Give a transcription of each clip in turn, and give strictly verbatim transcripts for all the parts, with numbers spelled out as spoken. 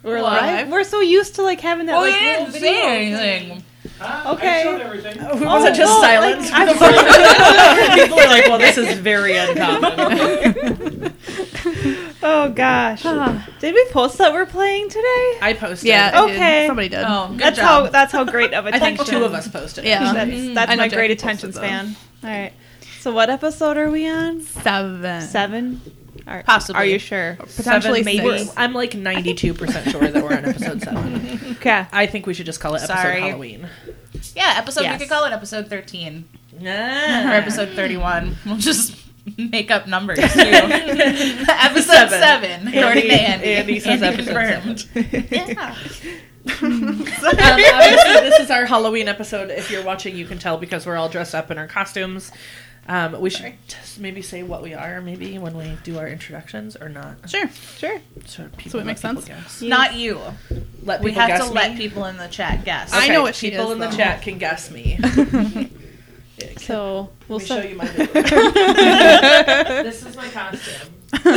We're live. live. We're so used to like having that. Well, like, you little didn't video. say anything. Uh, Okay. I showed everything. Was Oh, it just well, silence? like, I'm People are like, well, this is very uncommon. Oh gosh. Did we post that we're playing today? I posted. Yeah, I did. Okay. Somebody did. Oh, good That's job. how. That's how great of I attention. think two of us posted. it. Yeah. That's, Mhm. that's I know my great Jackie attention posted span. All right. So what episode are we on? Seven. Seven. Are, Possibly. Are you sure? Potentially Seven, maybe. six. I'm like ninety-two percent sure that we're on episode seven. Okay. I think we should just call it episode Sorry. Halloween. Yeah, episode. Yes. We could call it episode thirteen or Ah. episode thirty-one. We'll just make up numbers too. episode seven. seven. According to Andy. Andy says Andy episode confirmed. Yeah. Um, obviously, this is our Halloween episode. If you're watching, you can tell because we're all dressed up in our costumes. Um, we should Sorry. just maybe say what we are, maybe when we do our introductions, or not. Sure, sure. So, people, So it let makes people sense? Guess. Not you. Let We people have guess to me. let people in the chat guess. I know what she people is, in the though. chat can guess me. Yeah, can- So we'll Let me show set- you my boob. This is my costume.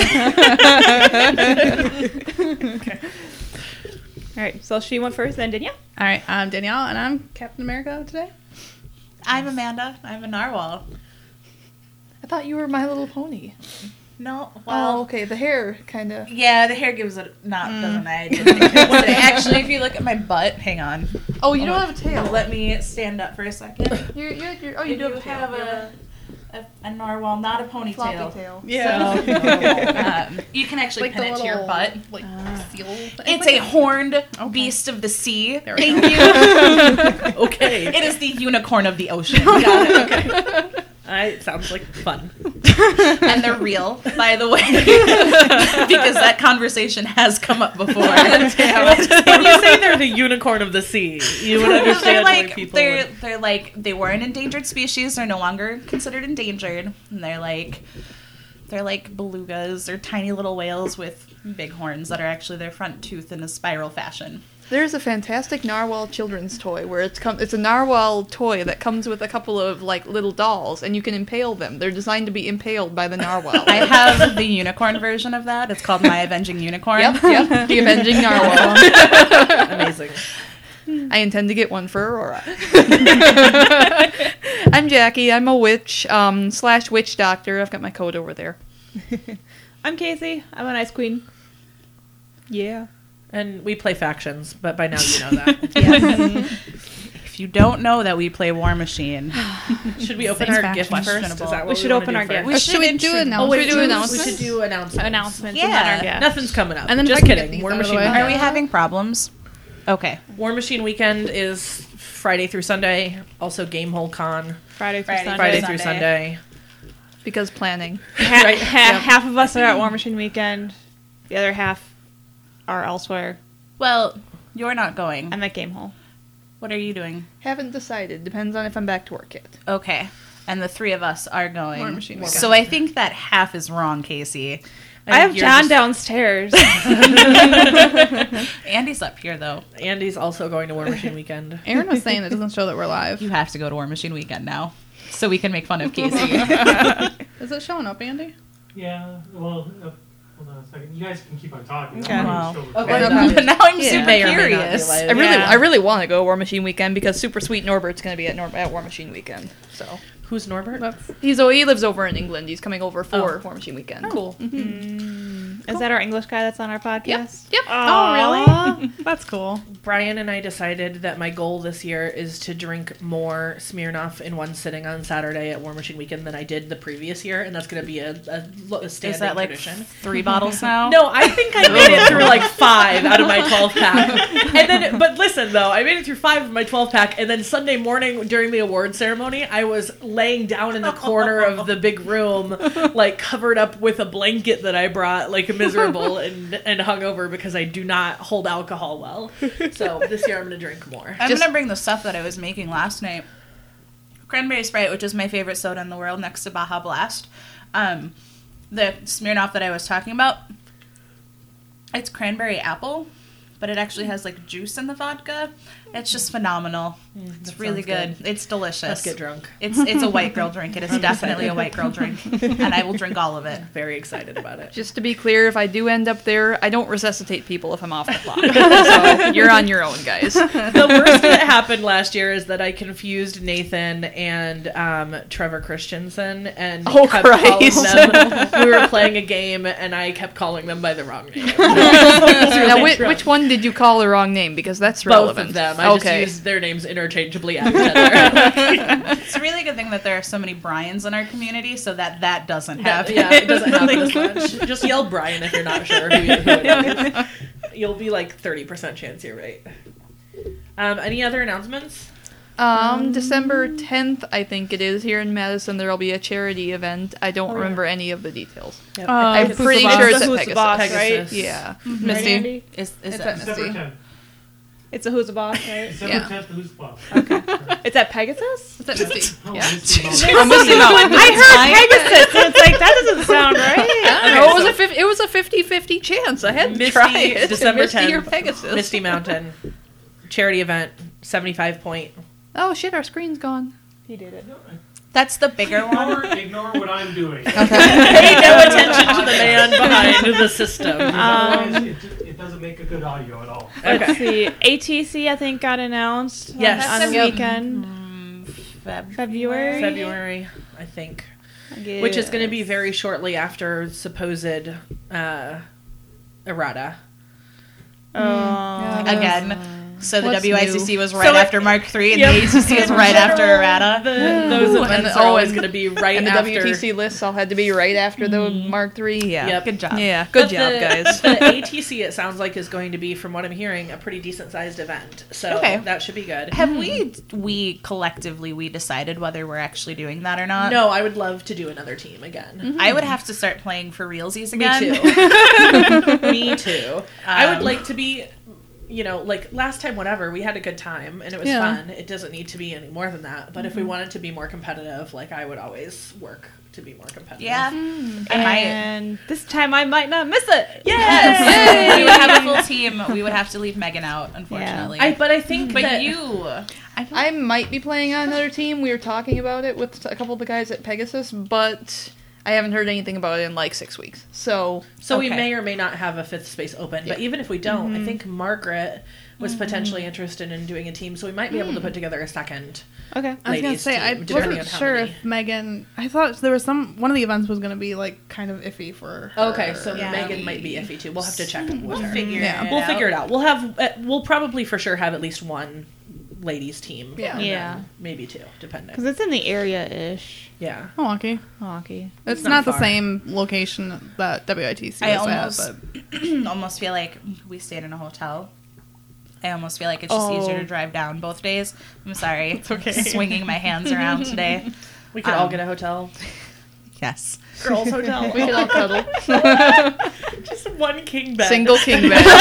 Okay. All right. So she went first, then Danielle. All right, I'm Danielle, and I'm Captain America today. I'm Amanda. I'm a narwhal. I thought you were My Little Pony. No, well, oh, okay. The hair, kind of. yeah, the hair gives it not Mm. doesn't I? Didn't think it was- Actually, if you look at my butt, hang on. Oh, you don't have a tail. Let me stand up for a second. You're, you're, you're, oh, you If do have a tail. have You a, a a narwhal, not a ponytail. floppy tail. Yeah. So, um, you can actually Like pin the it to your little, butt. like, seal. It's a horned Okay. beast of the sea. There we Thank go. you. Okay. It is the unicorn of the ocean. Got it. Okay. I, it sounds like fun. And they're real, by the way. Because that conversation has come up before. When you say they're the unicorn of the sea, you would they're understand why like people they're would... they're like they were an endangered species. They're no longer considered endangered. And they're like they're like belugas or tiny little whales with big horns that are actually their front tooth in a spiral fashion. There's a fantastic narwhal children's toy where it's com- it's a narwhal toy that comes with a couple of like little dolls, and you can impale them. They're designed to be impaled by the narwhal. I have the unicorn version of that. It's called My Avenging Unicorn. Yep, yep. The Avenging Narwhal. Amazing. I intend to get one for Aurora. I'm Jackie. I'm a witch um, slash witch doctor. I've got my coat over there. I'm Casey. I'm an ice queen. Yeah. And we play factions, but by now you know that. If you don't know that we play War Machine, Should we open Seems our gift first? Is questionable. that what We should wanna open do our gift. first? We Uh, should should we do intro- announcements? Oh, wait, Should we do we announcements? should do announcements. Announcements. Yeah. And then our guest. Nothing's coming up. And then if Just I can get kidding. these War out of the Machine way. are Weekend. we having problems? Okay. War Machine Weekend is Friday through Sunday. Also Gamehole Con. Friday through Friday. Sunday. Friday Sunday. through Sunday. Because planning. Ha- Right. ha- Yep. Half of us are at War Machine Weekend. The other half are elsewhere. Well, you're not going. I'm at Game Hole. What are you doing? Haven't decided. Depends on if I'm back to work yet. Okay. And the three of us are going. War Machine Weekend. So I think that half is wrong, Casey. I have You're John just- downstairs. Andy's up here, though. Andy's also going to War Machine Weekend. Aaron was saying it doesn't show that we're live. You have to go to War Machine Weekend now, so we can make fun of Casey. Is it showing up, Andy? Yeah, well, uh, hold on a second. You guys can keep on talking. Okay. I'm Wow. gonna show Okay. the- Well, But now I'm Yeah. super May or may not be curious. live. I really, Yeah. I really want to go War Machine Weekend because Super Sweet Norbert's going to be at Nor- at War Machine Weekend. So Who's Norbert? he's oh, he lives over in England. He's coming over for Oh. War Machine Weekend. Cool. Is that our English guy that's on our podcast? Yep. Oh, really? That's cool. Brian and I decided that my goal this year is to drink more Smirnoff in one sitting on Saturday at War Machine Weekend than I did the previous year, and that's going to be a, a, lo- a standing Is that like tradition. three bottles now? No, I think I made it through like five out of my twelve pack. And then, but listen though, I made it through five of my twelve pack, and then Sunday morning during the award ceremony, I was laying down in the corner of the big room, like covered up with a blanket that I brought, like miserable and and hungover because I do not hold alcohol well. So this year I'm gonna drink more. I'm Just- gonna bring the stuff that I was making last night. Cranberry Sprite, which is my favorite soda in the world, next to Baja Blast. Um, the Smirnoff that I was talking about, it's cranberry apple, but it actually has like juice in the vodka, It's just phenomenal. It's really good. sounds It's delicious. Let's get drunk. It's it's a white girl drink. It is definitely a white girl drink, and I will drink all of it. Very excited about it. Just to be clear, if I do end up there, I don't resuscitate people if I'm off the clock. So you're on your own, guys. The worst that happened last year is that I confused Nathan and um, Trevor Christensen and Oh, kept calling Christ. them. We were playing a game and I kept calling them by the wrong name. Now, which, which one did you call the wrong name? Because that's Both relevant. of them. I okay. just used their names interchangeably at each other. It's a really good thing that there are so many Brians in our community, so that that doesn't Yeah, happen. yeah, it doesn't happen as much. Just yell Brian if you're not sure who, you, who it is. You'll be like thirty percent chance you're right. Um, any other announcements? Um, December tenth, I think it is, here in Madison, there will be a charity event. I don't remember any of the details. Yep. Uh, I'm it's pretty the sure boss. it's at Who's the boss, Pegasus. right? Pegasus. Yeah. Right, Misty, Andy? is, is It's that at December Misty. tenth. It's a Who's the Boss, right? December Yeah. tenth, Who's Boss? It's at Pegasus? It's at Misty. Oh, Yeah. Misty Mountain. Oh, Misty Mountain. I heard Pegasus, and it's like, that doesn't sound right. I don't know, it was a fif- it was a fifty-fifty chance. I had to Misty, try it. December Misty or tenth, Pegasus. Misty Mountain charity event, seventy-five point. Oh shit, our screen's gone. He did it. That's the bigger one. Ignore, ignore what I'm doing. Pay no attention to the man behind the system. Otherwise, it, ju- it doesn't make a good audio at all. Let's Okay. see. A T C, I think, got announced Yes. on the Yep. weekend. Mm, Feb- February? February, I think. Which is going to be very shortly after supposed uh, errata. Oh. Yeah. Again. So the What's W I C C new? was right So it- after Mark three, and Yep. the A T C is In right after general, errata. The, those Ooh, and events the- are oh, always and- going to be right And the after. W T C lists all had to be right after the Mark three. Yeah. Yep. Good job. Yeah. Good But job, the, guys. The A T C, it sounds like, is going to be, from what I'm hearing, a pretty decent sized event. So Okay. that should be good. Have we, we collectively, we decided whether we're actually doing that or not? No, I would love to do another team again. I would have to start playing for realsies Me again. too. Me too. I would Um, like to be, you know, like last time, whatever, we had a good time and it was Yeah. fun. It doesn't need to be any more than that. But if we wanted to be more competitive, like I would always work to be more competitive. Yeah. I might. And this time I might not miss it. Yes! we would have a full team. We would have to leave Megan out, unfortunately. I, but I think but that you, I don't I might be playing on another team. We were talking about it with a couple of the guys at Pegasus, but I haven't heard anything about it in like six weeks. So So we Okay. may or may not have a fifth space open, but Yeah. even if we don't, I think Margaret was potentially interested in doing a team, so we might be able to put together a second. Okay. I was gonna ladies say team, I depending wasn't on how sure many. if Megan. I thought there was some one of the events was gonna be like kind of iffy for. Her. Okay, so Yeah. Megan might be iffy too. We'll have to check with we'll her. figure Yeah. it We'll out. figure it out. We'll have. Uh, we'll probably for sure have at least one ladies team. Yeah. and then Yeah. maybe two, depending. Because it's in the area-ish. Yeah. Milwaukee. Hockey. It's not not, the far. same location that W I T C I was almost, at, but almost feel like we stayed in a hotel. I almost feel like it's just Oh. easier to drive down both days. I'm sorry. It's okay. Swinging my hands around today. We could all Um, get a hotel. Yes. Girls' hotel. we could all cuddle. Just one king bed. Single king bed.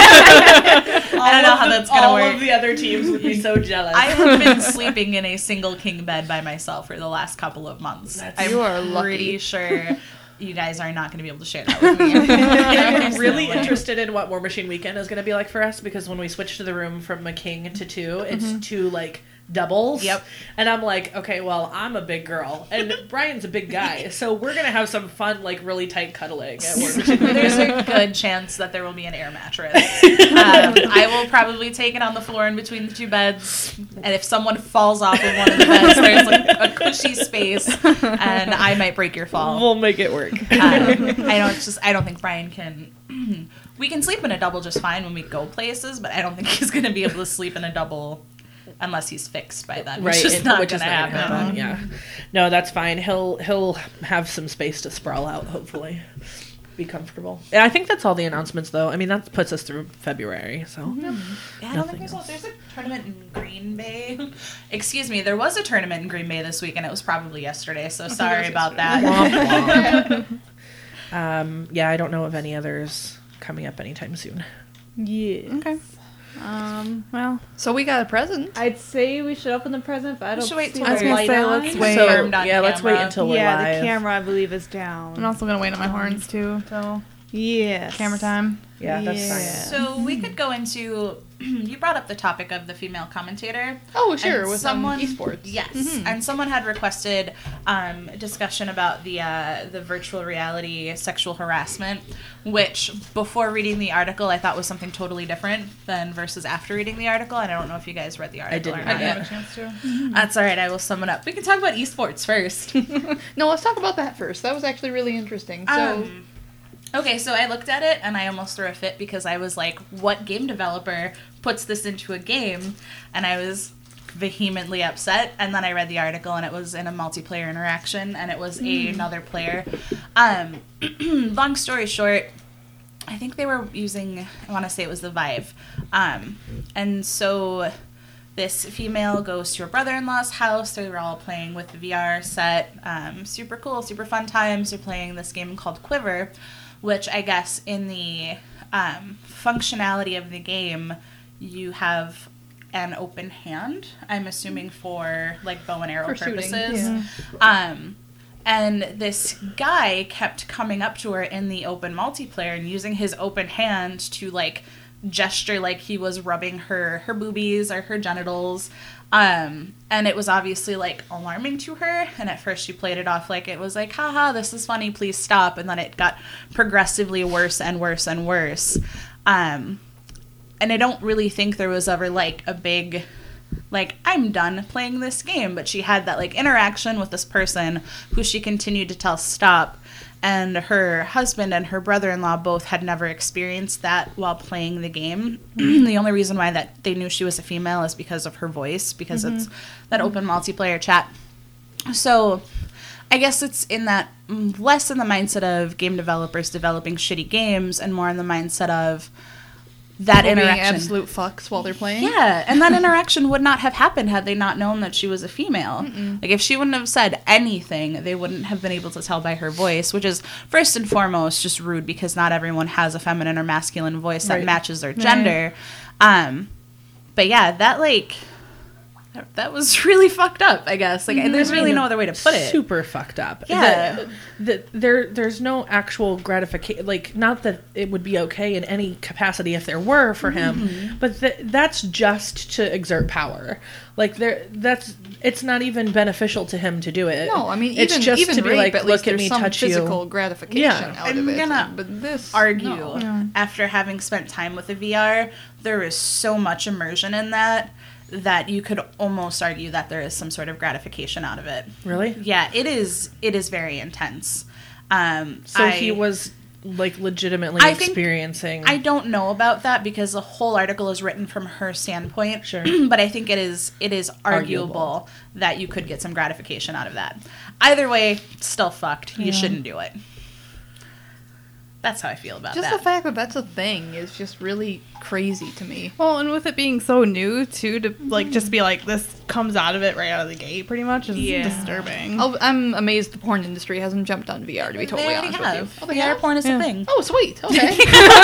All I don't know of how the- that's gonna all work. of the other teams would be so jealous. I have been sleeping in a single king bed by myself for the last couple of months. I'm You are lucky. pretty sure you guys are not going to be able to share that with me. I'm really Personally. interested in what War Machine Weekend is going to be like for us because when we switched to the room from a king to two, it's two like doubles. Yep. And I'm like, okay, well, I'm a big girl and Brian's a big guy, so we're gonna have some fun, like really tight cuddling at War Machine There's Weekend. a good chance that there will be an air mattress. Um, I will probably take it on the floor in between the two beds, and if someone falls off of one of the beds, there's like a cushy space, and I might break your fall. We'll make it work. Um, I don't just I don't think Brian can. We can sleep in a double just fine when we go places, but I don't think he's going to be able to sleep in a double unless he's fixed by then, which is and- not which going is to not happen. gonna happen. Yeah. No, that's fine. He'll he'll have some space to sprawl out. Hopefully, be comfortable. And I think that's all the announcements, though. I mean, that puts us through February. So Yeah, I don't Nothing think there's a, else. there's a tournament in Green Bay. Excuse me, there was a tournament in Green Bay this week, and it was probably yesterday. So sorry about that. Womp womp. um, yeah, I don't know of any others coming up anytime soon. Yeah. okay. Um. Well, So we got a present. I'd say we should open the present, but I don't should wait see till the I was gonna light say, on. let's wait. Confirmed So on yeah, let's wait camera. until we're Yeah, live. the camera I believe is down. I'm also gonna wait on my horns too. So Yes. Camera time. Yeah, that's Yeah. science. So we could go into. You brought up the topic of the female commentator. Oh, sure, And with someone, um, esports. Yes, Mhm. and someone had requested um, discussion about the uh, the virtual reality sexual harassment, which before reading the article I thought was something totally different than versus after reading the article. And I don't know if you guys read the article. didn't or I not didn't yet. have a chance to. That's all right. I will sum it up. We can talk about esports first. No, let's talk about that first. That was actually really interesting. So, Um, okay, so I looked at it and I almost threw a fit because I was like, what game developer puts this into a game? And I was vehemently upset. And then I read the article and it was in a multiplayer interaction and it was a, another player. Um, long story short, I think they were using, I want to say it was the Vive. Um, and so this female goes to her brother-in-law's house. They were all playing with the V R set. Um, super cool, super fun times. They're playing this game called Quiver, which I guess in the um, functionality of the game, you have an open hand, I'm assuming for like bow and arrow For shooting, purposes. yeah. Um, and this guy kept coming up to her in the open multiplayer and using his open hand to like gesture like he was rubbing her her boobies or her genitals. Um, and it was obviously like alarming to her. And at first she played it off like it was like, haha, this is funny, please stop. And then it got progressively worse and worse and worse. Um, and I don't really think there was ever like a big, like, I'm done playing this game. But she had that like interaction with this person who she continued to tell stop. And her husband and her brother-in-law both had never experienced that while playing the game. The only reason why that they knew she was a female is because of her voice, because it's that open multiplayer chat. So I guess it's in that mm, less in the mindset of game developers developing shitty games and more in the mindset of that people being interaction. absolute fucks while they're playing. Yeah, and that interaction would not have happened had they not known that she was a female. Like, if she wouldn't have said anything, they wouldn't have been able to tell by her voice, which is, first and foremost, just rude because not everyone has a feminine or masculine voice that Right. matches their gender. Um, but yeah, that, like, that, that was really fucked up, I guess. Like, there's really no other way to put it. Super fucked up. Yeah. The, the, there, there's no actual gratification. Like, not that it would be okay in any capacity if there were for him, but th- that's just to exert power. Like, there, that's it's not even beneficial to him to do it. No, I mean, it's even, just even to be rape, like, at least look at there's me, some touch physical you. gratification Yeah. out I'm of it. gonna But this, argue no. after having spent time with the V R, there is so much immersion in that that you could almost argue that there is some sort of gratification out of it. Really? Yeah, it is. It is very intense. Um, So I, he was like legitimately I think- experiencing. I don't know about that because the whole article is written from her standpoint. Sure. But I think it is it is arguable, Arguable. that you could get some gratification out of that. Either way, still fucked. You shouldn't do it. That's how I feel about Just that. the fact that that's a thing is just really crazy to me. Well, and with it being so new too, to like just be like this comes out of it right out of the gate, pretty much is Yeah. disturbing. I'll, I'm amazed the porn industry hasn't jumped on V R, to be totally they already honest have. with you. Oh, they V R have? porn is Yeah. a thing. Oh, sweet. Okay.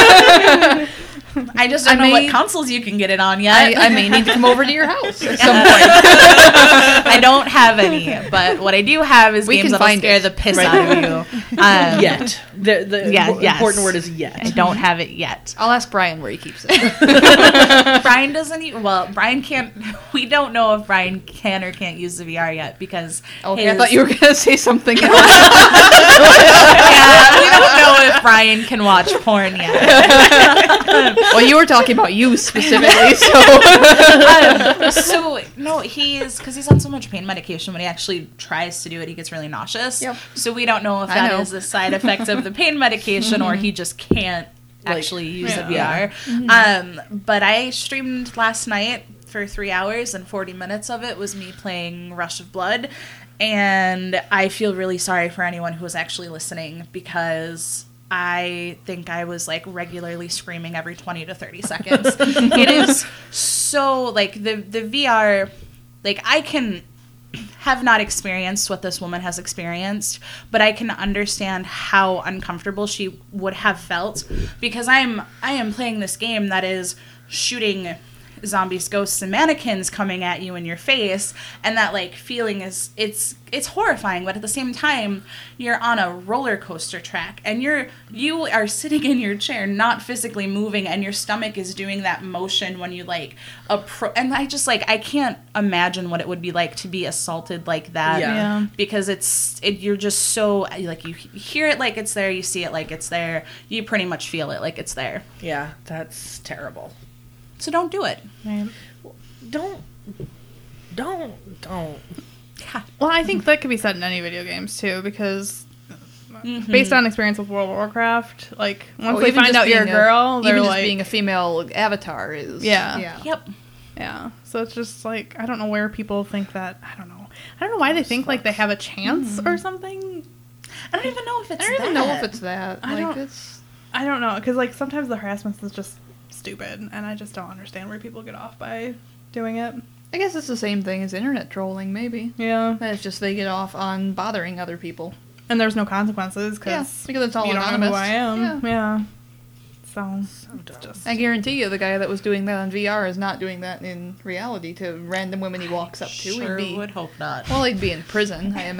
I just don't I know may- what consoles you can get it on yet. I, I may need to come over to your house at some point. I don't have any, but what I do have is We games can that'll find scare it. the piss Right. out of you. Um, yet. The, the Yeah, impo- yes. important word is yet. I don't have it yet. I'll ask Brian where he keeps it. Brian doesn't. e- Well, Brian can't. We don't know if Brian can or can't use the V R yet because. Okay, his- I thought you were going to say something else. Yeah, we don't know if Brian can watch porn yet. Well, you were talking about you specifically, so. Um, so no, he is because he's on so much pain medication. When he actually tries to do it, he gets really nauseous. Yep. So we don't know if I that know. is a side effect of the pain medication or he just can't Like, actually use the yeah. V R. Um, but I streamed last night for three hours and forty minutes of it was me playing Rush of Blood, and I feel really sorry for anyone who was actually listening because I think I was like regularly screaming every twenty to thirty seconds. It is so like the the V R, like I can have not experienced what this woman has experienced, but I can understand how uncomfortable she would have felt because I'm I am playing this game that is shooting zombies, ghosts, and mannequins coming at you in your face, and that like feeling is it's it's horrifying, but at the same time you're on a roller coaster track and you're you are sitting in your chair not physically moving, and your stomach is doing that motion when you like appro- and I just like I can't imagine what it would be like to be assaulted like that. Yeah. Yeah. Because it's it you're just so like you hear it like it's there, you see it like it's there, you pretty much feel it like it's there. Yeah, that's terrible. So don't do it. Right. Don't, don't, don't. Well, I think that could be said in any video games too, because Mm-hmm. based on experience with World of Warcraft, like once Oh, they even find just out you're a being girl, they're even just like, being a female avatar is Yeah. yeah. Yep. yeah. So it's just like I don't know where people think that. I don't know. I don't know why they think like they have a chance or something. I don't even know if it's I don't even that. know if it's that. I Like don't- it's I don't know, because like sometimes the harassment is just stupid, and I just don't understand where people get off by doing it. I guess it's the same thing as internet trolling, maybe. Yeah, It's just they get off on bothering other people. and there's no consequences Yeah, because because it's all you don't anonymous. know who I am. Yeah. Yeah. So, it's just I guarantee you, the guy that was doing that on V R is not doing that in reality to random women he walks up to. Sure he'd be, would hope not. well, he'd be in prison, I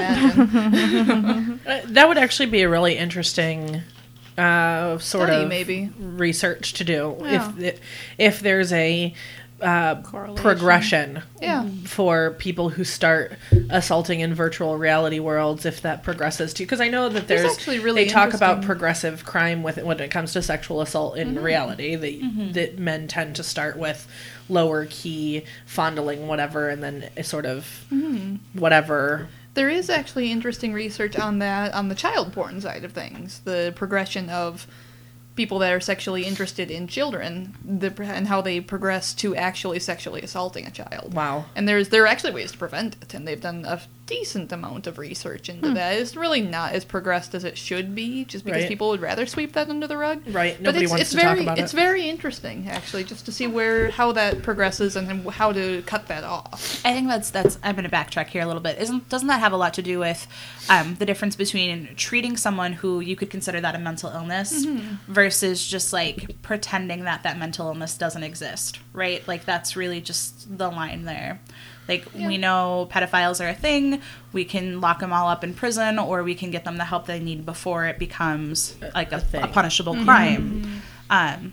imagine. Uh, that would actually be a really interesting uh, sort Study, of maybe. research to do. Yeah. If if there's a uh, Correlation. progression Yeah. for people who start assaulting in virtual reality worlds, if that progresses to, because I know that There's there's actually really they talk about interesting- progressive crime with when it comes to sexual assault in Mm-hmm. reality. That that men tend to start with lower key fondling, whatever, and then it sort of Mm-hmm. whatever. There is actually interesting research on that on the child porn side of things. The progression of people that are sexually interested in children, the, and how they progress to actually sexually assaulting a child. Wow. And there's there are actually ways to prevent it, and they've done a decent amount of research into that. It's really not as progressed as it should be, just because Right. people would rather sweep that under the rug. Right. But Nobody it's, wants it's to very, talk about it's it. very interesting, actually, just to see where how that progresses and then how to cut that off. I think that's that's. I'm going to backtrack here a little bit. Isn't doesn't that have a lot to do with um, the difference between treating someone who you could consider that a mental illness versus just like pretending that that mental illness doesn't exist, right? Like that's really just the line there. Like we know pedophiles are a thing. We can lock them all up in prison, or we can get them the help they need before it becomes like a, A thing. a punishable crime. Um,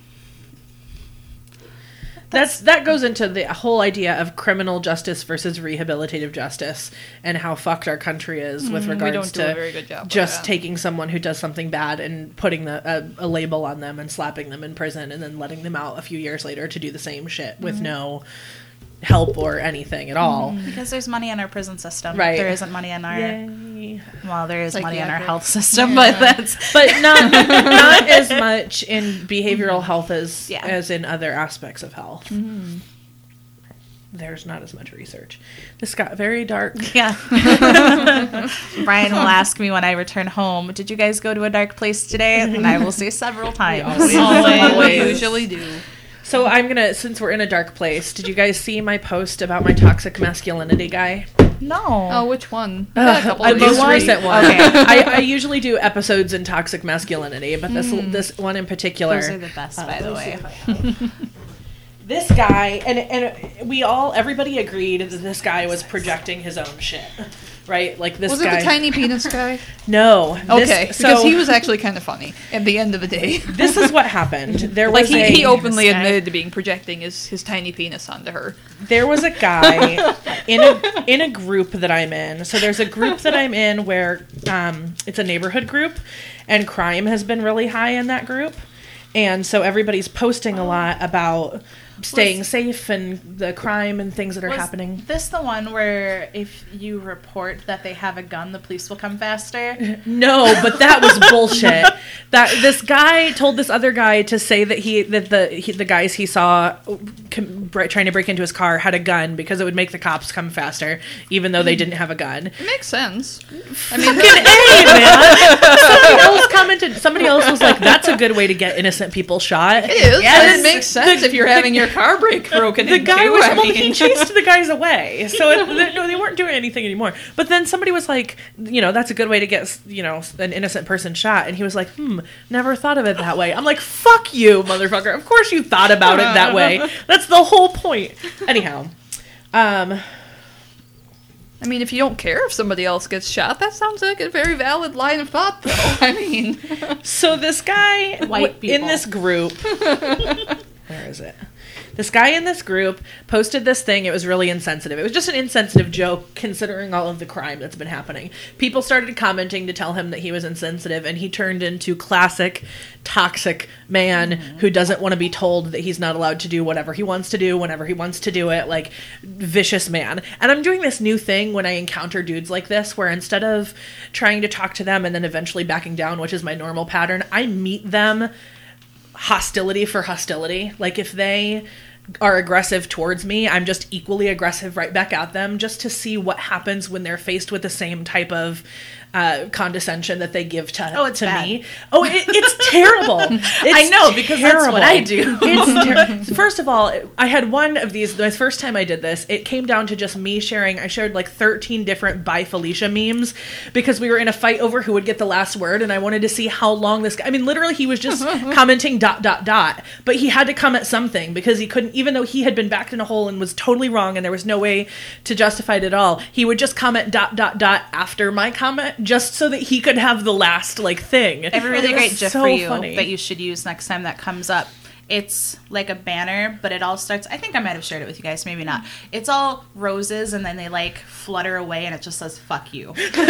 That's that goes into the whole idea of criminal justice versus rehabilitative justice, and how fucked our country is with regards don't do to a very good job with just that. taking someone who does something bad and putting the, a, a label on them and slapping them in prison, and then letting them out a few years later to do the same shit with no help or anything at all. because there's money in our prison system. Right. There isn't money in our Yay. well, there is money in our Psychiatric. health system, but that's But not not as much in behavioral health as Yeah. as in other aspects of health. There's not as much research. This got very dark. yeah. Brian will ask me when I return home, "Did you guys go to a dark place today?" And I will say several times. We usually do. So I'm gonna, since we're in a dark place, did you guys see my post about my toxic masculinity guy? No. Oh, which one? I got a couple A of most these. recent one. Okay. I, I usually do episodes in toxic masculinity, but this this one in particular. Those are the best, by the way. This guy, and and we all, everybody agreed that this guy was projecting his own shit, right? Like this Was guy. it the tiny penis guy? No. This- Okay, so because he was actually kind of funny at the end of the day. This is what happened. There was Like he, a, he openly This guy. admitted to being projecting his, his tiny penis onto her. there was a guy in a in a group that I'm in. So there's a group that I'm in where um, it's a neighborhood group, and crime has been really high in that group, and so everybody's posting a lot about staying Was- safe and the crime and things that are Was happening. this the one where if you report that they have a gun, the police will come faster? No, but that was bullshit. That this guy told this other guy to say that he that the he, the guys he saw com, bre- trying to break into his car had a gun because it would make the cops come faster, even though they didn't have a gun. It makes sense. I mean, Fucking A, man. Somebody else commented. Somebody else was like, "That's a good way to get innocent people shot." it is. Yes. It makes sense if you're having your their car brake broken. The guy into, was I well, mean. he chased the guys away, so it, they, no, they weren't doing anything anymore. But then somebody was like, you know, that's a good way to get, you know, an innocent person shot, and he was like, hmm, never thought of it that way. I'm like, fuck you, motherfucker. Of course you thought about it that way. That's the whole point. Anyhow, um. I mean, if you don't care if somebody else gets shot, that sounds like a very valid line of thought, though. I mean, So this guy White w- in people. this group, where is it? This guy in this group posted this thing. It was really insensitive. It was just an insensitive joke considering all of the crime that's been happening. People started commenting to tell him that he was insensitive, and he turned into classic toxic man Mm-hmm. who doesn't want to be told that he's not allowed to do whatever he wants to do whenever he wants to do it, like vicious man. And I'm doing this new thing when I encounter dudes like this, where instead of trying to talk to them and then eventually backing down, which is my normal pattern, I meet them hostility for hostility. Like if they are aggressive towards me, I'm just equally aggressive right back at them, just to see what happens when they're faced with the same type of uh, condescension that they give to, Oh, it's to bad. me. Oh, it, it's terrible. It's I know, because that's what I do. It's ter- First of all, I had one of these, the first time I did this, it came down to just me sharing, I shared like thirteen different Bye Felicia memes because we were in a fight over who would get the last word, and I wanted to see how long this guy, I mean, literally he was just commenting dot, dot, dot, but he had to comment something because he couldn't, even though he had been backed in a hole and was totally wrong and there was no way to justify it at all, he would just comment dot, dot, dot after my comment just so that he could have the last like thing. I have a really And it was great GIF so for you funny. that you should use next time that comes up. It's like a banner, but it all starts. I think I might have shared it with you guys, maybe not. It's all roses, and then they like flutter away, and it just says "fuck you."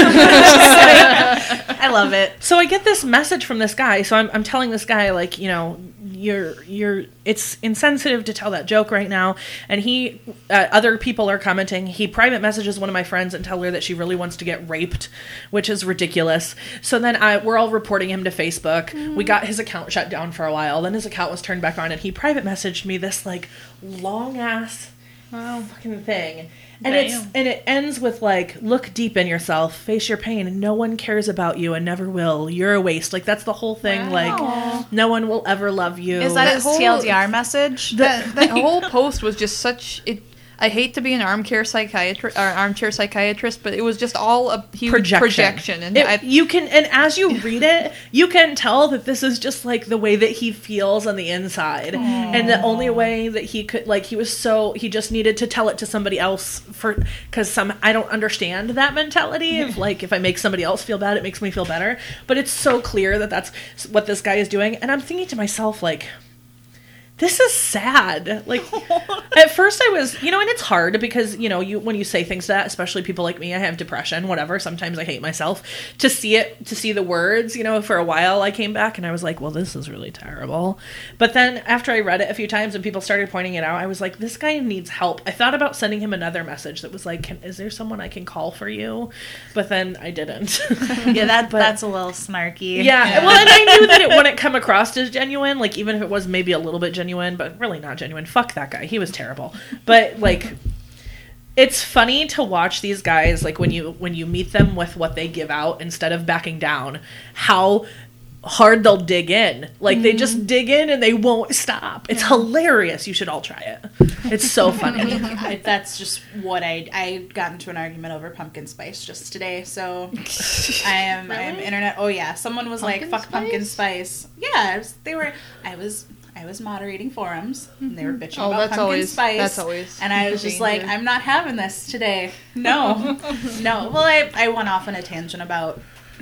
I love it. So I get this message from this guy. So I'm, I'm telling this guy, like, you know, you're, you're, it's insensitive to tell that joke right now. And he, uh, other people are commenting. He private messages one of my friends and tell her that she really wants to get raped, which is ridiculous. So then I, we're all reporting him to Facebook. We got his account shut down for a while. Then his account was turned back on, and he private messaged me this like long ass fucking thing. And Damn. it's and it ends with like, look deep in yourself, face your pain. No one cares about you and never will. You're a waste. Like that's the whole thing. Like no one will ever love you. Is that That his whole- T L D R message? that, that whole post was just such it. I hate to be an armchair psychiatrist or armchair psychiatrist, but it was just all a huge projection. projection, and It- I, you can, and as you read it, you can tell that this is just like the way that he feels on the inside, and the only way that he could, like, he was so he just needed to tell it to somebody else for because some I don't understand that mentality of like if I make somebody else feel bad, it makes me feel better. But it's so clear that that's what this guy is doing, and I'm thinking to myself like, this is sad. Like, at first I was, you know, and it's hard because, you know, you when you say things to that, especially people like me, I have depression, whatever. Sometimes I hate myself. To see it, to see the words, you know, for a while I came back and I was like, well, this is really terrible. But then after I read it a few times and people started pointing it out, I was like, this guy needs help. I thought about sending him another message that was like, can, is there someone I can call for you? But then I didn't. Yeah, that But- that's a little snarky. Yeah, well, and I knew that it wouldn't come across as genuine, like, even if it was maybe a little bit genuine, but really not genuine. Fuck that guy. He was terrible. But, like, it's funny to watch these guys, like, when you when you meet them with what they give out instead of backing down, how hard they'll dig in. Like, they just dig in and they won't stop. It's hilarious. You should all try it. It's so funny. I, that's just what I I got into an argument over pumpkin spice just today. So I am I am internet. Oh yeah, someone was Pumpkin like, "Fuck pumpkin spice?" spice." Yeah, I was, they were. I was. I was moderating forums, and they were bitching Oh, about that's pumpkin always- spice. that's always and I was the just like, danger. "I'm not having this today." No, no. Well, I I went off on a tangent about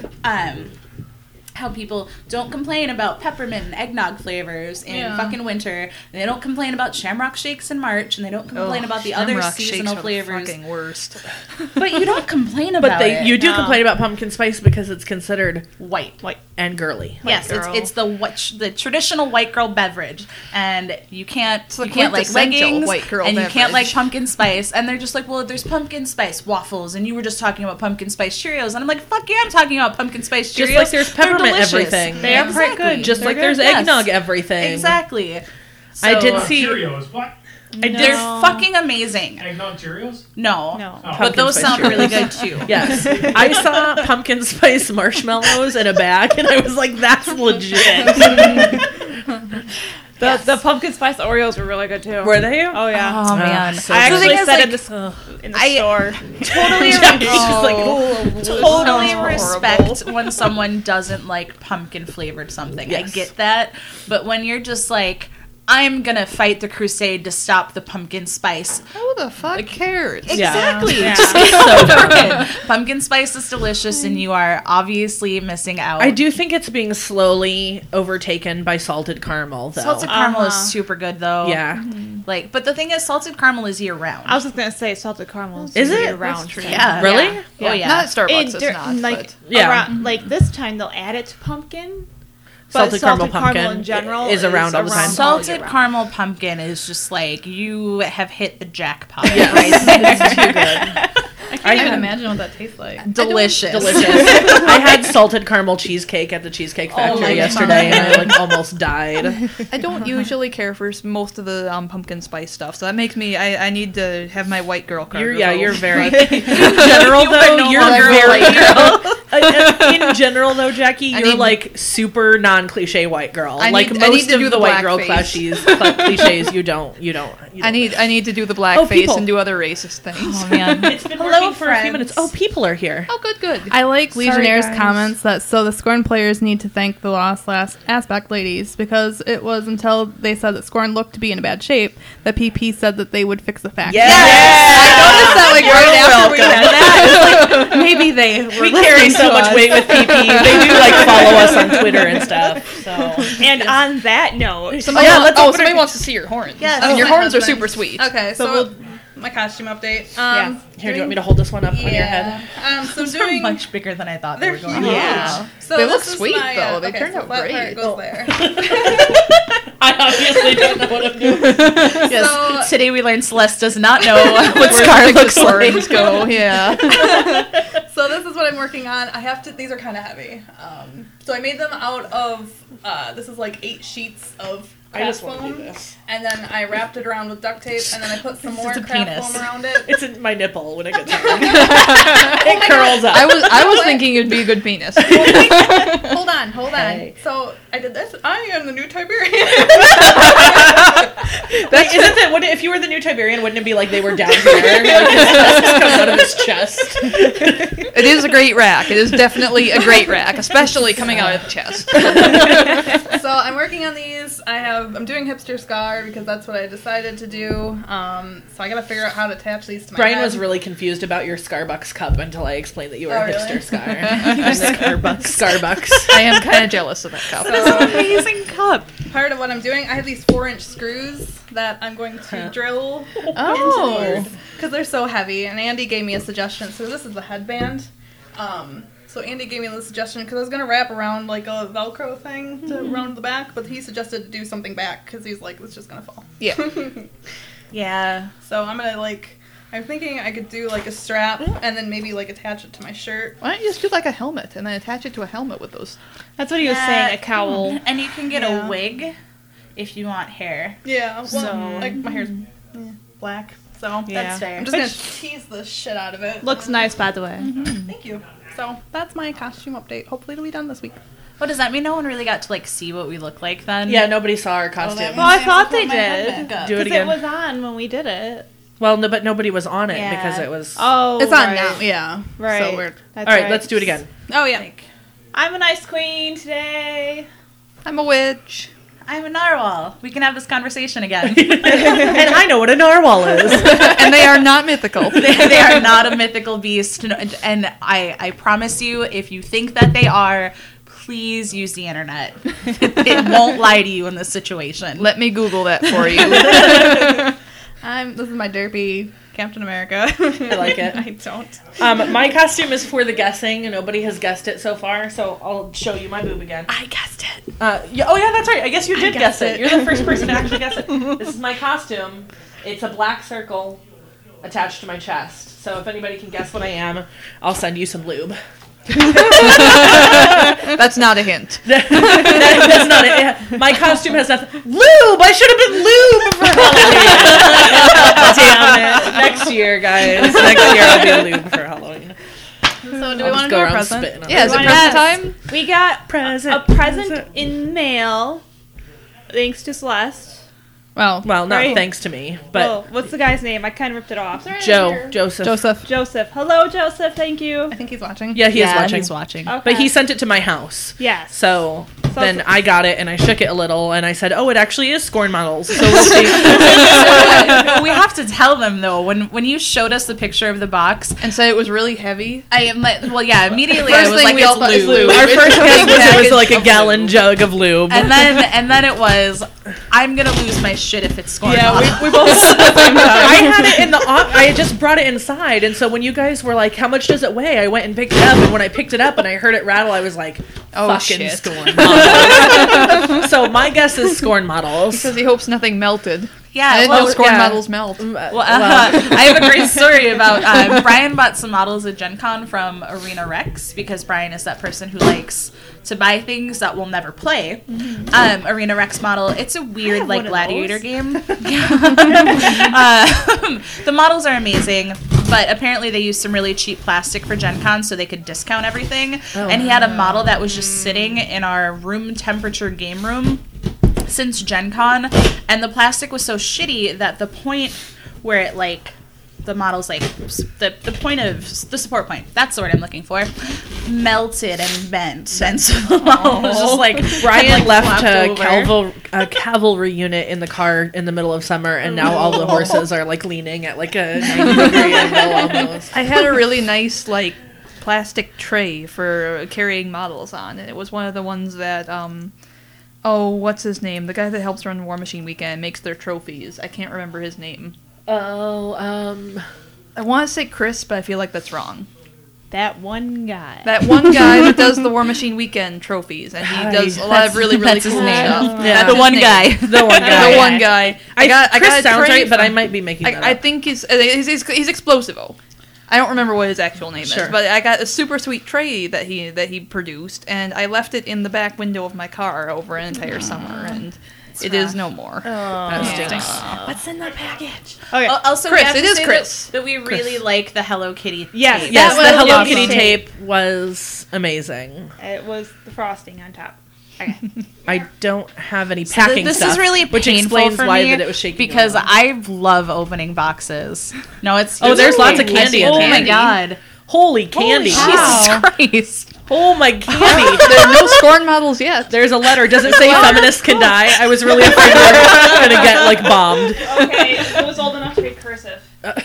um how people don't complain about peppermint and eggnog flavors in Yeah. fucking winter, and they don't complain about shamrock shakes in March, and they don't complain Ugh, about the other Shamrock shakes seasonal are the flavors. fucking worst. But you don't complain about But they it. you do No. complain about pumpkin spice because it's considered white. white and girly. Yes, it's, girl. it's the what the traditional white girl beverage, and you can't the you can't like quintessential leggings, white girl and you can't like beverage. pumpkin spice, and they're just like, well, there's pumpkin spice waffles, and you were just talking about pumpkin spice Cheerios, and I'm like, fuck yeah, I'm talking about pumpkin spice Cheerios. Just like there's They're peppermint delicious. everything. They are quite Exactly. good. Just They're like good, there's yes. eggnog everything. Exactly. I did So, see- Cheerios. What? I They're did. fucking amazing. Eggnog Cheerios? No, No. Oh. but Pumpkin those spice sound Cheerios. really good too. Yes, I saw pumpkin spice marshmallows in a bag, and I was like, "That's legit." The Yes. the pumpkin spice Oreos were really good too. Were they? Oh yeah. Oh man, so I good. actually The thing is, said like, in the s- in the I- store. totally, Jackie's re- just like, totally Sounds respect when someone doesn't like pumpkin flavored something. I Yes. get that, but when you're just like, I'm gonna fight the crusade to stop the pumpkin spice. Who the fuck cares? Yeah. Exactly. Yeah. Just get over it. Pumpkin spice is delicious, and you are obviously missing out. I do think it's being slowly overtaken by salted caramel, though. Salted caramel Uh-huh. is super good though. yeah. Like, but the thing is, salted caramel is year round. I was just gonna say salted caramel Is it? around? That's true. Yeah. Really? Yeah. Yeah. Oh yeah. Not at Starbucks, It- it's dur- not. like but Yeah. around, like this time they'll add it to pumpkin. Salted But caramel salted caramel pumpkin in general is around all the time. all year Salted round. caramel pumpkin is just like you have hit the jackpot. Yes. Right? It's too good. I can't even had- imagine what that tastes like. Delicious. Delicious. I had salted caramel cheesecake at the Cheesecake Oh Factory my yesterday, God. and I like almost died. I don't usually care for s- most of the um, pumpkin spice stuff, so that makes me. I, I need to have my white girl card. You're, yeah, revoked. you're very. But- In general, You are though, no you're longer a very. white Uh, in general, though, Jackie, I you're need- like super non-cliche white girl. I like need- I most need to of do the the white girl blackface. cliches, cl- cliches, you don't. You don't. You don't I need I need to do the Oh, blackface people. and do other racist things. Oh man. It's been Hello, working for a few friends. minutes. Oh, people are here. Oh, good, good. I like Sorry, Legionnaire's guys. comments that so the Scorn players need to thank the Lost Last Aspect ladies because it was until they said that Scorn looked to be in a bad shape that P P said that they would fix the fact. Yes! I noticed that like right after we said that. It's like, maybe they we listening carry so to much us. weight with P P. They do like follow us on Twitter and stuff. So And on that note, Somebody Yeah, wa- let's oh, open somebody it- wants to see your horns. Yes. I mean, your Oh, my horns are husband. super sweet. Okay, so, So we'll- my costume update. Yeah. Um, here, do you want me to hold this one up on your yeah. head? Um, so Those are doing much bigger than I thought they they're were going huge. to. Yeah. So They this look is sweet, my, though. uh, They okay, turned so out that part great. goes Oh. there. I obviously don't know what I'm doing. Yes. So- Today we learned Celeste does not know what Where Scar the looks horns like. go. Yeah. So this is what I'm working on. I have to. These are kind of heavy. Um, so I made them out of. Uh, this is like eight sheets of I craft just want to do foam, this. and then I wrapped it around with duct tape, and then I put some more It's a craft penis. foam around it. It's in my nipple when it gets hard. It curls up. I was I was thinking it'd be a good penis. Hold on, hold Okay. on. So I did this. I am the new Tiberian. Like, isn't that what if you were the new Tiberian? Wouldn't it be like they were down here? Like his tusks come out of his chest. It is a great rack. It is definitely a great rack, especially coming out of the chest. So I'm working on these. I have. I'm doing hipster scar because that's what I decided to do. Um, so I gotta figure out how to attach these to my Brian head. was really confused about your Starbucks cup until I explained that you were Oh, a really? hipster scar. Starbucks. Starbucks. I am kind of jealous of that cup. So amazing cup. part of what I'm doing, I have these four inch screws that I'm going to drill Oh. because they're so heavy. And Andy gave me a suggestion. So this is the headband. Um, so Andy gave me the suggestion because I was gonna wrap around like a Velcro thing to around the back, but he suggested to do something back because he's like, it's just gonna fall. Yeah. Yeah. So I'm gonna like. I'm thinking I could do like a strap and then maybe like attach it to my shirt. Why don't you just do like a helmet and then attach it to a helmet with those? That's what he was Yeah. saying. A cowl. And you can get Yeah. a wig if you want hair. Yeah. Well, So- like my hair's yeah, black, so Yeah. That's fair. I'm just gonna tease the shit out of it. Looks nice, by the way. Thank you. So that's my costume update. Hopefully it'll be done this week. What does that mean? No one really got to like see what we look like then. Yeah, nobody saw our costume. Well, I thought Put they my head did. back up. Do it Because it again. was on when we did it. Well, no, but nobody was on it Yeah. because it was. Oh, It's on right. now. Yeah. Right. So we're. That's All right, let's do it again. Oh yeah. I'm an ice queen today. I'm a witch. I'm a narwhal. We can have this conversation again. And I know what a narwhal is. And they are not mythical. they, they are not a mythical beast, and, and I, I promise you, if you think that they are, please use the internet. It won't lie to you in this situation. Let me Google that for you. I'm. This is my derpy Captain America. I like it. I don't. Um, my costume is for the guessing, and nobody has guessed it so far, so I'll show you my boob again. I guessed it. Uh, yeah, oh yeah, that's right. I guess you did guess guessed it. it. You're the first person to actually guess it. This is my costume. It's a black circle attached to my chest. So if anybody can guess what I am, I'll send you some lube. That's not a hint. that, that's not it. Yeah, my costume has nothing. Lube! I should have been lube for Halloween. Damn it. Next year, guys. Next year I'll be lube for Halloween. So do we I'll want just to go do a around present? spitting on Yeah, is it it. Yes. present time? We got Present. a present in mail. thanks to Celeste. Well, Well, not Right. thanks to me, but oh, what's the guy's name? I kind of ripped it off. Joe, Joseph. Joseph. Joseph. Hello, Joseph. Thank you. I think he's watching. Yeah, he yeah, is watching. he's watching. Okay. But he sent it to my house. Yes. So, So- then I got it and I shook it a little and I said, "Oh, it actually is Scorn Models." So we'll see. We have to tell them though, when when you showed us the picture of the box, And said it was really heavy. I am like, well, yeah, immediately First I was thing like, we it's all thought was lube. lube. Our It's first a guess big was it was package like a of gallon lube. jug of lube. And then and then it was, I'm gonna lose my shit if it's Scorn yeah, Model. we, we both. I had it in the. Op- I had just brought it inside, and so when you guys were like, "How much does it weigh?" I went and picked it up, and when I picked it up and I heard it rattle, I was like, Oh, "Fucking shit. Scorn Models." So my guess is Scorn Models. Because he hopes nothing melted. Yeah, I didn't well, know scorn yeah. models melt. Mm, uh, Well, uh, I have a great story about uh, Brian bought some models at Gen Con from Arena Rex because Brian is that person who likes to buy things that we'll never play. Um, Arena Rex model, it's a weird have like one of gladiator those. game. uh, the models are amazing, but apparently they used some really cheap plastic for Gen Con so they could discount everything. And he had a model that was just sitting in our room temperature game room since Gen Con, and the plastic was so shitty that the point where it like the model's like s- the the point of the support point, that's the word I'm looking for, melted and bent, and so the model was just like Brian had, like, left flopped a, over. caval- a cavalry unit in the car in the middle of summer, and now all the horses are like leaning at like a ninety degree angle almost. I had a really nice, like, plastic tray for carrying models on, and it was one of the ones that, um, oh, what's his name? The guy that helps run War Machine Weekend makes their trophies. I can't remember his name. Oh, um, I want to say Chris, but I feel like that's wrong. That one guy. That one guy that does the War Machine Weekend trophies, and he does a lot of really, really that's his cool name. stuff. Yeah. That's The his one name. guy. the one guy. The one guy. I got. I Chris got a sounds tray right, but I from- might be making that I, I up. think he's, uh, he's he's he's Explosivo. I don't remember what his actual name Sure. is, but I got a super sweet tray that he that he produced, and I left it in the back window of my car over an entire summer, and it is no more. That Yeah. stinks. What's in the package? Okay. Al- Also, Chris, we have it to is say Chris. That, that we really like the Hello Kitty. Yes, tape. Yes, That the was Hello awesome. Kitty tape was amazing. It was the frosting on top. Okay. I don't have any So th- packing this stuff, is really which painful explains for why me that it was shaking because around. I love opening boxes. No, it's Oh, it's there's lots of really- candy in Oh there. my god! Holy candy! Jesus Christ! Oh my candy! There are no scorn models yet. There's a letter. Does it say feminists can die? I was really afraid we were gonna get like bombed. Okay, it was old enough to be cursive.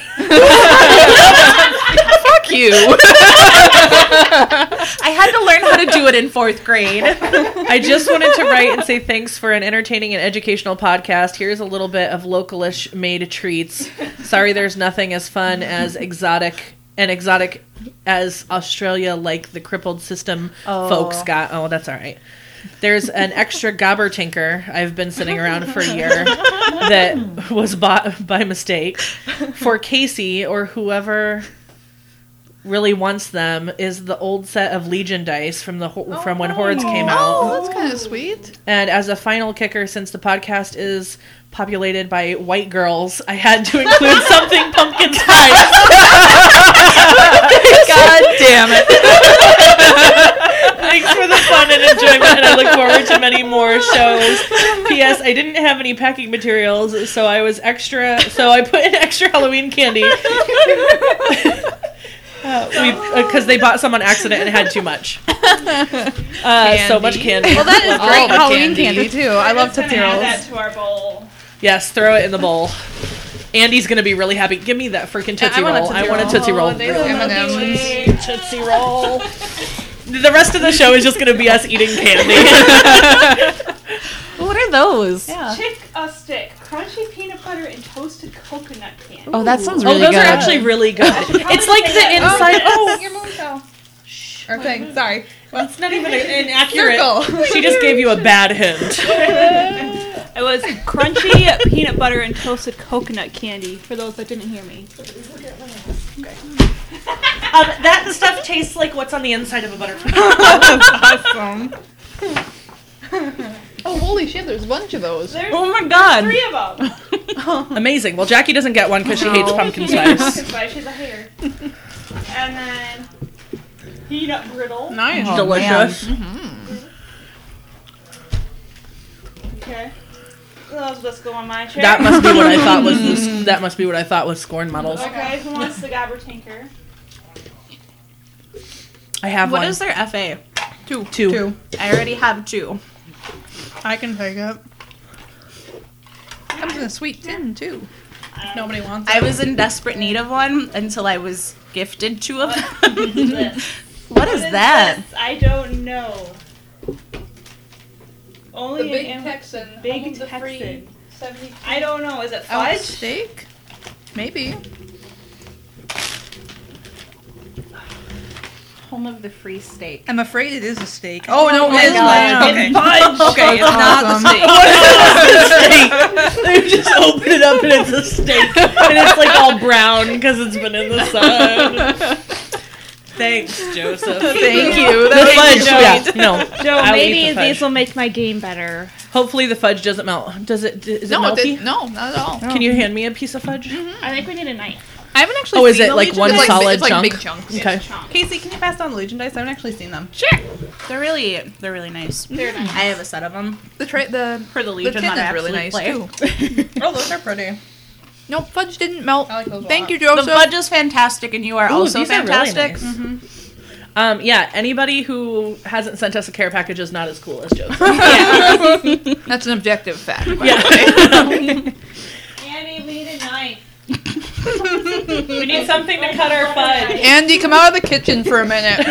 Fuck you! I had to learn how to do it in fourth grade. I just wanted to write and say thanks for an entertaining and educational podcast. Here's a little bit of localish made treats. Sorry, there's nothing as fun as exotic and exotic as Australia, like the crippled system Oh. folks got. Oh, that's all right. There's an extra gobber tinker I've been sitting around for a year that was bought by mistake for Casey or whoever really wants them. Is the old set of Legion dice from the ho- from when Hordes came out. Oh, that's kind of sweet. And as a final kicker, since the podcast is populated by white girls, I had to include something pumpkin spice. God damn it. Thanks for the fun and enjoyment, and I look forward to many more shows. P S. I didn't have any packing materials, so I was extra. So I put in extra Halloween candy. Uh, we because they bought some on accident and had too much. Uh, so much candy. Well, that is All great the Halloween candy. candy, too. I love Gonna Tootsie add that Rolls. to our bowl. Yes, throw it in the bowl. Andy's gonna be really happy. Give me that freaking Tootsie I want a Roll. Tootsie I want a Roll. Tootsie Roll. Oh, they Really. love M and M's. these. Tootsie Roll. The rest of the show is just gonna be us eating candy. What are those? Chick a stick, crunchy peanut butter and toasted coconut candy. Oh, that sounds Oh, really those good. are actually really good. It's like the inside. Oh, Oh, your moon shell. Or thing. Sorry. it's not even an accurate. Circle. She just gave you a bad hint. It was crunchy peanut butter and toasted coconut candy, for those that didn't hear me. Um, that stuff tastes like what's on the inside of a butterfly. Awesome. Oh, holy shit, there's a bunch of those. There's Oh my god! three of them. Amazing. Well, Jackie doesn't get one because she hates pumpkin spice. Pumpkin spice, she's a hater. And then peanut brittle. Nice. Oh, Delicious. Okay. Those just go on my chair. That must be what I thought was this, that must be what I thought was Scorn models. Okay, who wants the Gobber Tinker? I have What one. is their F A? Two. Two. Two. I already have two. I can take it. Comes in a sweet tin too. Nobody wants it. I was in desperate need of one until I was gifted two of them. This. What is that? This? I don't know. Only the big in Am- Texan. Big home of the Texan. free seventy-two. I don't know. Is it Out fudge? steak? Maybe. Home of the free steak. I'm afraid it is a steak. Oh no, my it is God. fudge. Okay. Fudge. Okay, it's not the steak. They just open it up and it's a steak. And it's like all brown because it's been in the sun. Thanks, Joseph. Thank you. The That fudge, makes yeah, me no. Joe, I'll eat maybe the fudge. these will make my game better. Hopefully the fudge doesn't melt. Does it? Is it No, it melty? did, no, not at all. Can you hand me a piece of fudge? I think we need a knife. I haven't actually Oh, is seen it the like Legion one dice. It's like, solid it's like chunk? big chunks. Okay. Casey, can you pass down the Legion dice? I haven't actually seen them. They're really, they're really nice. They're nice. I have a set of them The tra- the for the the Legion tin that I is really nice actually play. too. Oh, those are pretty. Nope, fudge didn't melt. I like those a Thank lot. you, The Joseph. fudge is fantastic, and you are Ooh, also these are really fantastic. nice. Um, yeah, anybody who hasn't sent us a care package is not as cool as Joseph. That's an objective fact. by Yeah. Andy, we need a knife. We need something to cut our fudge. Andy, come out of the kitchen for a minute.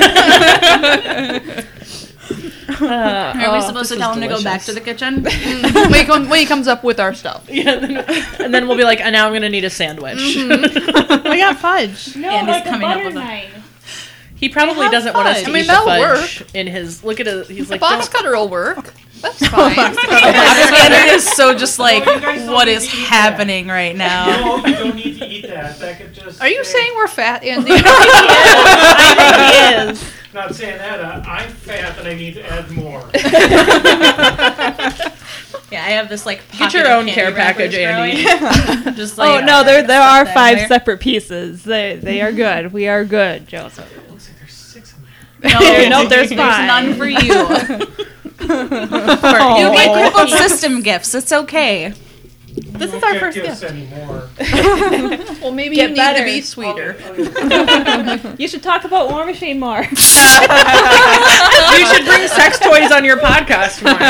Uh, Are we oh, supposed to this tell is him to go back delicious. to the kitchen? when, he come, when he comes up with our stuff. Yeah, then, and then we'll be like, and now I'm gonna need a sandwich. I got fudge. No, Andy's like a coming up butter with a- knife. He probably have doesn't want us fudge. to I mean, eat the that'll fudge work. in his. Look at it. He's The like, box don't- cutter will work. That's fine. Xander is so just like, No, you guys don't what need is to eat happening right now? No, you don't need to eat that. That could just. Are you stay- saying we're fat, Andy? I think he is. Not saying that. Uh, I'm fat and I need to add more. Yeah, I have this like Get pocket your of own candy care wrappers package, Andy. growing. Just like, Oh no, there there are stuff five in there. separate pieces. They they are good. We are good, Joseph. It looks like there's six of them. No, No, there's there's five. none for you. You get crippled system gifts. It's okay. This is You our can't first give gift. us any more. Well, maybe Get you need better. to be sweeter. You should talk about War Machine more. You should bring sex toys on your podcast more.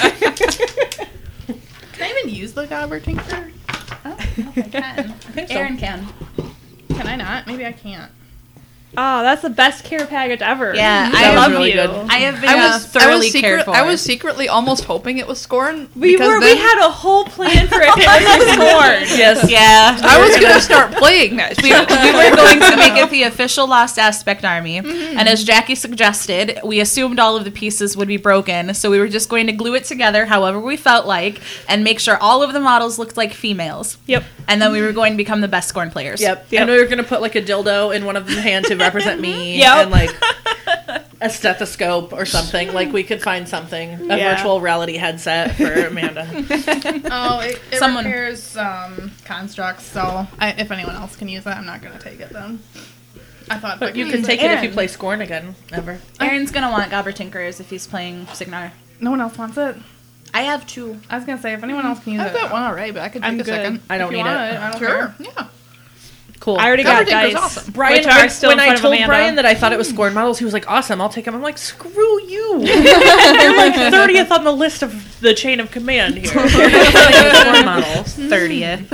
Can I even use the Gobber Tinker? I can. think so. Aaron can. Can I not? Maybe I can't. Oh, that's the best care package ever. Yeah, That I was love really you. good. I have been I uh, was thoroughly I was, secret, cared for. I was secretly almost hoping it was Scorn. We because were. then We had a whole plan for it. It was Scorn. Yes. yeah. I was gonna start playing that. we, we were going to make it the official Lost Aspect Army, and as Jackie suggested, we assumed all of the pieces would be broken, so we were just going to glue it together however we felt like, and make sure all of the models looked like females. Yep. And then we were going to become the best Scorn players. Yep. Yep. And we were gonna put like a dildo in one of the hand to represent me. Yep. And like a stethoscope or something. Like we could find something. A Yeah. virtual reality headset for Amanda. Oh, it, it Someone- repairs um, constructs, so I, if anyone else can use it, I'm not going to take it then. I thought But I you could can use take it if you Aaron. play Scorn again. Ever. Aaron's gonna want Gobber Tinkers if he's playing Signar. No one else wants it? I have two. I was going to say, if anyone else can use I have it. that one already, but I could take I'm a good. second. I don't if need you it. want it. I don't Sure. care. Yeah. Cool. I already got Gobber Tinker's dice. awesome. Brian, which are when, still when in I front of told Amanda. Brian that I thought it was Scorn models, he was like, "Awesome, I'll take them." I'm like, "Screw you! You're like thirtieth on the list of the chain of command here. You're not playing Scorn models." thirtieth.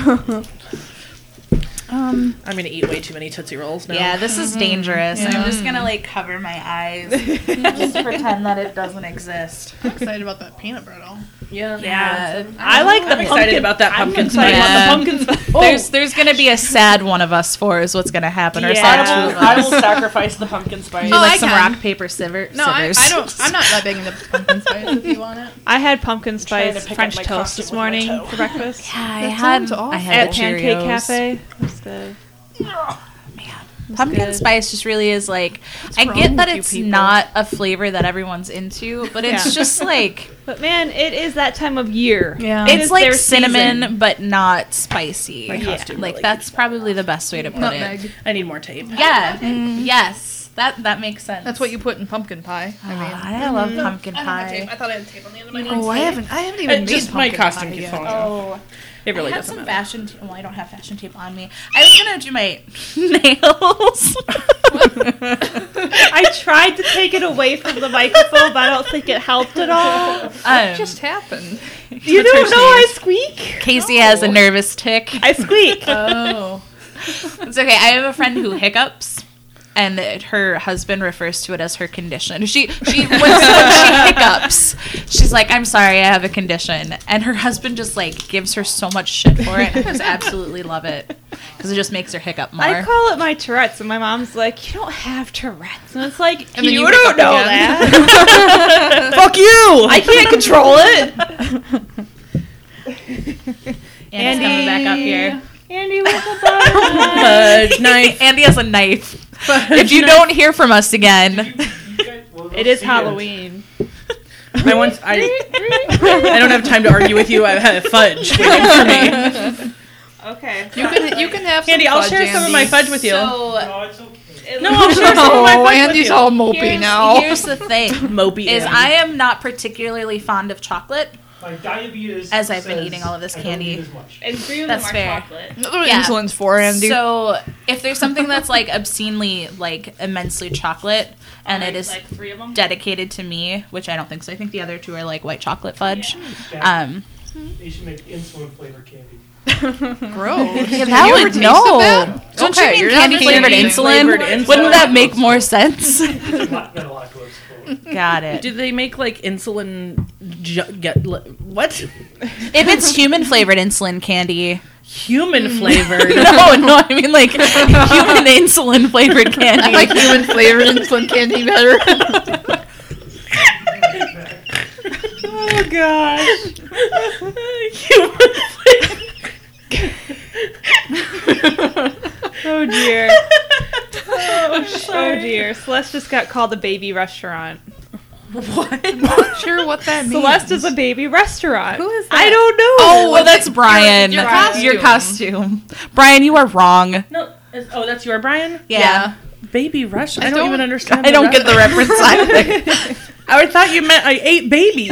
Um, I'm gonna eat way too many Tootsie Rolls now. Yeah, this is dangerous. Yeah. I'm just gonna like cover my eyes, just pretend that it doesn't exist. I'm excited about that peanut brittle. yeah, Yeah. I like the I'm excited pumpkin- about that I'm pumpkin excited spice. Yeah. about the pumpkin spice. There's there's gonna be a sad one of us four is what's gonna happen. Or Yeah. sad I two will, of I us. will sacrifice the pumpkin spice. Do Oh, like I some can. rock paper civer- No, I, scissors. I don't. I'm not that big into pumpkin spice. If you want it, I had pumpkin trying to spice pick up French my toast costume this with my morning toe. for breakfast Yeah, I That had sounds awesome. I had at the Pancake Cheerios. Cafe. It was good. Pumpkin good. spice just really is like, I wrong get that with you it's people? not a flavor that everyone's into, but it's Yeah. just like, But man, it is that time of year. Yeah. It it's is like their cinnamon, season. but not spicy. My Yeah. costume Like really that's keeps that probably the best way to put Nutmeg. it. I need more tape. Yeah. Yes. That that makes sense. That's what you put in pumpkin pie. I mean, I love pumpkin I don't have tape. pie. I thought I had tape on the end of my You nose. oh, I haven't. I haven't even Uh, made just my pumpkin costume pie keeps yet. falling off. Oh, It really I have doesn't some matter. fashion. T- well, I don't have fashion tape on me. I was gonna do my nails. I tried to take it away from the microphone, but I don't think it helped at all. Um, What just happened? You What's her don't know I sneeze? squeak? Casey has a nervous tick. I squeak. Oh. It's okay. I have a friend who hiccups, and her husband refers to it as her condition. She she when, when she hiccups, she's like, "I'm sorry, I have a condition," and her husband just like gives her so much shit for it. I just absolutely love it because it just makes her hiccup more. I call it my Tourette's, and my mom's like, "You don't have Tourette's," and it's like, And then "You, you don't hiccup know again. that. Fuck you! I can't control it." Andy's coming back up here. Andy with the butter. Fudge knife. Andy has a knife. If you don't hear from us again, You guys- well, It they'll is see Halloween. I once I I don't have time to argue with you. I have fudge waiting for me. Okay. You can you can have some Andy, I'll fudge, share some of Andy. my fudge with you. so No, it's okay. No, I'll share some of my Oh, fudge Andy's with you. all mopey here's, now. here's the thing: Mopey is Andy. I am not particularly fond of chocolate. My diabetes As I've been says eating all of this I don't candy. eat as much. And three of That's them are fair. chocolate. That's what Yeah. insulin's for, Andy. So if there's something that's like obscenely, like immensely chocolate, and it is like three of them. dedicated to me, which I don't think so. I think the other two are like white chocolate fudge. Jack, Um, they should make insulin flavored candy. Gross. yeah, Have that you ever would tasted no. that? Don't Okay, you you're mean not candy tasting flavored anything. insulin? Flavored insulin. Wouldn't that make more sense? It's not got a lot of close food. Got it. Do they make like insulin? Ju- get li- what? If it's human flavored insulin candy, Human flavored. no, no, I mean like human insulin flavored I candy. like human flavored insulin candy better. Oh gosh. Human Oh dear. Oh dear. Celeste just got called a baby restaurant. What? Sure, what that means. Celeste is a baby restaurant. Who is I that? don't know. Oh, well, that's Brian. your Your costume. costume. Brian, you are wrong. No. is- Oh, that's your Brian. Yeah. Baby Rush. I, I don't, don't- even understand. I don't get the reference either. I thought you meant I ate babies.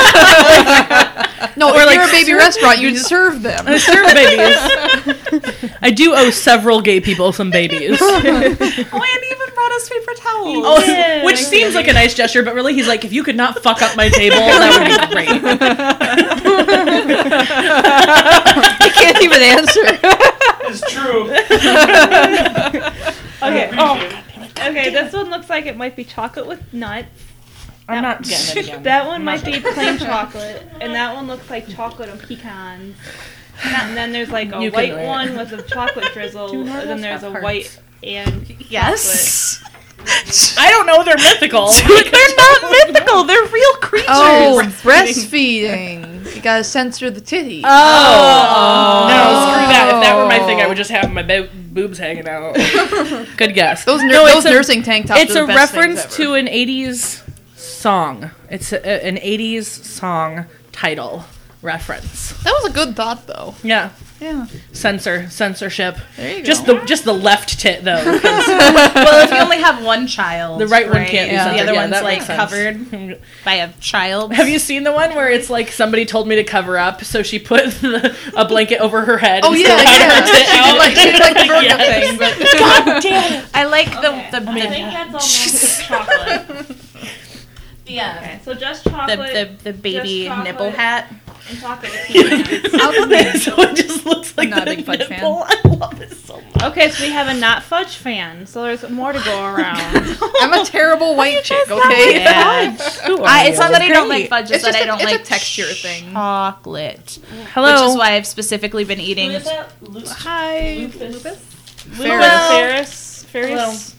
No, Or if like you're a baby serve restaurant, you babies. serve them. I serve babies. I do owe several gay people some babies. Oh, Andy even brought us paper towels. Oh, Yeah. which seems like a nice gesture, but really he's like, if you could not fuck up my table, that would be great. I can't even answer. It's true. Okay. I Oh. appreciate it. Okay. This one looks like it might be chocolate with nuts. I'm not getting it again. That one might be plain chocolate, and that one looks like chocolate and pecans. And then there's like a You can white do it. one with a chocolate drizzle, Do and not then there's have a hearts. white and Yes. I don't know. They're mythical. They're not mythical. They're real creatures. Oh, breastfeeding. You gotta censor the titties. Oh. No, screw that. If that were my thing, I would just have my bo- boobs hanging out. Good guess. Those, nur- No, those it's a- nursing tank tops It's are the a best reference things to ever. an eighties song. It's a, an eighties song title reference. That was a good thought, though. Yeah. Yeah. Censor censorship. There you Just go. the just the left tit though. 'cause Well, if you only have one child, The right one can't be Yeah. censored. The other Yeah, one's that like makes sense. covered by a child. Have you seen the one where it's like somebody told me to cover up, so she put the, a blanket over her head? Oh, and yeah, had yeah. her tit out. Like, she's like the burqa Yes. thing, but God damn it! I like the the, I the, think that's almost chocolate. yeah. Okay, so just the, chocolate the the baby Just chocolate. nipple hat. and chocolate with pecans. So it just looks like I'm not a the big fudge fan. nipple. I love it so much. Okay, so we have a not fudge fan, so there's more to go around. I'm a terrible white chick, okay? Yeah. Who are I, you? it's not that I don't like Great. fudge, it's It's that just I a- don't it's a like texture thing. chocolate. Hello. Which is why I've specifically been eating. Hi, Lupus? Lupus? Ferris. Ferris. Ferris. Hello.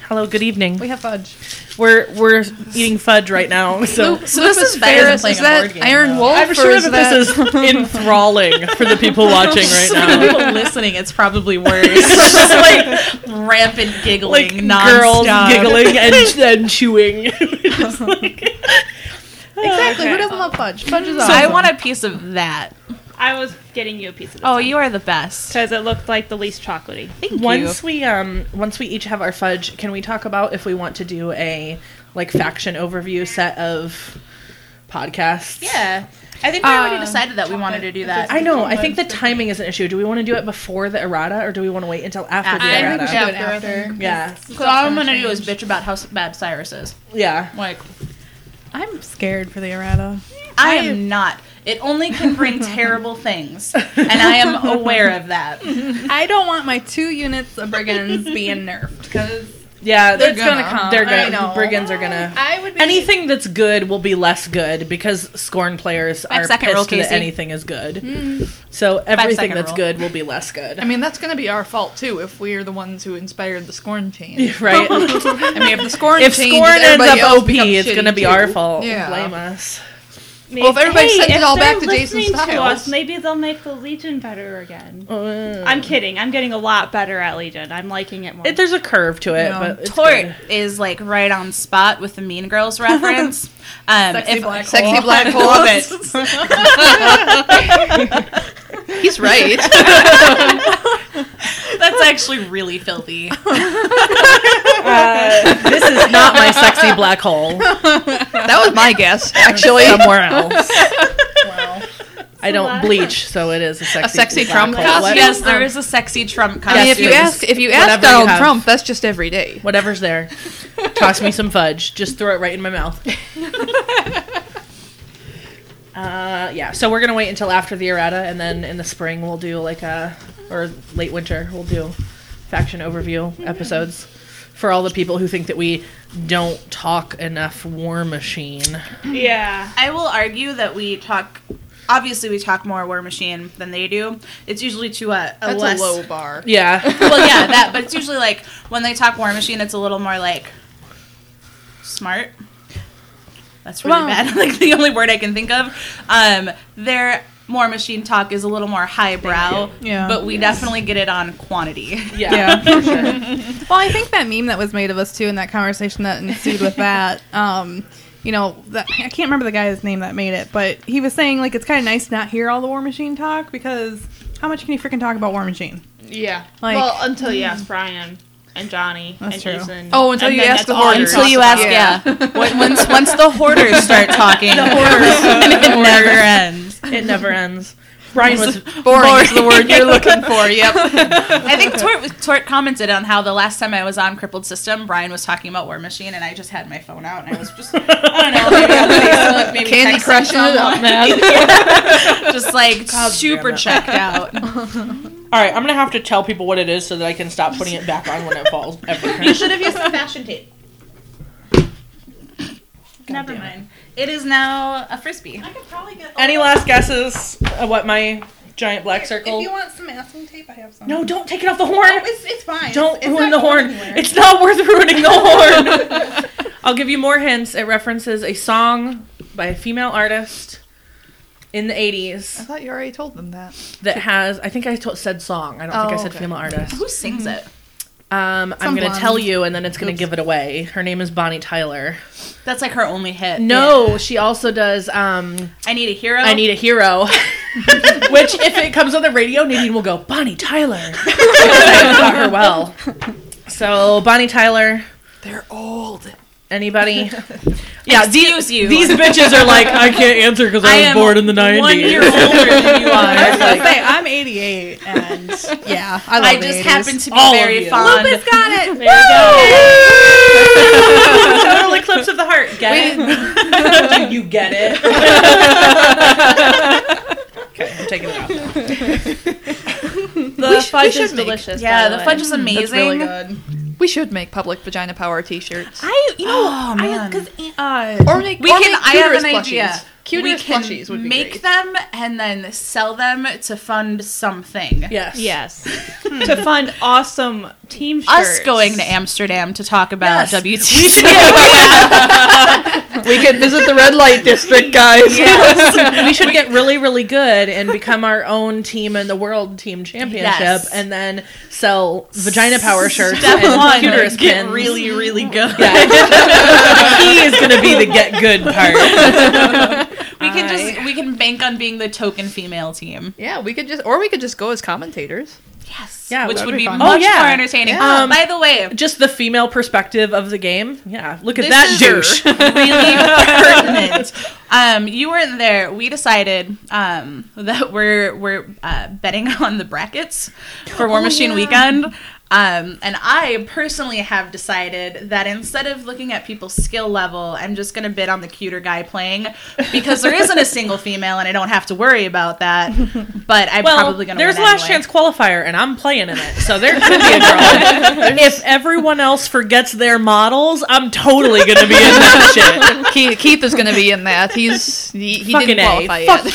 Hello, good evening. We have fudge. We're we're eating fudge right now, so So this is better than Ferris, playing is a that board game, Iron though. Wolf? I'm or sure is that that this is enthralling for the people watching right For the now. people listening, it's probably worse. It's just like rampant giggling, Like nonstop. girls giggling and, and chewing. Just like- Exactly. Okay. Who doesn't love fudge? Fudge is So awesome. I want a piece of that. I was getting you a piece of this. Oh, you are the best. Because it looked like the least chocolatey. Thank once we um once we each have our fudge, can we talk about if we want to do a like faction overview set of podcasts? Yeah. I think we already Uh, decided that we wanted to do that. I know. I think the timing is an issue. Do we want to do it before the errata, or do we want to wait until after the I think errata? we should Yeah, do it after, after. I think. Yeah, So all I'm gonna do is bitch about how bad Cyrus is. yeah. Like, I'm scared for the errata. I am not. It only can bring terrible things, and I am aware of that. I don't want my two units of brigands being nerfed because Yeah, they're they're gonna, come. They're I gonna. know. Brigands are gonna. I would be Anything that's good will be less good because Scorn players Five are second pissed rule, that Casey. anything is good. So everything second that's rule. good will be less good. I mean, that's going to be our fault too if we're the ones who inspired the Scorn change. right? I mean, if the Scorn if changes, Scorn ends everybody up else O P, becomes it's shitty, gonna be too. our fault. Yeah. Blame us. Well, if everybody Hey, sends it if all they're back to Jason listening to Stiles. us, maybe they'll make the Legion better again. Uh, I'm kidding. I'm getting a lot better at Legion. I'm liking it more. It, there's a curve to it, No. but it's Tort good. is like right on spot with the Mean Girls reference. Um, Sexy if- black Sexy hole. black I hole. love it. He's right. That's actually really filthy. Uh, this is not my sexy black hole. That was my guess, actually. Somewhere else. Wow. I don't bleach, so it is a sexy, A sexy black Trump hole. costume? What- Yes, there is a sexy Trump I mean, if you Yes, ask if you whatever ask you Donald have. Trump, that's just every day. Whatever's there. Toss me some fudge. Just throw it right in my mouth. Uh, yeah, so we're gonna wait until after the errata, and then in the spring we'll do like a, or late winter we'll do faction overview episodes for all the people who think that we don't talk enough War Machine. yeah. I will argue that we talk. Obviously, we talk more War Machine than they do. It's usually to a, a That's less a low bar. Yeah, well, yeah, that. But it's usually like when they talk War Machine, it's a little more like smart. That's really Well- bad. Like the only word I can think of. Um, their War Machine talk is a little more highbrow. Yeah. But we definitely get it on quantity. yeah, Yeah. for sure. Well, I think that meme that was made of us too, in that conversation that ensued with that, um, you know, that I can't remember the guy's name that made it, but he was saying like it's kind of nice to not hear all the War Machine talk because how much can you freaking talk about War Machine? Yeah. Like- well, until you ask Brian and Johnny That's and true. Jason. Oh, until and you then ask that's the all hoarders. Until you ask, yeah. When- once once the hoarders start talking, the hoarders, and it never ends. It never ends. Brian was Boring is the word you're looking for. Yep. I think Tort, Tort commented on how the last time I was on Crippled System, Brian was talking about War Machine, and I just had my phone out, and I was just, I don't know, maybe on Facebook, maybe Candy texting crushing it up, someone. man. Just like God super damn it. checked out. all right. I'm gonna have to tell people what it is so that I can stop putting it back on when it falls. Every time. You should have used the fashion tape. Never damn it. mind. It is now a frisbee. I could probably get Any last guesses of what my giant black circle? If you want some masking tape, I have some. No, don't take it off the horn. Oh, it's, it's fine. Don't it's, it's ruin not the going horn. anywhere. It's not worth ruining the horn. I'll give you more hints. It references a song by a female artist in the I eighties thought you already told them that. that has, I think I to- said song. I don't think I Oh, said okay. female artist. Who sings it? Um, I'm Some going to blonde. tell you and then it's going to Oops. give it away. Her name is Bonnie Tyler. That's like her only hit. No, she also does um, I Need a Hero. I Need a Hero. Which, if it comes on the radio, Nadine will go, Bonnie Tyler. Because I taught her well. So, Bonnie Tyler. They're old. Anybody? Yeah, Excuse you. These bitches are like, I can't answer because I, I was am born in the one nineties. year older than you I are. was gonna say I'm eighty-eight, and yeah, I love I the just eighties. happen to be All of very you. fond. Lupus got it. There you go. Total eclipse of the heart. Get it? Do you get it? Okay, I'm taking it out now. The fudge should is make- delicious. Yeah, by the way. fudge is amazing. It's really good. We should make public vagina power T-shirts. I, you know, Oh, man. because uh, Or make We or can. make I have clitoris an plushies. idea. Cutest we can plushies would be make great. them and then sell them to fund something. Yes. Yes. To fund awesome team shirts. Us going to Amsterdam to talk about Yes. W T C. We could visit the red light district, guys. We should get really, really good and become our own team in the world team championship, Yes. and then sell vagina power shirts Step and one, uterus get pins. really, really good. Yeah. The key is going to be the get good part. We can I- just we can bank on being the token female team. Yeah, we could just, or we could just go as commentators. Yes. Yeah, Which that'd would be be fun. much Oh, yeah. more entertaining. Yeah. Um, By the way, Just the female perspective of the game. Yeah, look at This that is- douche. really pertinent. Um, you weren't there. We decided um, that we're we're uh, betting on the brackets for War Machine Weekend. Um, and I personally have decided that instead of looking at people's skill level, I'm just going to bid on the cuter guy playing, because there isn't a single female and I don't have to worry about that. But I'm Well, probably going to there's win last anyway. chance qualifier, and I'm playing in it, so there could be a girl. If everyone else forgets their models, I'm totally gonna be in that shit. Keith, Keith is going to be in that. He's he, he Fucking didn't A. qualify Fuck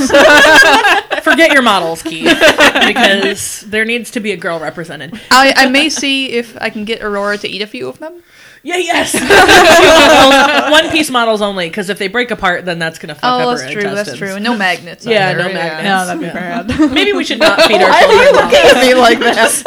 yet. Keith. Forget your models, Keith, because there needs to be a girl represented. I, I may see if I can get Aurora to eat a few of them. Yeah, yes. models, one piece models only, because if they break apart, then that's gonna fuck Oh, up that's her true. That's intestines. true. No magnets. Yeah, either, no magnets. Yeah. No, that'd be bad. Maybe we should not feed our Why are you children. looking at me like that?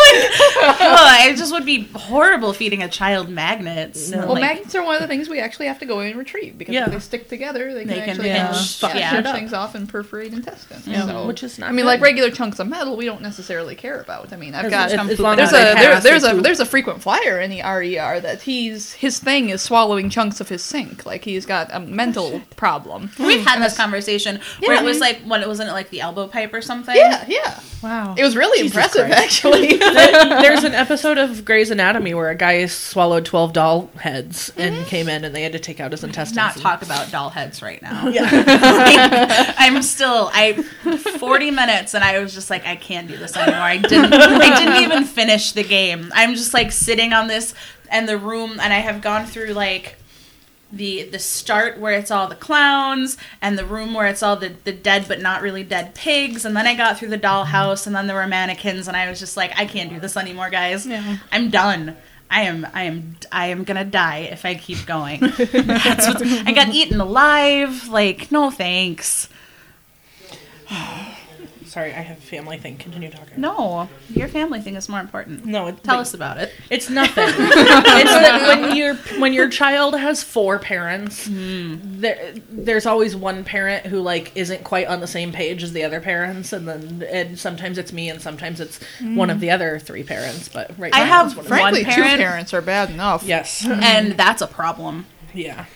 Oh, it just would be horrible feeding a child magnets. No. Well, Like, magnets are one of the things we actually have to go in and retrieve, because Yeah. if they stick together, they can They can actually Yeah. kind of pinch- yeah, yeah. pinch up. things off and perforate intestines. Yeah, So, which is not I mean, good. like regular chunks of metal, we don't necessarily care about. I mean, I've As- got as- as long there's as a they there, pass, there's they a poop. there's a frequent flyer in the R E R that he's his thing is swallowing chunks of his sink. Like he's got a mental problem. we've had this conversation where Yeah. it was like, what, wasn't it like the elbow pipe or something? Yeah, yeah. Wow. It was really Jesus impressive, Christ. actually. There's an episode of Grey's Anatomy where a guy swallowed twelve doll heads and came in and they had to take out his intestines. Not and- talk about doll heads right now. Yeah. I'm still I forty minutes and I was just like, I can't do this anymore. I didn't I didn't even finish the game. I'm just like sitting on this and the room, and I have gone through like the the start where it's all the clowns, and the room where it's all the, the dead but not really dead pigs, and then I got through the dollhouse, and then there were mannequins, and I was just like, I can't do this anymore, guys. Yeah. I'm done. I am I am I am gonna die if I keep going. That's what's, I got eaten alive. Like, no thanks. Sorry, I have a family thing. Continue talking. No, your family thing is more important. No, it, Tell us about it. It's nothing. It's that when your when your child has four parents, Hmm. there there's always one parent who like isn't quite on the same page as the other parents, and then and sometimes it's me, and sometimes it's one of the other three parents. But right I now, have it's one of Frankly, One two parent- parents are bad enough. yes, And that's a problem. yeah.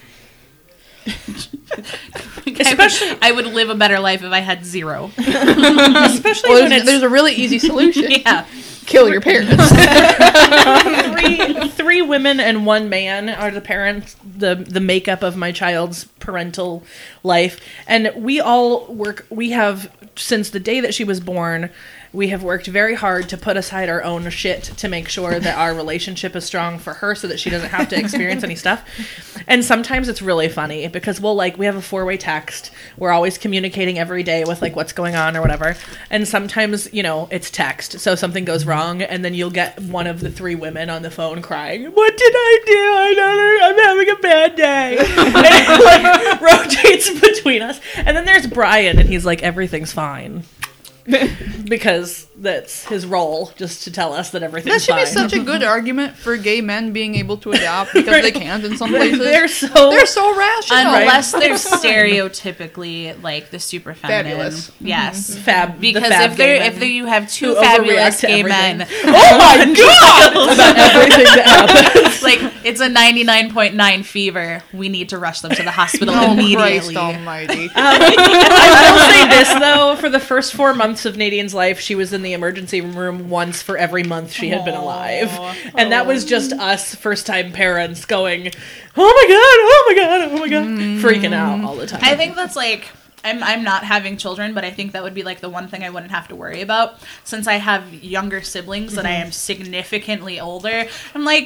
Especially, I would live a better life if I had zero. Especially Well, when there's, it's there's a really easy solution. Yeah. Kill your parents. three three women and one man are the parents, the the makeup of my child's parental life, and we all work. We have since the day that she was born. We have worked very hard to put aside our own shit to make sure that our relationship is strong for her so that she doesn't have to experience any stuff. And sometimes it's really funny because we'll like, we have a four-way text. We're always communicating every day with like what's going on or whatever. And sometimes, you know, it's text. So something goes wrong and then you'll get one of the three women on the phone crying, "What did I do? I don't, I'm having a bad day." And it like rotates between us. And then there's Brian and he's like, "Everything's fine." Because that's his role, just to tell us that That everything's should fine. be such a good argument for gay men being able to adopt because they can't in some places. They're so They're so rational. Unless they're stereotypically like the super feminine. Fabulous. Yes. fab. the Because fab if they're gay if men they, you have two who overreact fabulous to gay everything. men, Oh my god! About everything that happens. like it's a ninety-nine point nine fever, we need to rush them to the hospital Oh, immediately. Christ almighty. I will say this though: for the first four months of Nadine's life, she was in the emergency room once for every month she had been alive, and that was just us first-time parents going, "Oh my god! Oh my god! Oh my god!" freaking out all the time. I think that's like I'm I'm not having children, but I think that would be like the one thing I wouldn't have to worry about since I have younger siblings that I am significantly older. I'm like,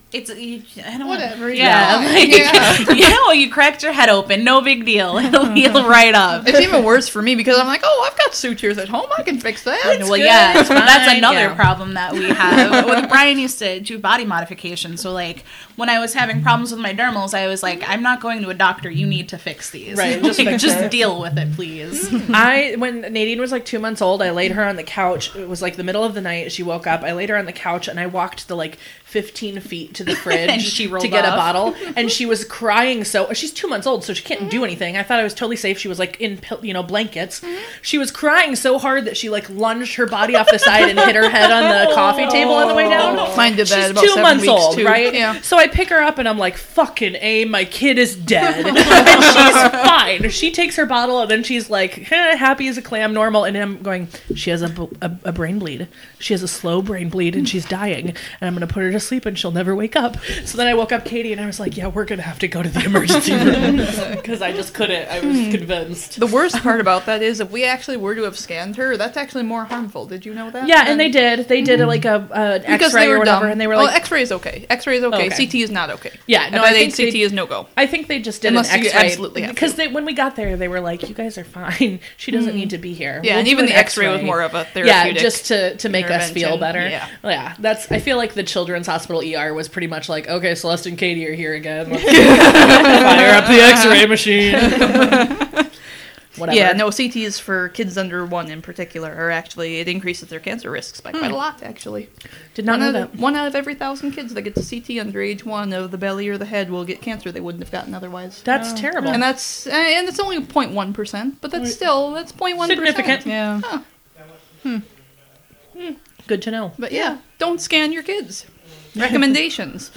It's you, I don't Whatever. Want, yeah, Yeah. like, Yeah. you know, you cracked your head open, no big deal. It'll heal right up. It's even worse for me because I'm like, oh, I've got sutures at home. I can fix that. well, good, yeah, it's that's fine, another yeah. problem that we have. Well, Brian used to do body modification, so like when I was having problems with my dermals, I was like, I'm not going to a doctor. You need to fix these. Right, just Like, fix just it. deal with it, please. I when Nadine was like two months old, I laid her on the couch. It was like the middle of the night. She woke up. I laid her on the couch and I walked the like fifteen feet to the fridge And she rolled to get off. a bottle. And she was crying. So she's two months old, so she can't do anything. I thought I was totally safe. She was like in pil- you know blankets. She was crying so hard that she like lunged her body off the side and hit her head on the coffee table on the way down. Mine did that She's about two seven months weeks, old, too. right? Yeah. So I pick her up and I'm like, fucking A, my kid is dead. And she's fine. She takes her bottle and then she's like, eh, happy as a clam, normal. And I'm going, she has a, b- a, a brain bleed. She has a slow brain bleed and she's dying. And I'm going to put her to sleep and she'll never wake up. So then I woke up Katie and I was like, yeah, we're going to have to go to the emergency room. Because I just couldn't. I was convinced. The worst part about that is if we actually were to have scanned her, that's actually more harmful. Did you know that? Yeah, Than- and they did. They did like a, a because X-ray they were or whatever. dumb. And they were well, like, X-ray is okay. X-ray is okay. Okay. C T is not okay. yeah, At no, that I age, think C T they, is no go. I think they just did Unless an you X-ray absolutely have because to. they when we got there they were like, you guys are fine. She doesn't need to be here. Yeah, We'll and do even an the X-ray was more of a yeah, therapeutic. just to to make us feel intervention. better. Yeah. yeah. That's. I feel like the Children's Hospital E R was pretty much like, okay, Celeste and Katie are here again. Let's fire up the X-ray machine. Whatever. Yeah, no, C Ts for kids under one in particular are actually, it increases their cancer risks by quite a lot, actually. Did not One know out, that. of, one out of every thousand kids that gets a C T under age one of the belly or the head will get cancer they wouldn't have gotten otherwise. That's terrible. And that's and it's only zero point one percent, but that's still, that's zero point one percent. Significant. Yeah. Good to know. But yeah, don't scan your kids. Recommendations.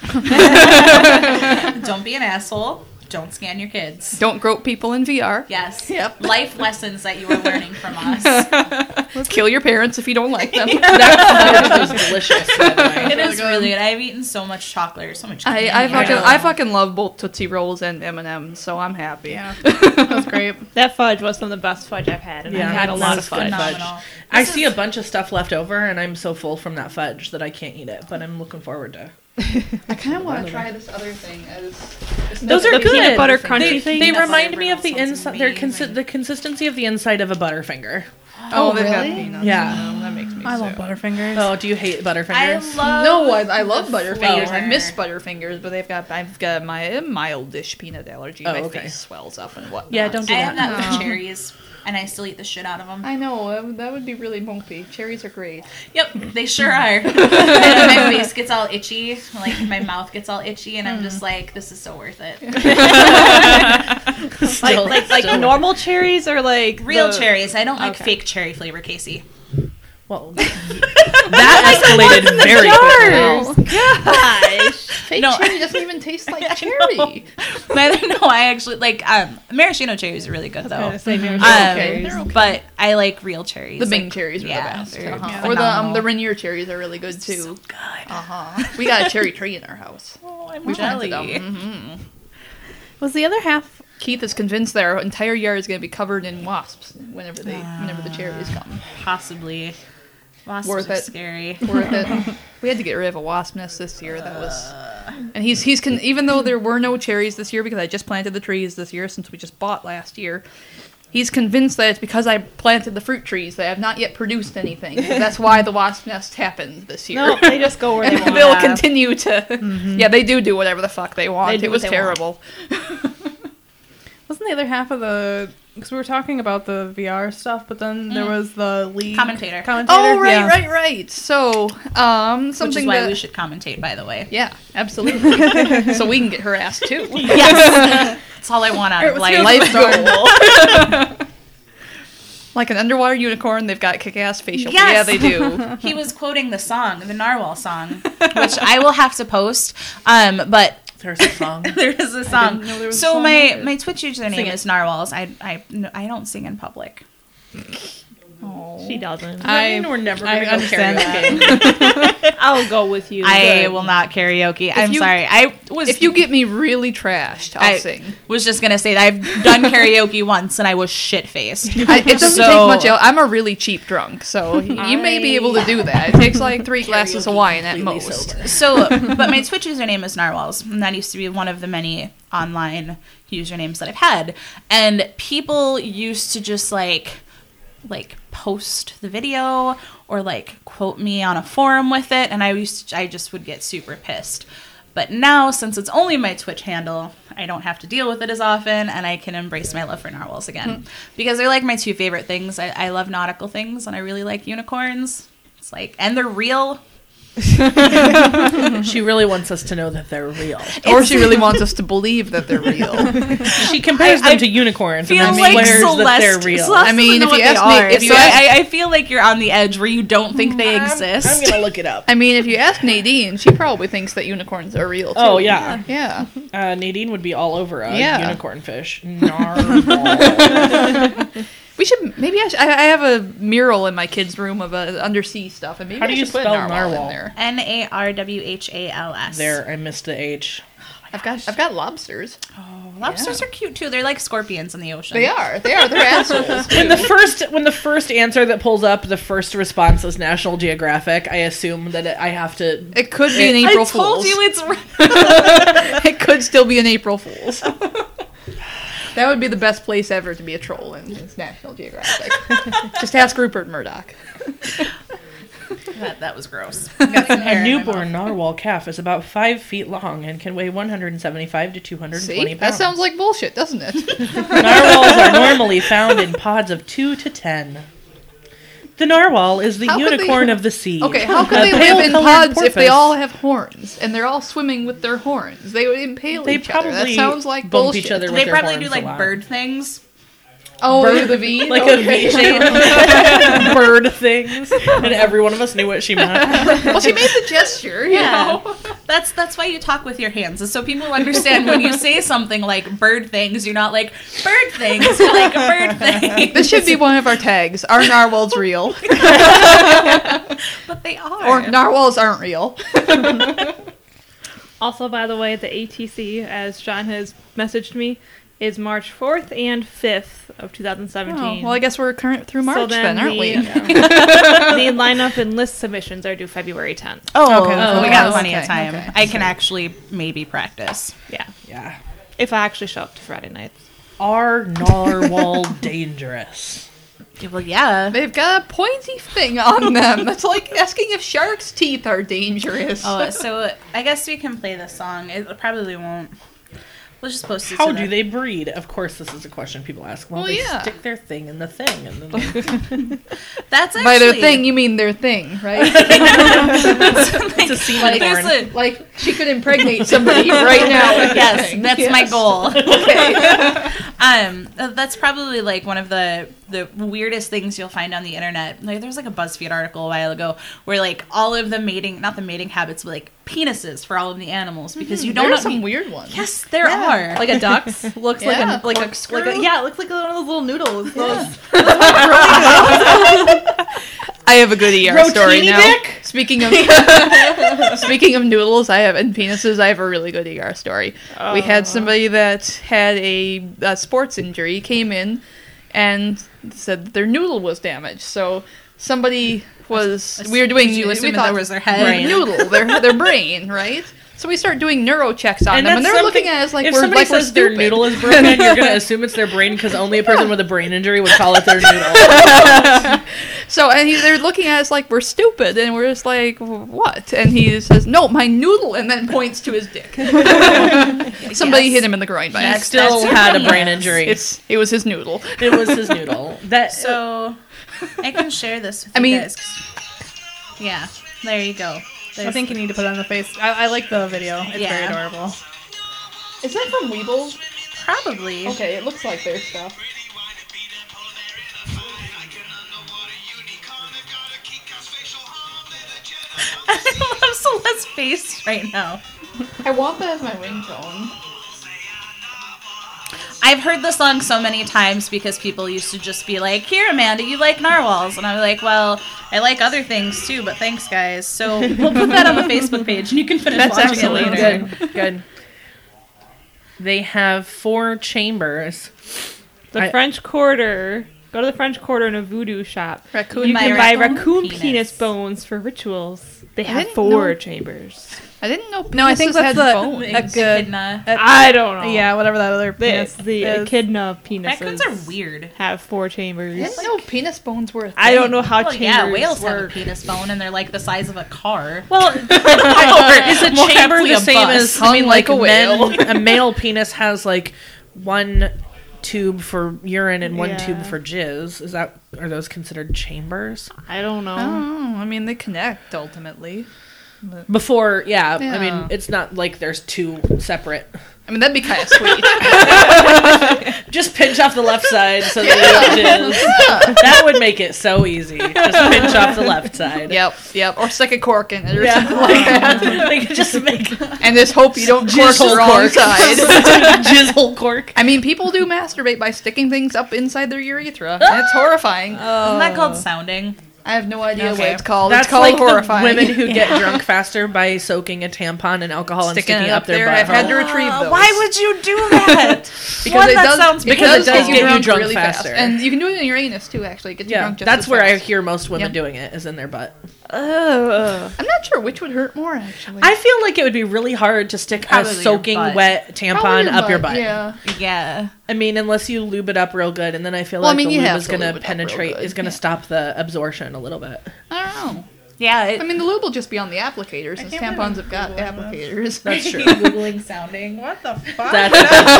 Don't be an asshole. Don't scan your kids. Don't grope people in V R. Yes. Yep. Life lessons that you are learning from us. Kill your parents if you don't like them. That was delicious. By the way. It is really good. I've eaten so much chocolate, so much. I, candy. I fucking know. I fucking love both Tootsie Rolls and M and M's, so I'm happy. Yeah. That was great. That fudge was some of the best fudge I've had, and Yeah, I've had a it's lot of fudge. phenomenal. I This see is- a bunch of stuff left over, and I'm so full from that fudge that I can't eat it. But I'm looking forward to. I kind of want to try this other thing. As Those are The good. peanut butter crunchy They, thing? they Peanut remind butter me of the sounds inside. They're consi- amazing. the consistency of the inside of a Butterfinger. Oh, they've got really? peanuts. Yeah. No, that makes me I love sick. Butterfingers. Oh, do you hate I Butterfingers? love. No, I, I love the Butterfingers. I flavor. miss Butterfingers, but they've got I've got my a mildish peanut allergy. Oh, my okay. face swells up and whatnot. Yeah, don't do I have that. that with cherries, and I still eat the shit out of them. I know that would, that would be really mopey. Cherries are great. Yep, they sure are. And my face gets all itchy, like my mouth gets all itchy, and I'm just like, this is so worth it. Like, Still- like, like still- normal cherries or like Real the- cherries. I don't like Okay. fake cherry flavor, Casey. Well, that escalated very quickly. Gosh. Fake No. cherry doesn't even taste like cherry. I know. I actually like um, maraschino cherries are really good though. Gonna say maraschino Um, okay. They're okay. But I like real cherries. The Bing like, cherries are yeah, the best. they're Uh-huh. phenomenal. Or the um, the Rainier cherries are really good too. So good. Uh huh. We got a cherry tree in our house. Oh, I'm We jelly. planted them. hmm Was the other half? Keith is convinced that our entire yard is going to be covered in wasps whenever they whenever the cherries come. Possibly. Wasps Worth are it. scary. Worth it. We had to get rid of a wasp nest this year. That was, and he's he's con- even though there were no cherries this year because I just planted the trees this year since we just bought last year. He's convinced that it's because I planted the fruit trees that have not yet produced anything. That's why the wasp nest happened this year. No, they just go where they and want. they'll continue to. Yeah, they do do whatever the fuck they want. They do it was what they want. terrible. Wasn't the other half of the because we were talking about the V R stuff, but then there Mm. was the lead Commentator. Commentator. Oh right, yeah. right, right. So, um, something Which is why that, we should commentate, by the way. yeah, absolutely. So we can get harassed too. Yes. That's all I want out It of was life. Life goal. Like an underwater unicorn, they've got kick-ass facial. Yes. Yeah, they do. He was quoting the song, the Narwhal song, which I will have to post. Um, but There's a song. there is a song. know there was a So song my either. my Twitch username Sing it. is Narwhals. I I no, I don't sing in public. Oh. She doesn't. I I mean we're never I going to go understand karaoke. I'll I'll go with you. I Good. will not karaoke. I'm you- sorry. I was. If you get me really trashed, I'll I sing. was just gonna say that I've done karaoke once and I was shit faced. I, it doesn't So- take much. el- I'm a really cheap drunk, so you may be able to do that. It takes like three glasses of wine at Completely most. sober. So, but my Twitch username is Narwhals, and that used to be one of the many online usernames that I've had. And people used to just like, like post the video or like quote me on a forum with it, and I used to, I just would get super pissed. But now, since it's only my Twitch handle, I don't have to deal with it as often, and I can embrace my love for narwhals again. Because they're like my two favorite things. I, I love nautical things, and I really like unicorns. It's like, and they're real. She really wants us to know that they're real. Or she really wants us to believe that they're real. She compares I- them I to unicorns and Feel then like swears Celeste. that they're real. Celeste I mean, doesn't know if you what they ask me- are, if you so ask- I, I feel like you're on the edge where you don't think they exist. I'm gonna look it up. I mean, if you ask Nadine, she probably thinks that unicorns are real too. Oh, yeah. Yeah. Uh, Nadine would be all over a Yeah. unicorn fish. Narwhal. We should maybe I, should, I I have a mural in my kids' room of uh, undersea stuff, and maybe How do I you should put spell narwhal, narwhal? in there. N A R W H A L S. There, I missed the H. I've got I've got lobsters. Oh, lobsters are cute too. They're like scorpions in the ocean. They are. They are. They're assholes. When the first when the first answer that pulls up, the first response is National Geographic, I assume that it, I have to. It could be an I April told Fool's. you it's. It could still be an April Fool's. That would be the best place ever to be a troll in. It's National Geographic. Just ask Rupert Murdoch. that, that was gross. Got some hair A in my newborn mouth. narwhal calf is about five feet long and can weigh one hundred seventy-five to two hundred twenty See, pounds. that sounds like bullshit, doesn't it? Narwhals are normally found in pods of two to ten. The narwhal is the How could they- unicorn of the sea. Okay, how could A they live in pale-colored pods if they porpoise. all have horns and they're all swimming with their horns? They would impale They each other. That probably sounds like bump bullshit. each other with They their probably do horns like a lot. bird things. Oh, Bird- the V, like okay. a V shape. Bird things, and every one of us knew what she meant. Well, she made the gesture, you Yeah, know. that's that's why you talk with your hands, is so people understand when you say something like bird things, you're not like bird things, you're like bird things. This should be one of our tags. Are narwhals real? But they are. Or narwhals aren't real. Also, by the way, the A T C, as John has messaged me, is March fourth and fifth of two thousand Oh, seventeen. well, I guess we're current through March So then, aren't the, we? the lineup and list submissions are due February tenth. Oh, Okay, oh, we okay, got plenty of okay, time. okay. I can actually maybe practice. Yeah. Yeah. If I actually show up to Friday nights. Are narwhal dangerous? Well, yeah. They've got a pointy thing on them. That's like asking if sharks' teeth are dangerous. Oh, so I guess we can play this song. It probably won't. We'll just post it. How to do the- they breed? Of course, this is a question people ask. Well, Well, they yeah. stick their thing in the thing, and then they That's actually By their thing, you mean their thing, right? it's a scene Like, porn. there's a- like she could impregnate somebody right now. with yes, that thing. that's my Yes. goal. Okay. Um, uh, that's probably like one of the the weirdest things you'll find on the internet. Like, there was like a BuzzFeed article a while ago where like all of the mating, not the mating habits, but like penises for all of the animals because you don't There know are some weird ones. Yes, there are. Like a duck's looks Yeah. like a like a, Corkscrew. like a yeah, it looks like one of those little noodles. Those I have a good E R story Rotini now. dick? Speaking of speaking of noodles, I have and penises. I have a really good E R story. We had somebody that had a, a sports injury came in and said that their noodle was damaged. So somebody was we were doing. Did you we assume thought that was their head? brain. noodle, their their brain, right? So we start doing neuro checks on And them, and that's they're looking something- at us like if we're somebody like we're says their stupid. noodle is broken, you're gonna assume it's their brain because only a person with a brain injury would call it their noodle. So and he, they're looking at us like we're stupid, and we're just like, what? And he says, "No, my noodle," and then points to his dick. Somebody Yes. hit him in the groin by He That's- accident. still that's had a your brain penis. injury. It's it was his noodle. It was his noodle. That So I can share this with I you mean- guys. Yeah, there you go. I There's- think you need to put it on the face. I, I like the video. It's Yeah. very adorable. Is that from Weebles? probably. Okay, it looks like their stuff. I love Celeste's face right now. I want that as my ringtone. I've heard the song so many times because people used to just be like, "Here, Amanda, you like narwhals," and I'm like, "Well, I like other things too, but thanks, guys." So we'll put that on the Facebook page, and you can finish That's watching excellent. it later. Good. Good. They have four chambers. The I- French Quarter. Go to the French Quarter in a voodoo shop. Raccoon. You My can buy raccoon raccoon penis. penis. bones for rituals. They I have didn't four know- chambers. I didn't know. No, I think penises that's had the- bones. a good- Echidna. I don't know. Yeah, whatever that other The, penis the is. echidna penises Raccoons are weird. have four chambers. I didn't know penis bones were. A thing. I don't know how Well, chambers yeah, whales have a work. penis bone, and they're like the size of a car. Well, is a More chamber aptly the a same bus. as I Hung mean, like like, a whale. men? A male penis has like one tube for urine and one Yeah. tube for jizz. Is that are those considered chambers? I don't know. I don't know. I mean, they connect ultimately. Before, yeah, I Yeah. mean, it's not like there's two separate. I mean, that'd be kind of sweet. Just pinch off the left side so that you jizz. That would make it so easy. Just pinch off the left side. Yep, yep. Or stick a cork in it or Yeah. something like that. They could just make And just hope you don't cork the jizzle wrong cork. side. Jizzle cork. I mean, people do masturbate by sticking things up inside their urethra. That's horrifying. Isn't that called sounding? I have no idea what Okay. it's called. That's it's called like horrifying. the women who get drunk faster by soaking a tampon in alcohol and Sticking sticking it it up up their there. butt. I've had to retrieve those. Why would you do that? Because One, it that does, sounds because it does get get you drunk really faster. fast. And you can do it in your anus too, actually. It gets you Yeah, drunk just that's as where I fast. hear most women Yep. doing it, is in their butt. Ugh. I'm not sure which would hurt more, actually. I feel like it would be really hard to stick Probably a your soaking butt. wet Probably tampon up your butt. Yeah. Yeah. I mean, unless you lube it up real good, and then I feel Well, I like mean, the you lube have is to going to lube it up real penetrate, good, is going to yeah. stop the absorption a little bit. I don't know. Yeah. It, I mean, the lube will just be on the applicator since can't tampons believe have got Googling applicators. That's true. Googling sounding. What the fuck? That's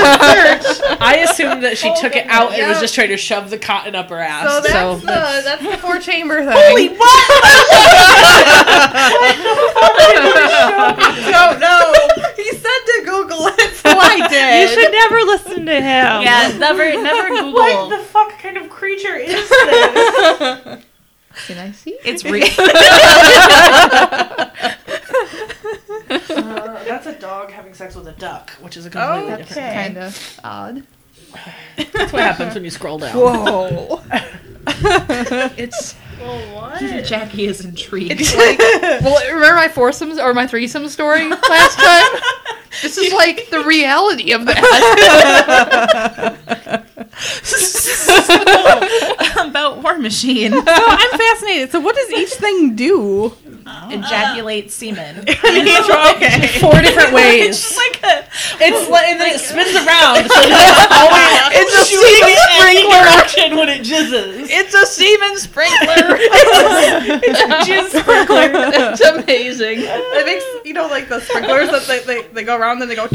I assumed that she took it out and was just trying to shove the cotton up her ass. so that's So the that's- that's the four chamber thing. Holy what? No, no. He said to Google it, so I You did. should never listen to him. Yeah, never, never Google. What the fuck kind of creature is this? Can I see? It's real. Uh, that's a dog having sex with a duck, which is a completely different. Okay. Kind of odd. That's what happens when you scroll down. Whoa. It's What? Jackie is intrigued. Well, remember my foursomes or my threesome story last time? This is like the reality of that. About War Machine. So I'm fascinated. So what does each thing do? Ejaculate semen. Okay. Four different ways. It's like a. It's like, and then it spins around, so it's always It's a shooting semen in any sprinkler. direction when it jizzes. It's a semen sprinkler. Jizz sprinkler. It's amazing. It makes you know like the sprinklers that they, they, they go around and they go.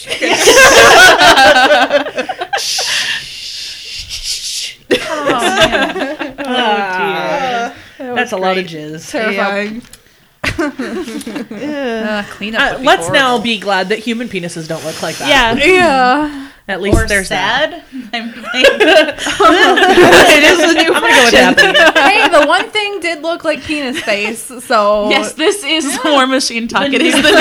Ah, that's a lot of jizz. Terrifying. Uh, clean up. Uh, would be let's now horrible. be glad that human penises don't look like that. Yeah. Yeah. At least Or there's that. sad. I'm It is the new I'm gonna go with happy. Hey, the one thing did look like penis face, so Yes, this is War Machine talk. It is the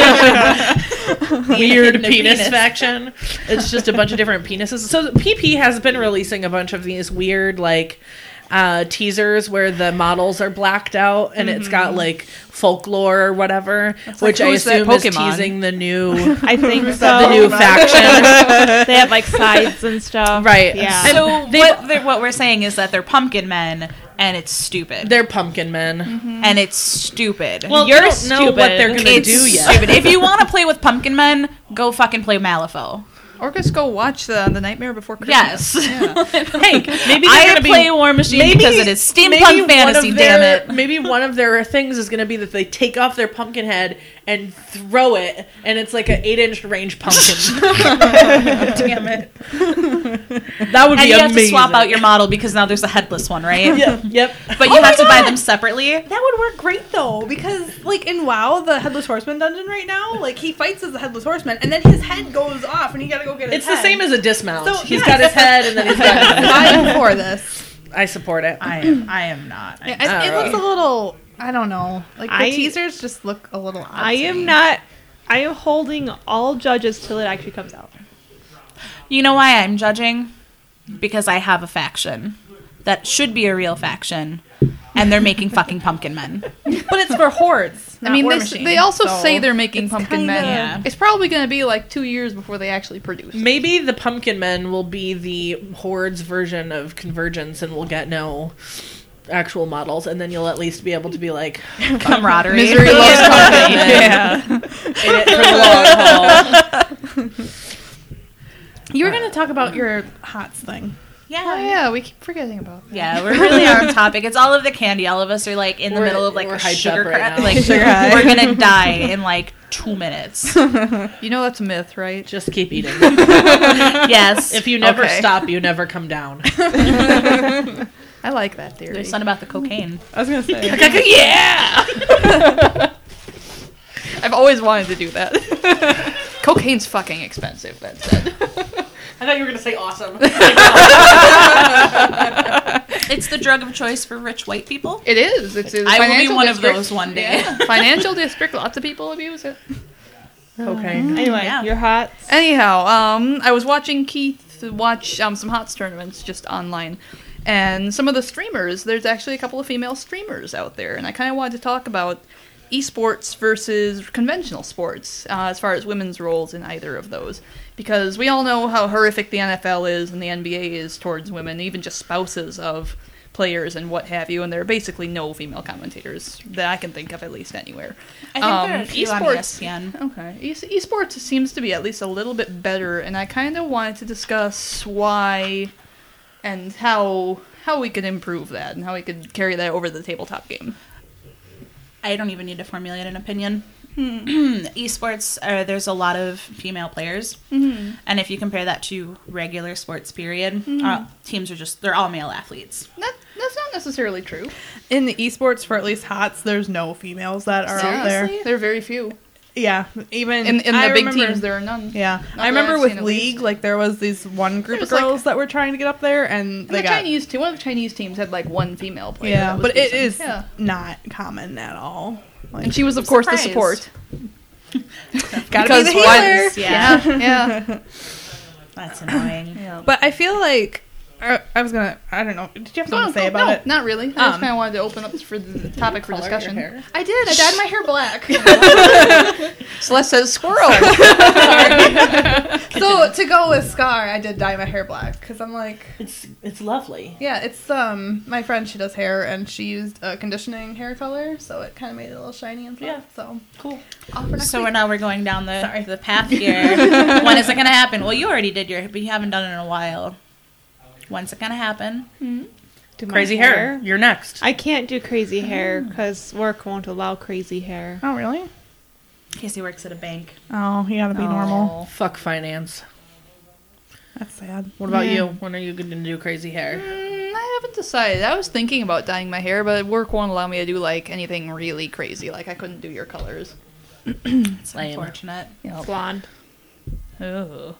Weird Echidna penis, penis. faction. It's just a bunch of different penises. So P P has been releasing a bunch of these weird like uh, teasers where the models are blacked out and it's got like folklore or whatever, which I who's that assume is Pokemon? teasing the new I think so. the new faction. They have like sides and stuff. Right. Yeah. And So they- what, they're- what we're saying is that they're pumpkin men, and it's stupid. They're pumpkin men. and it's stupid. Well, You're you don't know what stupid. they're gonna it's do yet. stupid. If you want to play with pumpkin men, go fucking play Malifaux. Or just go watch the the Nightmare Before Christmas. Yes. Yeah. Hey, maybe they're I gonna be play War Machine maybe- because it is steampunk maybe one fantasy, of damn their- it. Maybe one of their things is going to be that they take off their pumpkin head and throw it, and it's like an eight-inch range pumpkin. Damn it! That would And be you have amazing. to swap out your model because now there's a headless one, right? Yep. Yep. But you Oh my have to buy God. them separately. that would work great though, because like in WoW, the Headless Horseman dungeon right now, like he fights as the Headless Horseman, and then his head goes off, and you gotta go get his It's the head. same as a dismount. So, He's yes. got his head, and then he's got. His I'm for this. I support it. I am. I am not. Yeah, it, it looks a little. I don't know. Like the I- teasers just look a little. Odd I to am me. not. I am holding all judges till it actually comes out. You know why I'm judging? Because I have a faction that should be a real faction, and they're making fucking pumpkin men. But it's for hordes. I mean, War they, Machine, they also so say they're making it's pumpkin kinda- men. Yeah. It's probably going to be like two years before they actually produce. it. Maybe the Pumpkin Men will be the Horde's version of Convergence, and we'll get no actual models, and then you'll at least be able to be like Camaraderie. Misery loves company. yeah, in it for the long haul. You were going to talk about your hots thing. Yeah. Oh yeah, we keep forgetting about that. Yeah, we're really on topic. It's all of the candy. All of us are like in the We're- middle of like we're a hyped sugar up right crash. now. Like Sugar high. we're gonna die in like two minutes. You know that's a myth, right? Just keep eating. Yes. If you never Okay. stop, you never come down. I like that theory. There's something about the cocaine. I was going to say. Yeah! I've always wanted to do that. Cocaine's fucking expensive, that said. I thought you were gonna say awesome. It's the drug of choice for rich white people. It is. It's a I will be financial one district. of those one day. Yeah. Financial district. Lots of people abuse it. Okay. Anyway, Yeah. your hots. Anyhow, um, I was watching Keith watch um, some HOTS tournaments just online, and some of the streamers. There's actually a couple of female streamers out there, and I kind of wanted to talk about esports versus conventional sports uh, as far as women's roles in either of those, because we all know how horrific the N F L is and the N B A is towards women, even just spouses of players and what have you, and there are basically no female commentators that I can think of, at least anywhere. I think Um, there are a few on E S P N. Okay. E- esports seems to be at least a little bit better, and I kind of wanted to discuss why and how how we could improve that and how we could carry that over the tabletop game. I don't even need to formulate an opinion. Esports, uh, there's a lot of female players, Mm-hmm. and if you compare that to regular sports, period, uh, teams are just they're all male athletes. That, that's not necessarily true. In the esports, for at least HOTS, there's no females that are out there. Seriously? There are very few. Yeah, even In, in the I big remember- teams, there are none. Yeah, that I remember I've with seen at League, least. like there was these one group of There's, like- girls that were trying to get up there, and And they the got Chinese too. One of the Chinese teams had like one female player. yeah, that was but it decent. is Yeah. not common at all. Like, And she was, of course, the surprised. support. gotta because be the why- healer. Yeah, Yeah, yeah. that's annoying. yeah. But I feel like I, I was gonna. I don't know. Did you have something No, to say no, about no, it? not really. I just Um, kind of wanted to open up for the topic for Color your discussion. hair. I did. I dyed my hair black. Celeste says squirrel. So to go with Scar, I did dye my hair black because I'm like, It's it's lovely. yeah, it's um my friend. She does hair and she used a conditioning hair color, so it kind of made it a little shiny and stuff. Yeah. So Cool. off for next So week. we're now we're going down the Sorry. the path here. When is it gonna happen? Well, you already did your, but you haven't done it in a while. When's it gonna happen? Do my Crazy hair. You're next. I can't do crazy hair because work won't allow crazy hair. Oh really? Casey works at a bank. Oh, you gotta be normal. Fuck finance. That's sad. What about Yeah. you? When are you going to do crazy hair? Mm, I haven't decided. I was thinking about dyeing my hair, but work won't allow me to do like anything really crazy. Like I couldn't do your colors. It's Lame. unfortunate. You know. Blonde. Ugh.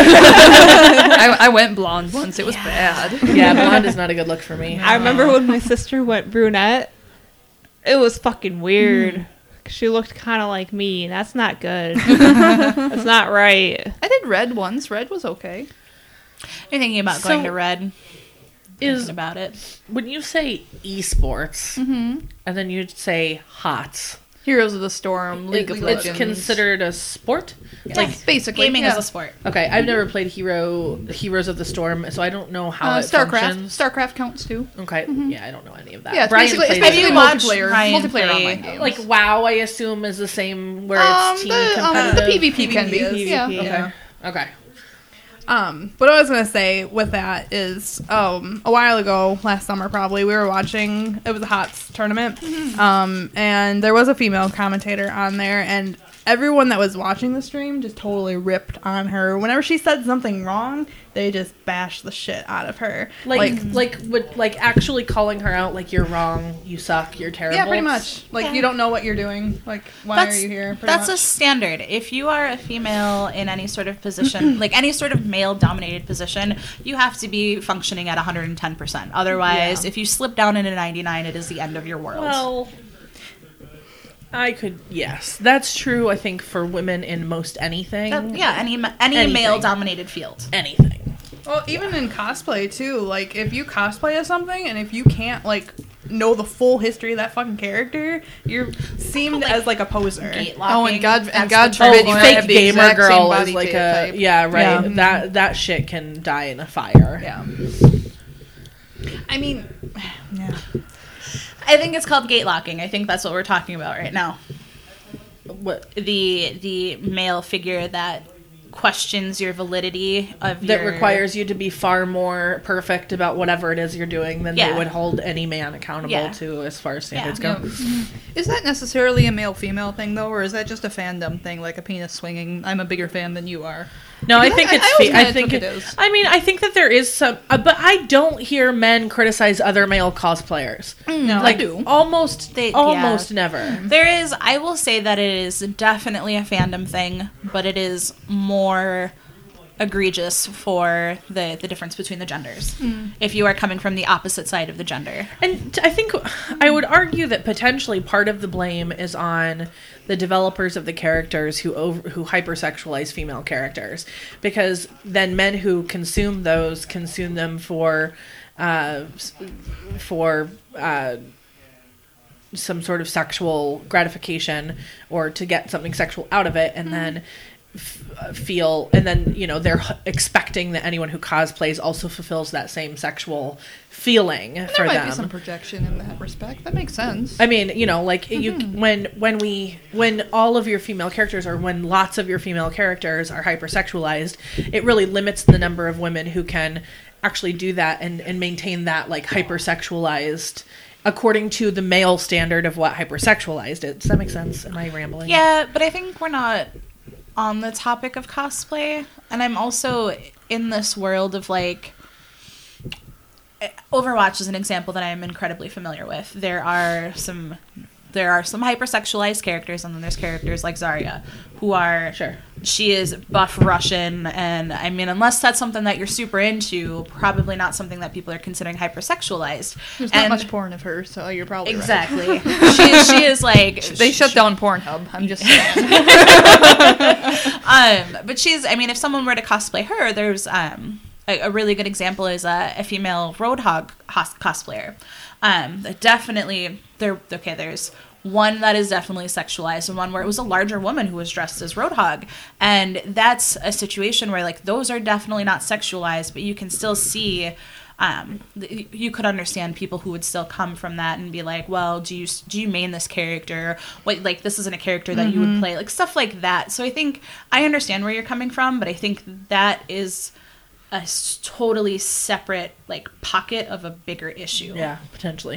I, I went blonde once. It was bad. Yeah, blonde is not a good look for me. I remember when my sister went brunette. It was fucking weird. She looked kind of like me. That's not good. That's not right. I did red once. Red was okay. You're thinking about So, going to red. Is Thinking about it. when you say esports Mm-hmm. and then you say HOTS, Heroes of the Storm, League of it's Legends. considered a sport? like basically Gaming yeah. is a sport. Okay, I've never played Hero Heroes of the Storm, so I don't know how Uh, it Starcraft. functions. Starcraft counts too. Okay, yeah, I don't know any of that. Yeah, it's Brian basically, it's plays Have basically you watched multiplayer, Ryan multiplayer play, online games. like WoW. I assume is the same where um, it's team the, um, competitive. the PvP can be. PvP is. Yeah. PvP. Okay. Okay. Um, what I was gonna say with that is, um, a while ago, last summer probably, we were watching. It was a HOTS tournament, um, and there was a female commentator on there, and everyone that was watching the stream just totally ripped on her. Whenever she said something wrong, they just bashed the shit out of her. Like, like, like, like, actually calling her out, like you're wrong, you suck, you're terrible. yeah, pretty much. Like you don't know what you're doing. Like why are you here? Pretty That's a much. standard. If you are a female in any sort of position, like any sort of male-dominated position, you have to be functioning at one hundred ten percent. Otherwise, Yeah. if you slip down into ninety-nine, it is the end of your world. Well, I could, yes. That's true, I think, for women in most anything. That- yeah, any any Anything. male-dominated field. Anything. Well, even in cosplay too, like if you cosplay as something and if you can't like know the full history of that fucking character, you're seemed like, as like a poser. Gate Oh, locking, and God, that's and God the term forbid for you it. might have Fake the gamer exact same girl body is like type. a yeah, right. Yeah. That that shit can die in a fire. Yeah. I mean, yeah. I think it's called gate locking. I think that's what we're talking about right now. What The the male figure that questions your validity of that your, requires you to be far more perfect about whatever it is you're doing than Yeah. they would hold any man accountable Yeah. to as far as standards Yeah. go. Is that necessarily a male-female thing, though, or is that just a fandom thing, like a penis swinging? I'm a bigger fan than you are. No, I Because think I- it's. I always fe- I kinda think took it it as- I mean, I think that there is some, uh, but I don't hear men criticize other male cosplayers. No, like I do. almost, They- almost yeah. never. There is, I will say that it is definitely a fandom thing, but it is more egregious for the, the difference between the genders. If you are coming from the opposite side of the gender. And t- I think I would argue that potentially part of the blame is on the developers of the characters who over, who hypersexualize female characters, because then men who consume those consume them for uh, s- for uh, some sort of sexual gratification or to get something sexual out of it, and then f- uh, feel and then you know they're h- expecting that anyone who cosplays also fulfills that same sexual feeling There for might them. be some projection in that respect. That makes sense. I mean, you know, like you when when we when all of your female characters or when lots of your female characters are hypersexualized, it really limits the number of women who can actually do that and and maintain that like hypersexualized according to the male standard of what hypersexualized is. Does that make sense? Am I rambling? Yeah, but I think we're not on the topic of cosplay. And I'm also in this world of like Overwatch is an example that I am incredibly familiar with. There are some there are some hypersexualized characters, and then there's characters like Zarya who are Sure. she is buff Russian, and I mean, unless that's something that you're super into, probably not something that people are considering hypersexualized. There's not And- much porn of her, so you're probably right. Exactly. she is, she is like They shut down Pornhub. I'm just saying. Um, but she's, I mean, if someone were to cosplay her, there's um, a, a really good example is a, a female Roadhog hos- cosplayer. Um, that definitely, there. Okay, there's one that is definitely sexualized, and one where it was a larger woman who was dressed as Roadhog, and that's a situation where like those are definitely not sexualized, but you can still see. Um, th- you could understand people who would still come from that and be like, well, do you do you main this character? What like this isn't a character that you would play, like stuff like that. So I think I understand where you're coming from, but I think that is a s- totally separate like pocket of a bigger issue. Yeah, potentially.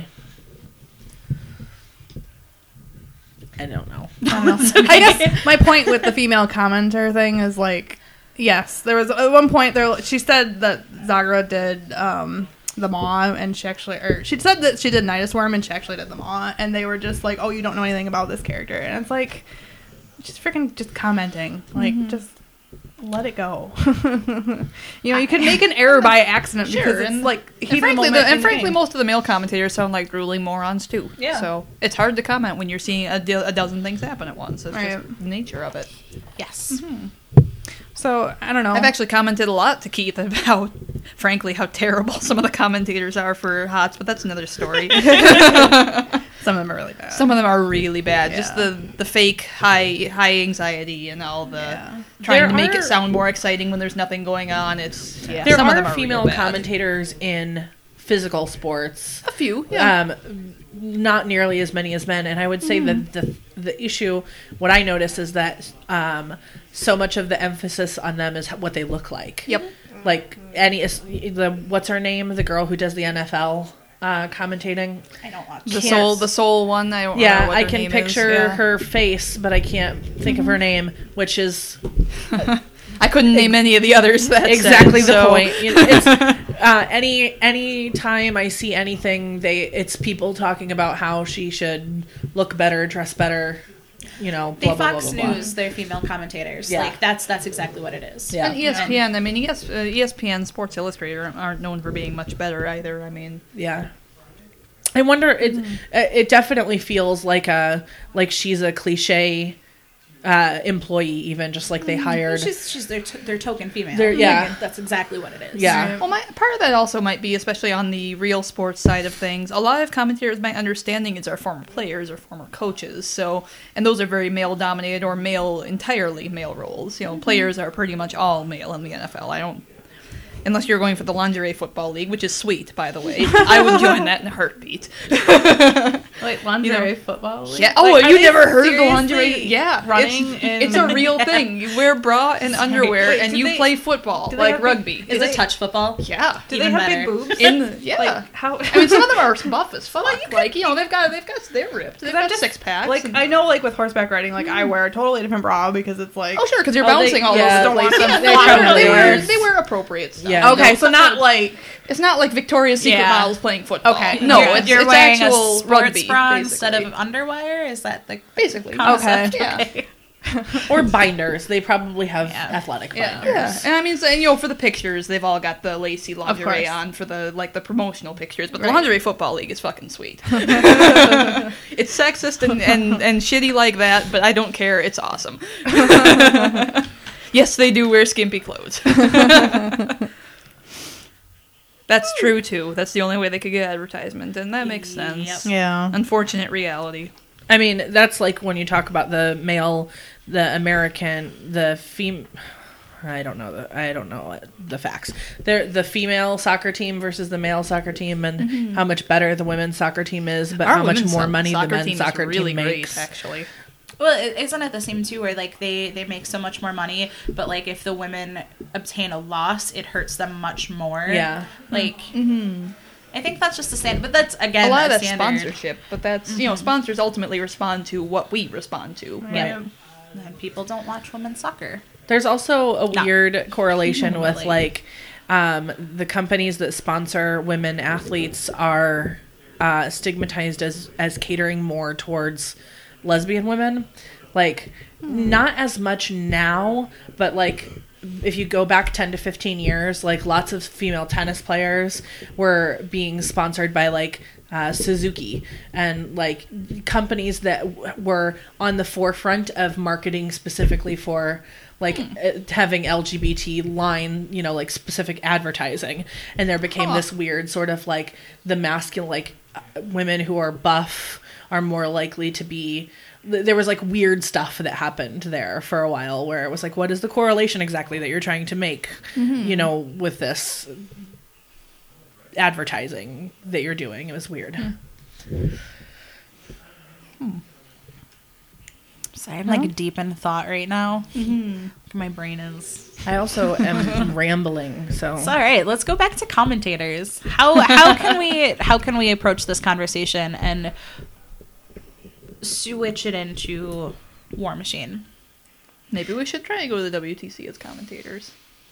I don't know. I don't know. I guess my point with the female commenter thing is like, yes, there was at one point there. She said that Zagra did um, the Maw, and she actually, or she said that she did Nidus Worm, and she actually did the Maw, and they were just like, "Oh, you don't know anything about this character," and it's like, just freaking just commenting, like just. Let it go. You know, you could make an error by accident Sure, because it's and- like heat And of the frankly, moment the, in and the frankly game. most of the male commentators sound like drooling morons too. Yeah. So it's hard to comment when you're seeing a, do- a dozen things happen at once. It's Right. just the nature of it. Yes. So I don't know. I've actually commented a lot to Keith about, frankly, how terrible some of the commentators are for HOTS, but that's another story. some of them are really bad. Some of them are really bad. Just Yeah. the, the fake high high anxiety and all the Yeah. trying There to make are- it sound more exciting when there's nothing going on. It's yeah. There some of are them are female real bad. commentators in physical sports. A few, yeah. Um, not nearly as many as men, and I would say that the the issue, what I notice is that um, so much of the emphasis on them is what they look like. Yep. Like any the what's her name, the girl who does the N F L uh, commentating. I don't watch. The Can't- soul, the soul one. I don't Yeah, know what I her can name picture is. Yeah. her face, but I can't think of her name, which is I couldn't name any of the others. That exactly said, the so- point. You know, it's, uh, any any time I see anything, they it's people talking about how she should look better, dress better. You know, They blah, blah, Fox blah, blah, blah. News, they're female commentators. Yeah. Like that's that's exactly what it is. Yeah. And E S P N. I mean, E S, uh, E S P N, Sports Illustrated aren't known for being much better either. I mean, Yeah. I wonder. It it definitely feels like a like she's a cliche uh, employee, even just like they hired. She's she's their t- their token female. They're- yeah. Like, that's exactly what it is. Yeah. Well, my, part of that also might be, especially on the real sports side of things, a lot of commentators, my understanding is, are former players or former coaches. So, and those are very male-dominated or male, entirely male roles. You know, players are pretty much all male in the N F L. I don't, unless you're going for the lingerie football league, which is sweet, by the way. I would join that in a heartbeat. Like lingerie You know, football. League? Yeah. Oh, Like, are you they never heard of the seriously lingerie? Yeah. running It's, in- it's a real thing. You wear bra and underwear, Wait, and do you they- play football do they like have big- rugby. Is it touch football? Yeah. Do Even they have better. big boobs? In the, yeah. Like how? I mean, some of them are buff as fuck. Well, you could- like, you know, they've got, they've got, they're ripped. They've I'm got just- six packs. Like and- I know, like with horseback riding, like I wear a totally different bra because it's like. oh, sure, because you're Oh, they- bouncing all yeah, those. don't want they- them they flying probably they, wear, everywhere. they wear appropriate stuff. Yeah. Okay, no, so not like It's not like Victoria's Secret Yeah. models playing football. Okay. No, You're- it's, You're it's wearing actual a sports rugby, bra basically. instead of underwire? Is that the Basically. concept? Okay. Yeah. or binders. They probably have Yeah. athletic Yeah. binders. Yeah, and I mean, so, and, you know, for the pictures, they've all got the lacy lingerie course. on for the like the promotional pictures. But the Right. lingerie football league is fucking sweet. It's sexist and, and and shitty like that, but I don't care. It's awesome. Yes, they do wear skimpy clothes. That's true too. That's the only way they could get advertisement, and that makes sense. Yep. yeah. Unfortunate reality. I mean, that's like when you talk about the male, the American, the fem. I don't know the I don't know what- the facts. They're the female soccer team versus the male soccer team, and how much better the women's soccer team is, but how much women's more so- money the soccer men's team is soccer really team great, makes. actually. Well, i- isn't it the same too, where like they they make so much more money, but like if the women obtain a loss, it hurts them much more. Yeah. Like, I think that's just the same. But that's again A lot of a that's standard. sponsorship, but that's you know sponsors ultimately respond to what we respond to. Yeah. And people don't watch women's soccer. There's also a No. weird correlation with Really. like um, the companies that sponsor women athletes are uh, stigmatized as as catering more towards lesbian women. Like not as much now, but like if you go back ten to fifteen years, like lots of female tennis players were being sponsored by like uh, Suzuki and like companies that w- were on the forefront of marketing specifically for like uh, having L G B T line, you know, like specific advertising. And there became Huh. this weird sort of like the masculine, like uh, women who are buff are more likely to be th- there was like weird stuff that happened there for a while where it was like, what is the correlation exactly that you're trying to make, you know, with this advertising that you're doing? It was weird. Sorry, I'm like deep in thought right now. Mm-hmm. My brain is. I also am rambling, so So all right, let's go back to commentators. How how can we how can we approach this conversation and switch it into War Machine? Maybe we should try and go to the W T C as commentators.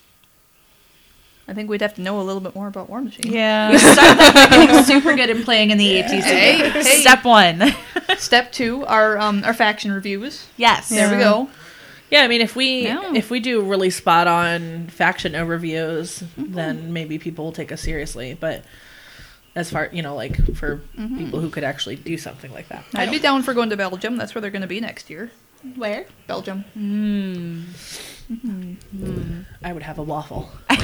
I think we'd have to know a little bit more about War Machine. Yeah, we start by getting super good in playing in the A T C. Hey, hey. Step one. Step two, our um our faction reviews. Yes. There we go. yeah, I mean, if we Yeah. if we do really spot on faction overviews, then maybe people will take us seriously. But as far you know, like for people who could actually do something like that, I'd be down for going to Belgium. That's where they're going to be next year. Where? Belgium. I would have a waffle. Like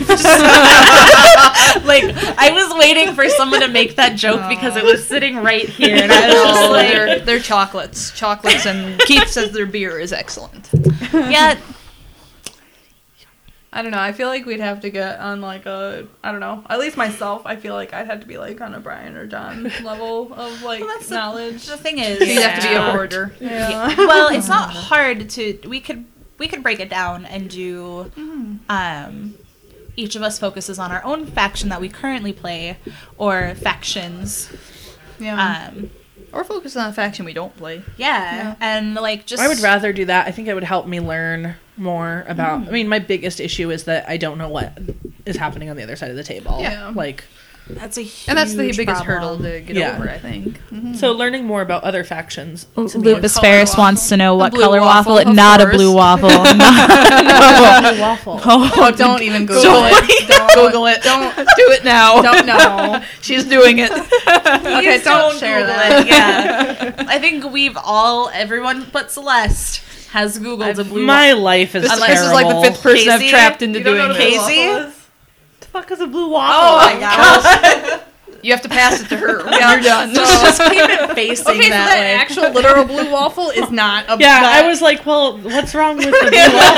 I was waiting for someone to make that joke because it was sitting right here, and I was just Oh, like, they're, they're chocolates. Chocolates, and Keith says their beer is excellent. yeah. I don't know. I feel like we'd have to get on like a I don't know. At least myself, I feel like I'd have to be like on a Brian or John level of like Well, that's the- knowledge. The thing is, You'd have to be a Yeah. hoarder. Yeah. well, it's not hard to. We could we could break it down and do. Um, each of us focuses on our own faction that we currently play, or factions. Yeah. Um, Or focus on a faction we don't play. yeah, Yeah. and like just. I would rather do that. I think it would help me learn more about. I mean, my biggest issue is that I don't know what is happening on the other side of the table. Yeah. Like, That's a huge And that's the biggest problem. hurdle to get Yeah. over, I think. Mhm. So learning more about other factions. to me Lupus color Ferris waffle? wants to know what A blue color waffle, waffle, of not a course. blue waffle. was blue waffle. Oh, don't even Google Don't. it. Don't Google it. Don't. Do it now. Don't know. She's doing it. Okay, Please don't share Google that. it. Yeah. I think we've all, everyone but Celeste has Googled a blue My life is This, terrible. this is like the fifth person I've Casey, trapped into you don't know doing what a this. blue Casey? waffle is? the fuck is a blue waffle? Oh my gosh. You have to pass it to her when Yeah. you're done. Just keep it facing Okay, so that that way. actual literal blue waffle is not a Yeah, that- I was like, well, what's wrong with the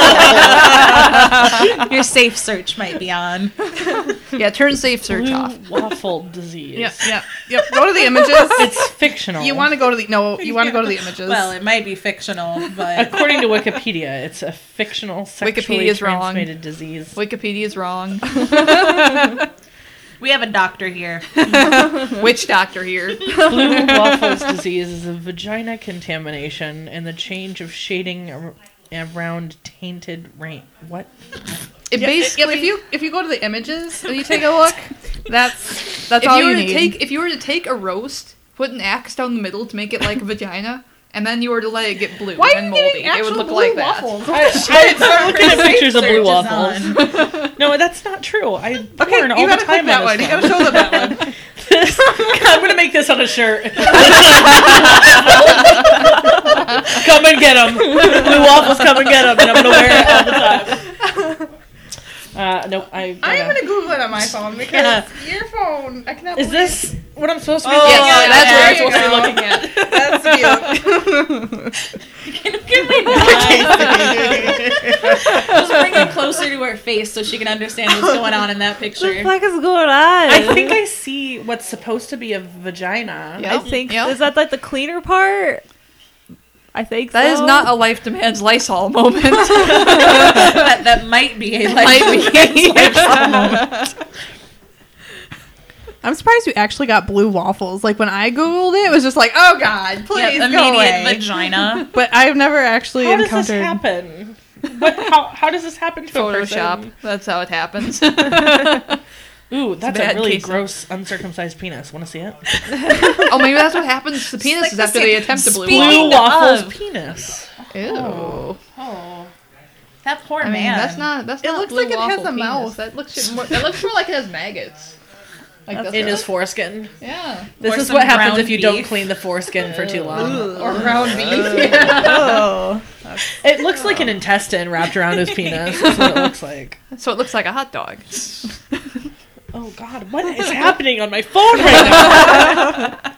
blue waffle? Your safe search might be on. Yeah, turn safe search Blue off. waffle disease. Yep, yep, yep. Go to the images. It's fictional. You want to go to the no. You want to go to the images. Well, it might be fictional, but According to Wikipedia, it's a fictional sexually Wikipedia's wrong. transmitted disease. Wikipedia's wrong. we have a doctor here. Witch doctor here. Blue waffles disease is a vagina contamination and the change of shading ar- around tainted rain. What? It Yeah, basically, if you if you go to the images and you take a look, that's that's if all you you, were to need. take if you were to take a roast, put an axe down the middle to make it like a vagina, and then you were to let it get blue Why are and you moldy, getting it would actual look blue like that. waffles? I, I, I'm looking at pictures of blue Search is waffles. No, that's not true. I Okay, learn all you the gotta click time. that on one. this You gotta show them that one. This- I'm gonna make this on a shirt. Come and get them. Blue waffles, come and get them, and I'm gonna wear it all the time. Uh, nope. I. I'm Gotta, gonna Google it on my phone because Yeah. your phone. I cannot. is believe this what I'm supposed to be? Oh, looking Yeah, at? that's there what I'm you supposed to be go. looking at. That's cute. Just bring it closer to her face so she can understand what's going on in that picture. fuck is going on? I think I see what's supposed to be a vagina. Yeah. I think Yep. is that like the cleaner part? I think That is so. not a life demands Lysol moment. that, that might be a life Might be. I'm surprised you actually got blue waffles. Like when I googled it, it was just like, oh god, please Yep, go immediate away. vagina. But I've never actually How does this encountered. happen? What? How? How does this happen to a Photoshop. person? That's how it happens. Ooh, that's a bad really case. gross uncircumcised penis. Want to see it? Oh, maybe that's what happens to penises like the after same- they attempt to blue Speaking Blue waffle. of- waffles penis. Ew. Oh. That poor I mean, man. that's not. That's It not looks blue like it has waffle a penis. mouth. That looks more. That looks more like it has maggots. Like that's In what- his foreskin. Yeah. This Or is some what happens ground if you don't beef. clean the foreskin for too long. Or ground beef. Oh, It looks like an intestine wrapped around his penis. That's what it looks like. So it looks like a hot dog. Oh God, what is happening on my phone right now?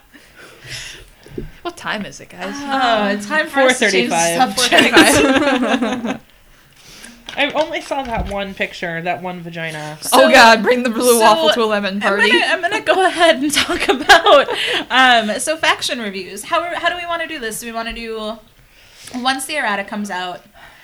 What time is it, guys? Oh, it's time for us to change four subjects. I only saw that one picture, that one vagina. Oh God, bring the blue so waffle to a lemon party. I'm gonna, I'm gonna go ahead and talk about um, so faction reviews. How how do we want to do this? Do we want to do once the errata comes out?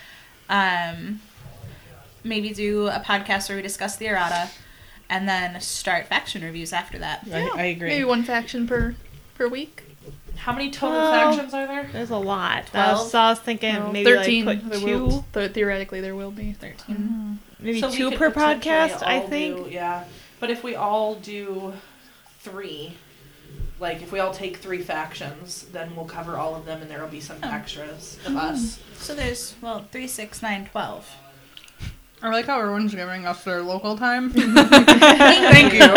Um, maybe do a podcast where we discuss the errata, and then start faction reviews after that. I, I agree. Maybe one faction per per week. How many total Well, factions are there? there's a lot. I Twelve? was, so I was thinking No, maybe Thirteen. like put There two, will- th- theoretically, there will be. Thirteen. maybe So we two could per potentially podcast. I all think. do- yeah, but if we all do three, like if we all take three factions, then we'll cover all of them, and there will be some Oh. extras of us. So there's well three, six, nine, twelve. I like how everyone's giving us their local time. Thank you.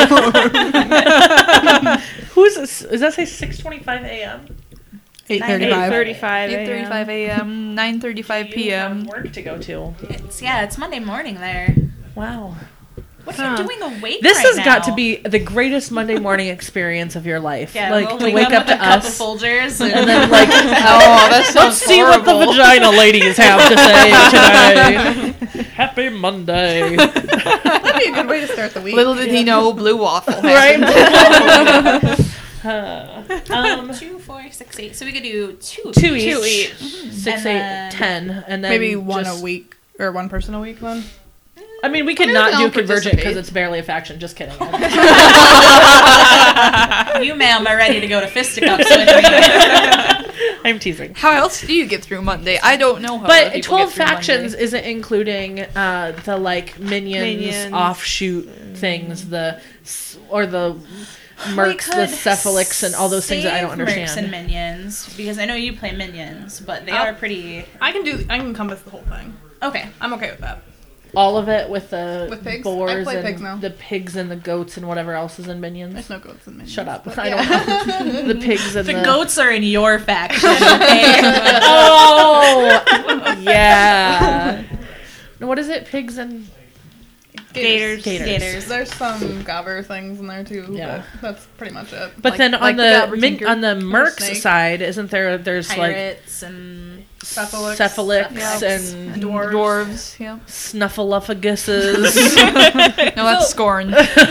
Who is this? Does that say six twenty-five a.m.? Eight Eight thirty-five. thirty-five. Eight thirty-five a.m. Nine thirty-five You p.m. have work to go to. It's yeah, it's Monday morning there. Wow. What Huh. are you doing awake? This right has got now? to be the greatest Monday morning experience of your life. Yeah, like we'll to wake up with to a cup of us Folgers and and then like, Oh, that sounds let's see what the horrible. vagina ladies have to say today. Happy Monday. That'd be a good way to start the week. Little did he know, blue waffle. Right? happened. Uh, um, two, four, six, eight. So we could do two. two each. Two each. Six, And eight, then- ten, and then Maybe one just- a week or one person a week then. I mean, we could mean, we not can do all Convergent because participate. it's barely a faction. Just kidding. You, ma'am, are ready to go to fisticuffs with me. I'm teasing. How else do you get through Monday? I don't know how other But people twelve get through factions Monday. isn't including uh, the like minions, Minions. offshoot things, the s- or the We mercs, the could cephalics, and all those things that I don't save Mercs and understand. minions, because I know you play minions, but they I'll- are pretty I can do. I can encompass the whole thing. okay. I'm okay with that. All of it with the With pigs? I boars play and pigs now. the pigs and the goats and whatever else is in minions. There's no goats in minions. Shut up! but I yeah. don't know the pigs and The the, goats are in your faction. Okay? Oh, yeah. What is it? Pigs and Gators. gators. Gators. There's some gobber things in there too. Yeah. But that's pretty much it. But Like- then on like the the, Gobber min- Tinker. on the mercs snake. side, isn't there? There's like Pirates and Cephalics. cephalics Cephalics. and Dwarves. Dwarves, yeah. snuffleupaguses. No, that's Scorn.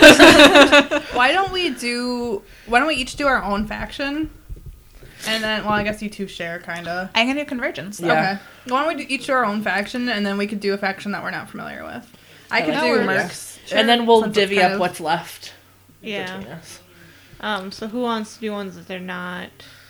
Why don't we do? Why don't we each do our own faction? And then, well, I guess you two share, kind of. I'm gonna do convergence. Though. Yeah. Okay. Why don't we do each do our own faction, and then we could do a faction that we're not familiar with. I could like do that. Mercs. And then we'll since it's divvy kind up of- what's left Yeah. between us. Um. So who wants to do ones that they're not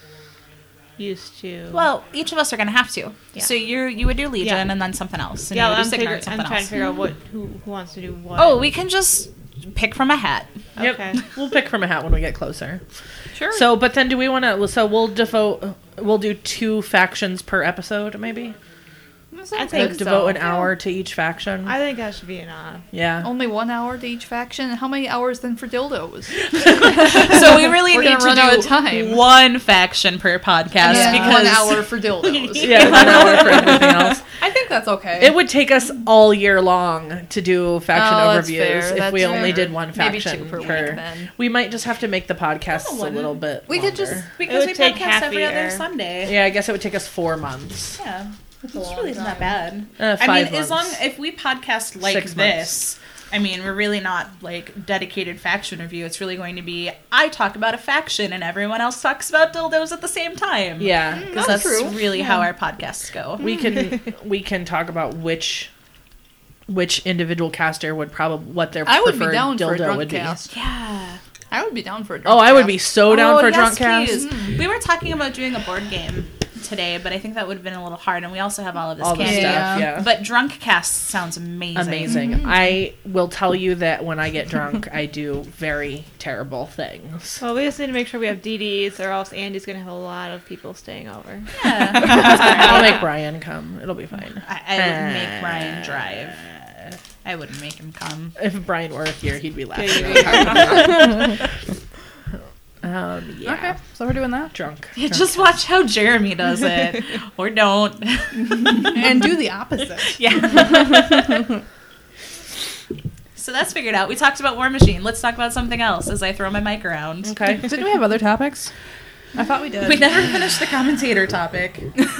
used to? Well, each of us are gonna have to. Yeah. So you you would do Legion Yeah. and then something else. And yeah, you would I'm, do Sigmar figure- and something I'm trying else. to figure out what who who wants to do what. Oh, we can just pick from a hat. Yep. Okay. We'll pick from a hat when we get closer. Sure. So, but then do we want to? So we'll devote. We'll do two factions per episode, maybe. I Like think so. devote an hour to each faction. I think that should be enough. yeah. Only one hour to each faction. How many hours then for dildos? So we really We're need gonna to run do out of time. one faction per podcast Yeah, because one hour for dildos. Yeah, one hour for everything else. I think that's okay. It would take us all year long to do faction Oh, that's overviews fair, if that's we only fair. did one Maybe faction two per week per. then. We might just have to make the podcasts a wouldn't. little bit. we could just longer. because would we take podcast half a every other year. Sunday. Yeah, I guess it would take us four months. Yeah. This really isn't that bad. Uh, I five mean, as long months. if we podcast like Six this, I mean, we're really not like dedicated faction review. It's really going to be I talk about a faction and everyone else talks about dildos at the same time. Yeah, because That's that's true. really how our podcasts go. we can we can talk about which which individual caster would probably what their I would be preferred down for a dildo drunk would be. cast. Yeah. I would be down for a drunk Oh, I would cast. be so down Oh, for a yes, drunk cast. please. We were talking about doing a board game today, but I think that would have been a little hard, and we also have all of this All the candy. stuff, Yeah. yeah. But drunk cast sounds amazing. Amazing. I will tell you that when I get drunk, I do very terrible things. Well, we just need to make sure we have D Ds, or else Andy's gonna have a lot of people staying over. I'll make Brian come. It'll be fine. I, I would make Brian drive. I wouldn't make him come. If Brian were here, he'd be laughing. Yeah, really hard. um, yeah. Okay, so we're doing that. Drunk. Yeah, Drunk. just watch how Jeremy does it, or don't. And do the opposite. Yeah. So that's figured out. We talked about War Machine. Let's talk about something else as I throw my mic around. Okay. Didn't we have other topics? I thought we did. We never finished the commentator topic.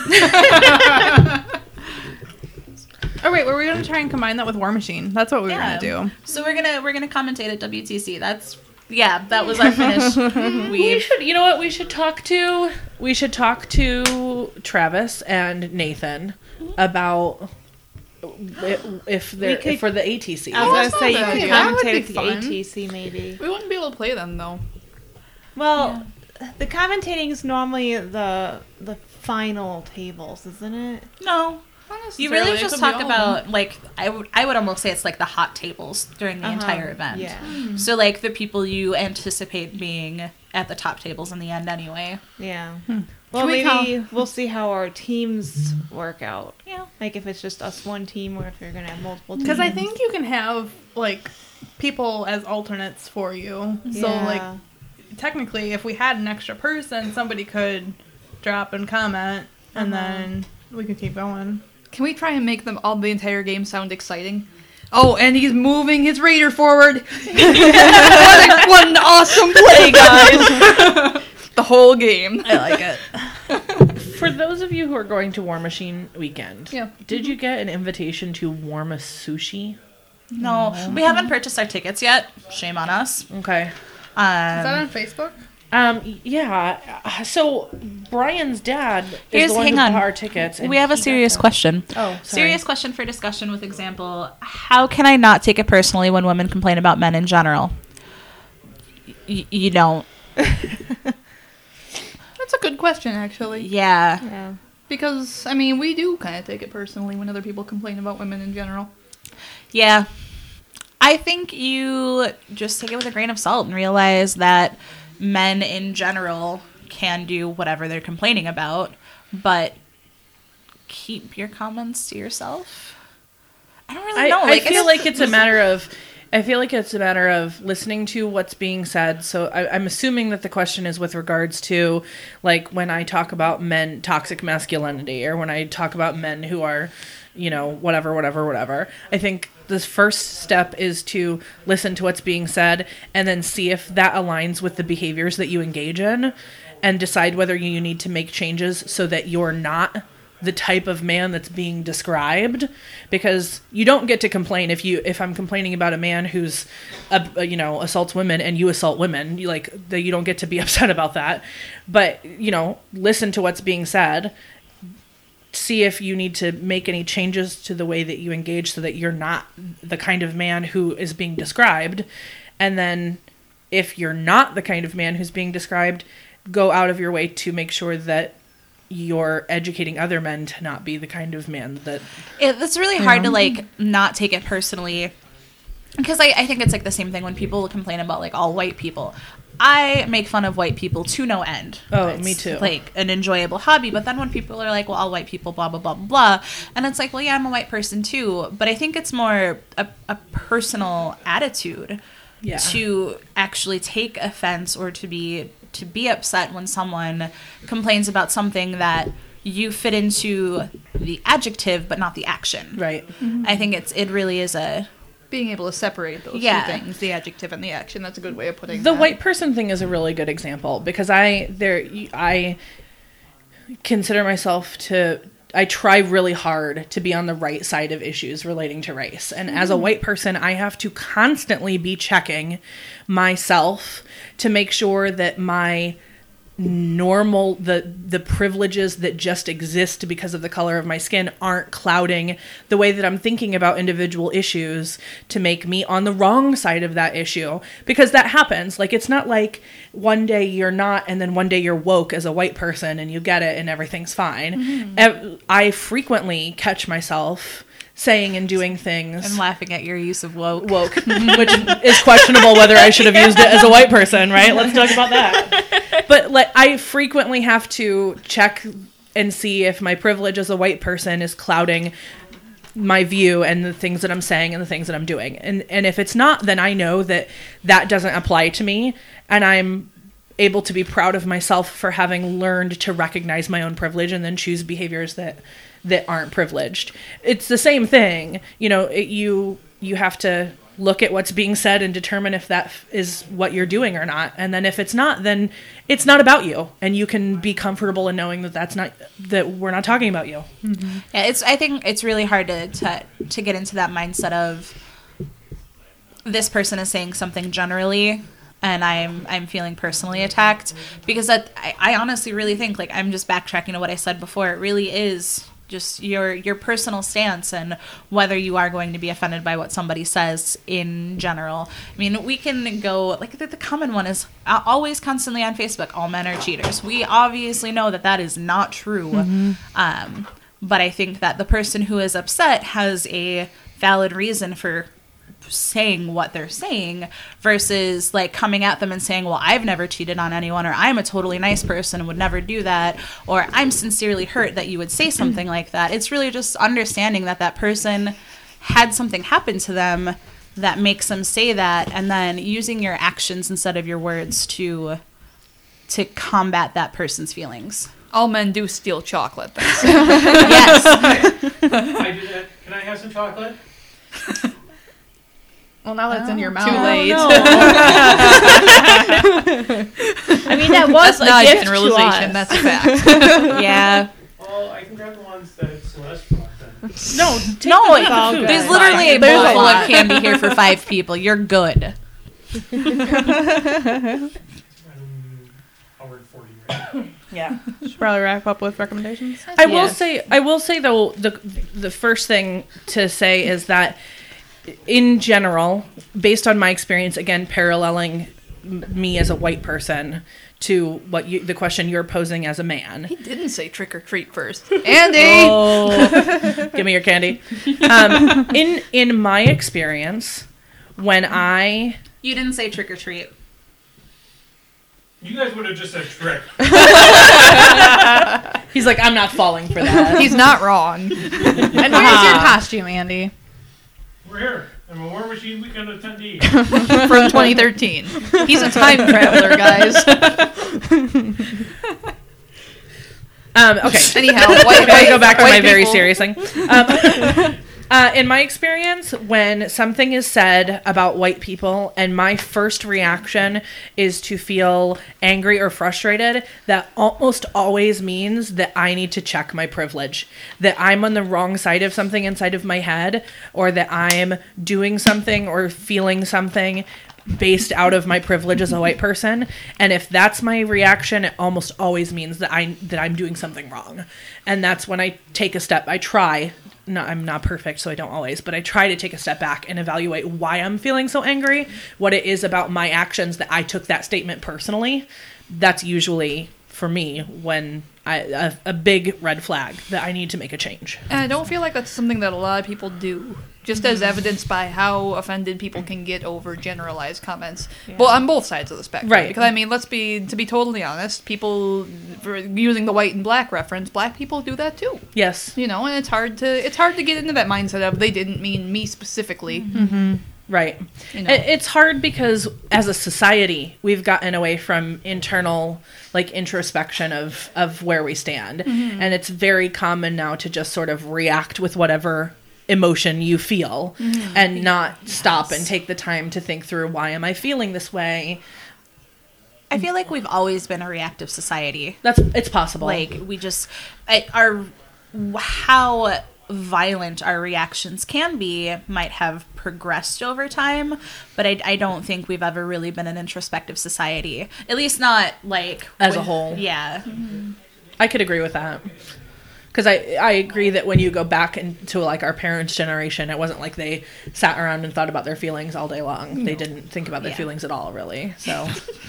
Oh wait, were we gonna try and combine that with War Machine? That's what we were Yeah. gonna do. So we're gonna we're gonna commentate at W T C. That's yeah, that was our finish. We We should, you know what? We should talk to. We should talk to Travis and Nathan about if they're could- for the A T C. I was Oh, gonna that's say not you bad. could That would be commentate at the fun. A T C maybe. We wouldn't be able to play them though. Well, the commentating is normally the the final tables, isn't it? no. Not You really necessarily. It just could be talk all of about like I would I would almost say it's like the hot tables during the Uh-huh. entire event. Yeah. So like the people you anticipate being at the top tables in the end anyway. Yeah. Hmm. Well, Can we maybe we'll see how our teams work out. Yeah. Like if it's just us one team, or if you're gonna have multiple teams. Because I think you can have like people as alternates for you. So Yeah. like technically, if we had an extra person, somebody could drop and comment, and Uh-huh. then we could keep going. Can we try and make them all the entire game sound exciting? Oh, and he's moving his raider forward. what, a, what an awesome play, guys! The whole game. I like it. For those of you who are going to War Machine weekend, Yeah. did you get an invitation to Warma Sushi? No, we haven't purchased our tickets yet. Shame on us. Okay. Is that Um, on Facebook? Um. Yeah. uh, So Brian's dad is Here's- the one hang who on. bought our tickets. and we have a he got serious them. question. Oh, sorry. Serious question for discussion with example. How can I not take it personally when women complain about men in general? Y- you don't. That's That's a good question, actually. Yeah. Yeah. Because, I mean, we do kind of take it personally when other people complain about women in general. Yeah. I think you just take it with a grain of salt and realize that men in general can do whatever they're complaining about, but keep your comments to yourself. I don't really I, know. I Like, feel it's- like it's a matter of I feel like it's a matter of listening to what's being said. So I, I'm assuming that the question is with regards to, like, when I talk about men, toxic masculinity, or when I talk about men who are, you know, whatever, whatever, whatever. I think the first step is to listen to what's being said and then see if that aligns with the behaviors that you engage in and decide whether you need to make changes so that you're not the type of man that's being described, because you don't get to complain if you if I'm complaining about a man who's a, a, you know assaults women and you assault women, you like that you don't get to be upset about that. But you know listen to what's being said, see if you need to make any changes to the way that you engage so that you're not the kind of man who is being described. And then if you're not the kind of man who's being described, go out of your way to make sure that you're educating other men to not be the kind of man that... It, it's really hard to, like, not take it personally. Because I, I think it's, like, the same thing when people complain about, like, all white people. I make fun of white people to no end. Oh, It's, me too. Like, an enjoyable hobby. But then when people are like, well, all white people, blah, blah, blah, blah, blah. And it's like, well, yeah, I'm a white person, too. But I think it's more a, a personal attitude Yeah. to actually take offense or to be... to be upset when someone complains about something that you fit into the adjective but not the action. Right. I think it's it really is a Being able to separate those Yeah. two things, the adjective and the action, that's a good way of putting The that. white person thing is a really good example because I there I consider myself to I try really hard to be on the right side of issues relating to race. And as a white person, I have to constantly be checking myself to make sure that my normal the the privileges that just exist because of the color of my skin aren't clouding the way that I'm thinking about individual issues to make me on the wrong side of that issue, because that happens. Like, it's not like one day you're not and then one day you're woke as a white person and you get it and everything's fine. Mm-hmm. I frequently catch myself saying and doing things I'm laughing at your use of woke. woke, which is questionable whether I should have used it as a white person, right? Let's talk about that. But like, I frequently have to check and see if my privilege as a white person is clouding my view and the things that I'm saying and the things that I'm doing. And and if it's not, then I know that that doesn't apply to me, and I'm able to be proud of myself for having learned to recognize my own privilege and then choose behaviors that that aren't privileged. It's the same thing. You know, it, you you have to look at what's being said and determine if that f- is what you're doing or not. And then if it's not, then it's not about you. And you can be comfortable in knowing that that's not, that we're not talking about you. Mm-hmm. Yeah, it's I think it's really hard to, to to get into that mindset of this person is saying something generally and I'm I'm feeling personally attacked, because that I, I honestly really think, like, I'm just backtracking to what I said before. It really is just your your personal stance and whether you are going to be offended by what somebody says in general. I mean, we can go, like, the, the common one is always constantly on Facebook, all men are cheaters. We obviously know that that is not true. Mm-hmm. Um, but I think that the person who is upset has a valid reason for saying what they're saying versus, like, coming at them and saying, well, I've never cheated on anyone, or I'm a totally nice person and would never do that, or I'm sincerely hurt that you would say something like that. It's really just understanding that that person had something happen to them that makes them say that, and then using your actions instead of your words to to combat that person's feelings. All men do steal chocolate. That's Yes. I do that. Can I have some chocolate? Well, now that's in your mouth. too late. I mean, that was That's a not a gift generalization. to us. That's a fact. Yeah. Well, I can grab the ones that Celeste brought then. No, take No, the, it- the all food. good. There's literally a There's bowl a full lot. of candy here for five people. You're good. Um, hour and forty right now. Yeah. Should probably wrap up with recommendations. I will Yeah. say, I will say though, the the first thing to say is that, in general, based on my experience, again, paralleling m- me as a white person to what you, the question you're posing as a man. He didn't say trick or treat first. Andy! Oh, give me your candy. Um, in in my experience, when I You didn't say trick or treat. You guys would have just said trick. he's like, I'm not falling for that. He's not wrong. And where's your costume, Andy? We're here. I'm a War Machine Weekend attendee. From twenty thirteen. He's a time traveler, guys. Um, okay. Anyhow, white, Can I white, go back to white my very people- serious thing? Um, uh, in my experience, when something is said about white people, and my first reaction is to feel angry or frustrated, that almost always means that I need to check my privilege. That I'm on the wrong side of something inside of my head, or that I'm doing something or feeling something based out of my privilege as a white person. And if that's my reaction, it almost always means that I that I'm doing something wrong. And that's when I take a step. I try. No, I'm not perfect, so I don't always, but I try to take a step back and evaluate why I'm feeling so angry, what it is about my actions that I took that statement personally. That's usually, for me, when I, a, a big red flag that I need to make a change. And I don't feel like that's something that a lot of people do. Just as evidenced by how offended people can get over generalized comments. Yeah. Well, on both sides of the spectrum. Right. Because, I mean, let's be, to be totally honest, people, for using the white and black reference, black people do that too. Yes. You know, and it's hard to, it's hard to get into that mindset of, they didn't mean me specifically. Mm-hmm. Right. You know. It- It's hard because as a society, we've gotten away from internal like introspection of, of where we stand. Mm-hmm. And it's very common now to just sort of react with whatever emotion you feel Mm-hmm. and not stop and take the time to think through, why am I feeling this way? I feel like we've always been a reactive society. That's it's possible. Like we just I, our how violent our reactions can be might have progressed over time, but I, I don't think we've ever really been an introspective society. At least not like As a with- whole. Yeah. I could agree with that. Because I, I agree that when you go back into like our parents' generation, it wasn't like they sat around and thought about their feelings all day long. They didn't think about their Yeah. feelings at all, really. So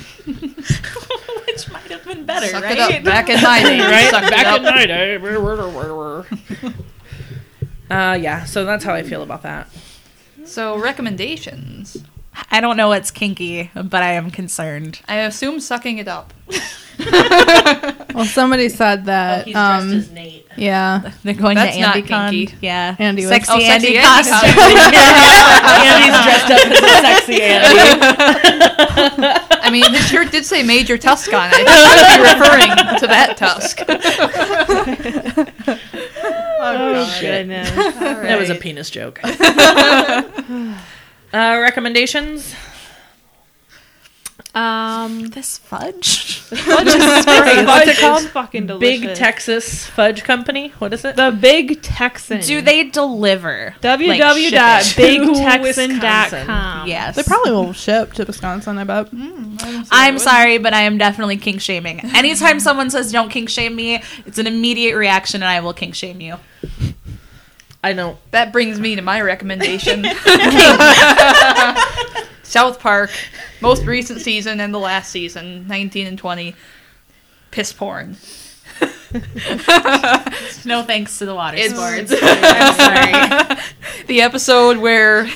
Which might have been better, Suck right? it up. Back in my day. Suck it up. my day. uh, yeah, so that's how I feel about that. So, recommendations. I don't know what's kinky, but I am concerned. I assume sucking it up. Well, somebody said that. um, Nate. yeah, They're going That's to not Andy Con. kinky. Yeah. Andy was- sexy Oh, sexy Andy Andy costume. Andy's dressed up as a sexy Andy. I mean, his shirt did say Major Tusk on it. I think referring to that Tusk. Oh, goodness. That was a penis joke. uh, recommendations? Um, This fudge. fudge is great. What's it called? Fucking delicious. Big Texas Fudge Company. What is it? The Big Texan. Do they deliver? w Like, w w ship dot it? big To texan dot Wisconsin. com. Yes. they probably will ship to Wisconsin. I bet. I'm sorry, but I am definitely kink shaming. Anytime someone says don't kink shame me, it's an immediate reaction and I will kink shame you. I don't. That brings me to my recommendation. South Park, most recent season and the last season, nineteen and twenty. Piss porn. No thanks to the water It's- sports. I'm sorry. The episode where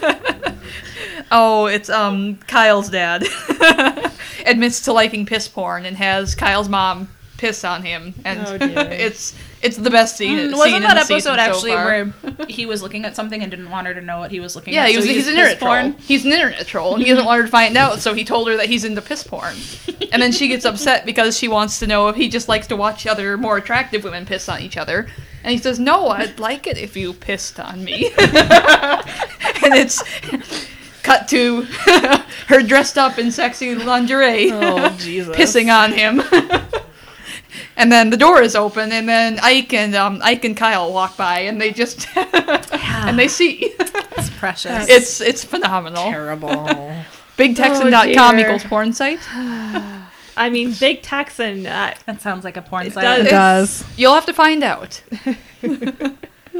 oh, it's um Kyle's dad admits to liking piss porn and has Kyle's mom piss on him, and Oh, dear. it's it's the best scene. Mm, scene Wasn't in that the episode season so actually far. where he was looking at something and didn't want her to know what he was looking Yeah, at? he was, so he's an used internet piss porn? troll. He's an internet troll, and he doesn't want her to find out, so he told her that he's into piss porn. And then she gets upset because she wants to know if he just likes to watch other, more attractive women piss on each other. And he says, no, I'd like it if you pissed on me. And it's cut to her dressed up in sexy lingerie, Oh, Jesus. pissing on him. And then the door is open, and then Ike and um, Ike and Kyle walk by, and they just and they see. It's precious. It's it's phenomenal. Terrible. big texan dot com Oh, dear. equals porn site. I mean, Big Texan. Uh, that sounds like a porn It site. does. It does. You'll have to find out.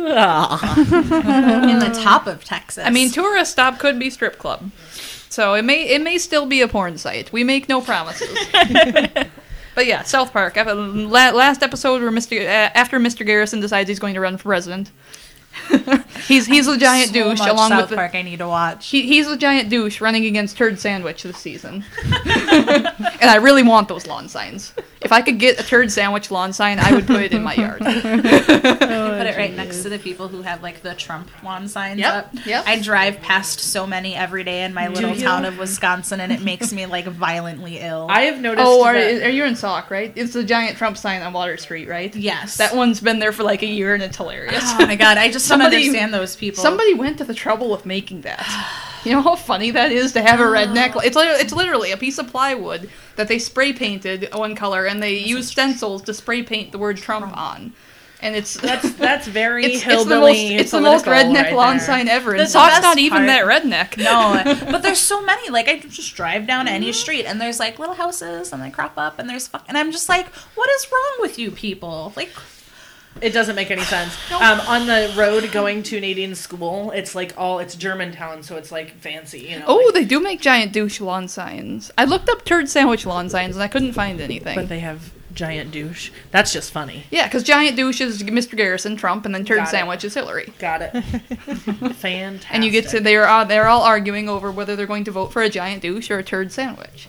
in the top of Texas. I mean, tourist stop could be strip club, so it may it may still be a porn site. We make no promises. But yeah, South Park. ep- la- Last episode where Mister Uh, after Mister Garrison decides he's going to run for president. he's he's a giant so douche much along South with the, Park I need to watch. he, he's a giant douche running against Turd Sandwich this season. And I really want those lawn signs. If I could get a Turd Sandwich lawn sign, I would put it in my yard. Put it right next to the people who have like the Trump lawn signs Yep, up. yep. I drive past so many every day in my little town of Wisconsin, and it makes me like violently ill. I have noticed. Oh, are, that- are you in Sauk, right? It's the giant Trump sign on Water Street, right? yes. That one's been there for like a year and it's hilarious. Oh my god, I just don't Somebody- understand those people. Somebody went to the trouble of making that. You know how funny that is to have a redneck? It's li- it's literally a piece of plywood that they spray painted one color and they used stencils to spray paint the word Trump on. And it's That's that's very it's, it's the hillbilly. most it's the most political redneck right lawn there. sign ever. The- And the Sauk's best not even part- that redneck. No, but there's so many. Like I just drive down any street, and there's like little houses, and they crop up, and there's fuck, and I'm just like, what is wrong with you people? Like, It doesn't make any sense. Um, on the road going to Nadine's school, it's like all it's Germantown, so it's like fancy. You know, Oh, like- they do make giant douche lawn signs. I looked up Turd Sandwich lawn signs and I couldn't find anything. but they have giant douche. That's just funny. Yeah, because giant douche is Mister Garrison, Trump, and then Turd Got it. Sandwich is Hillary. Got it. Fantastic. And you get to they're all they're all arguing over whether they're going to vote for a giant douche or a turd sandwich.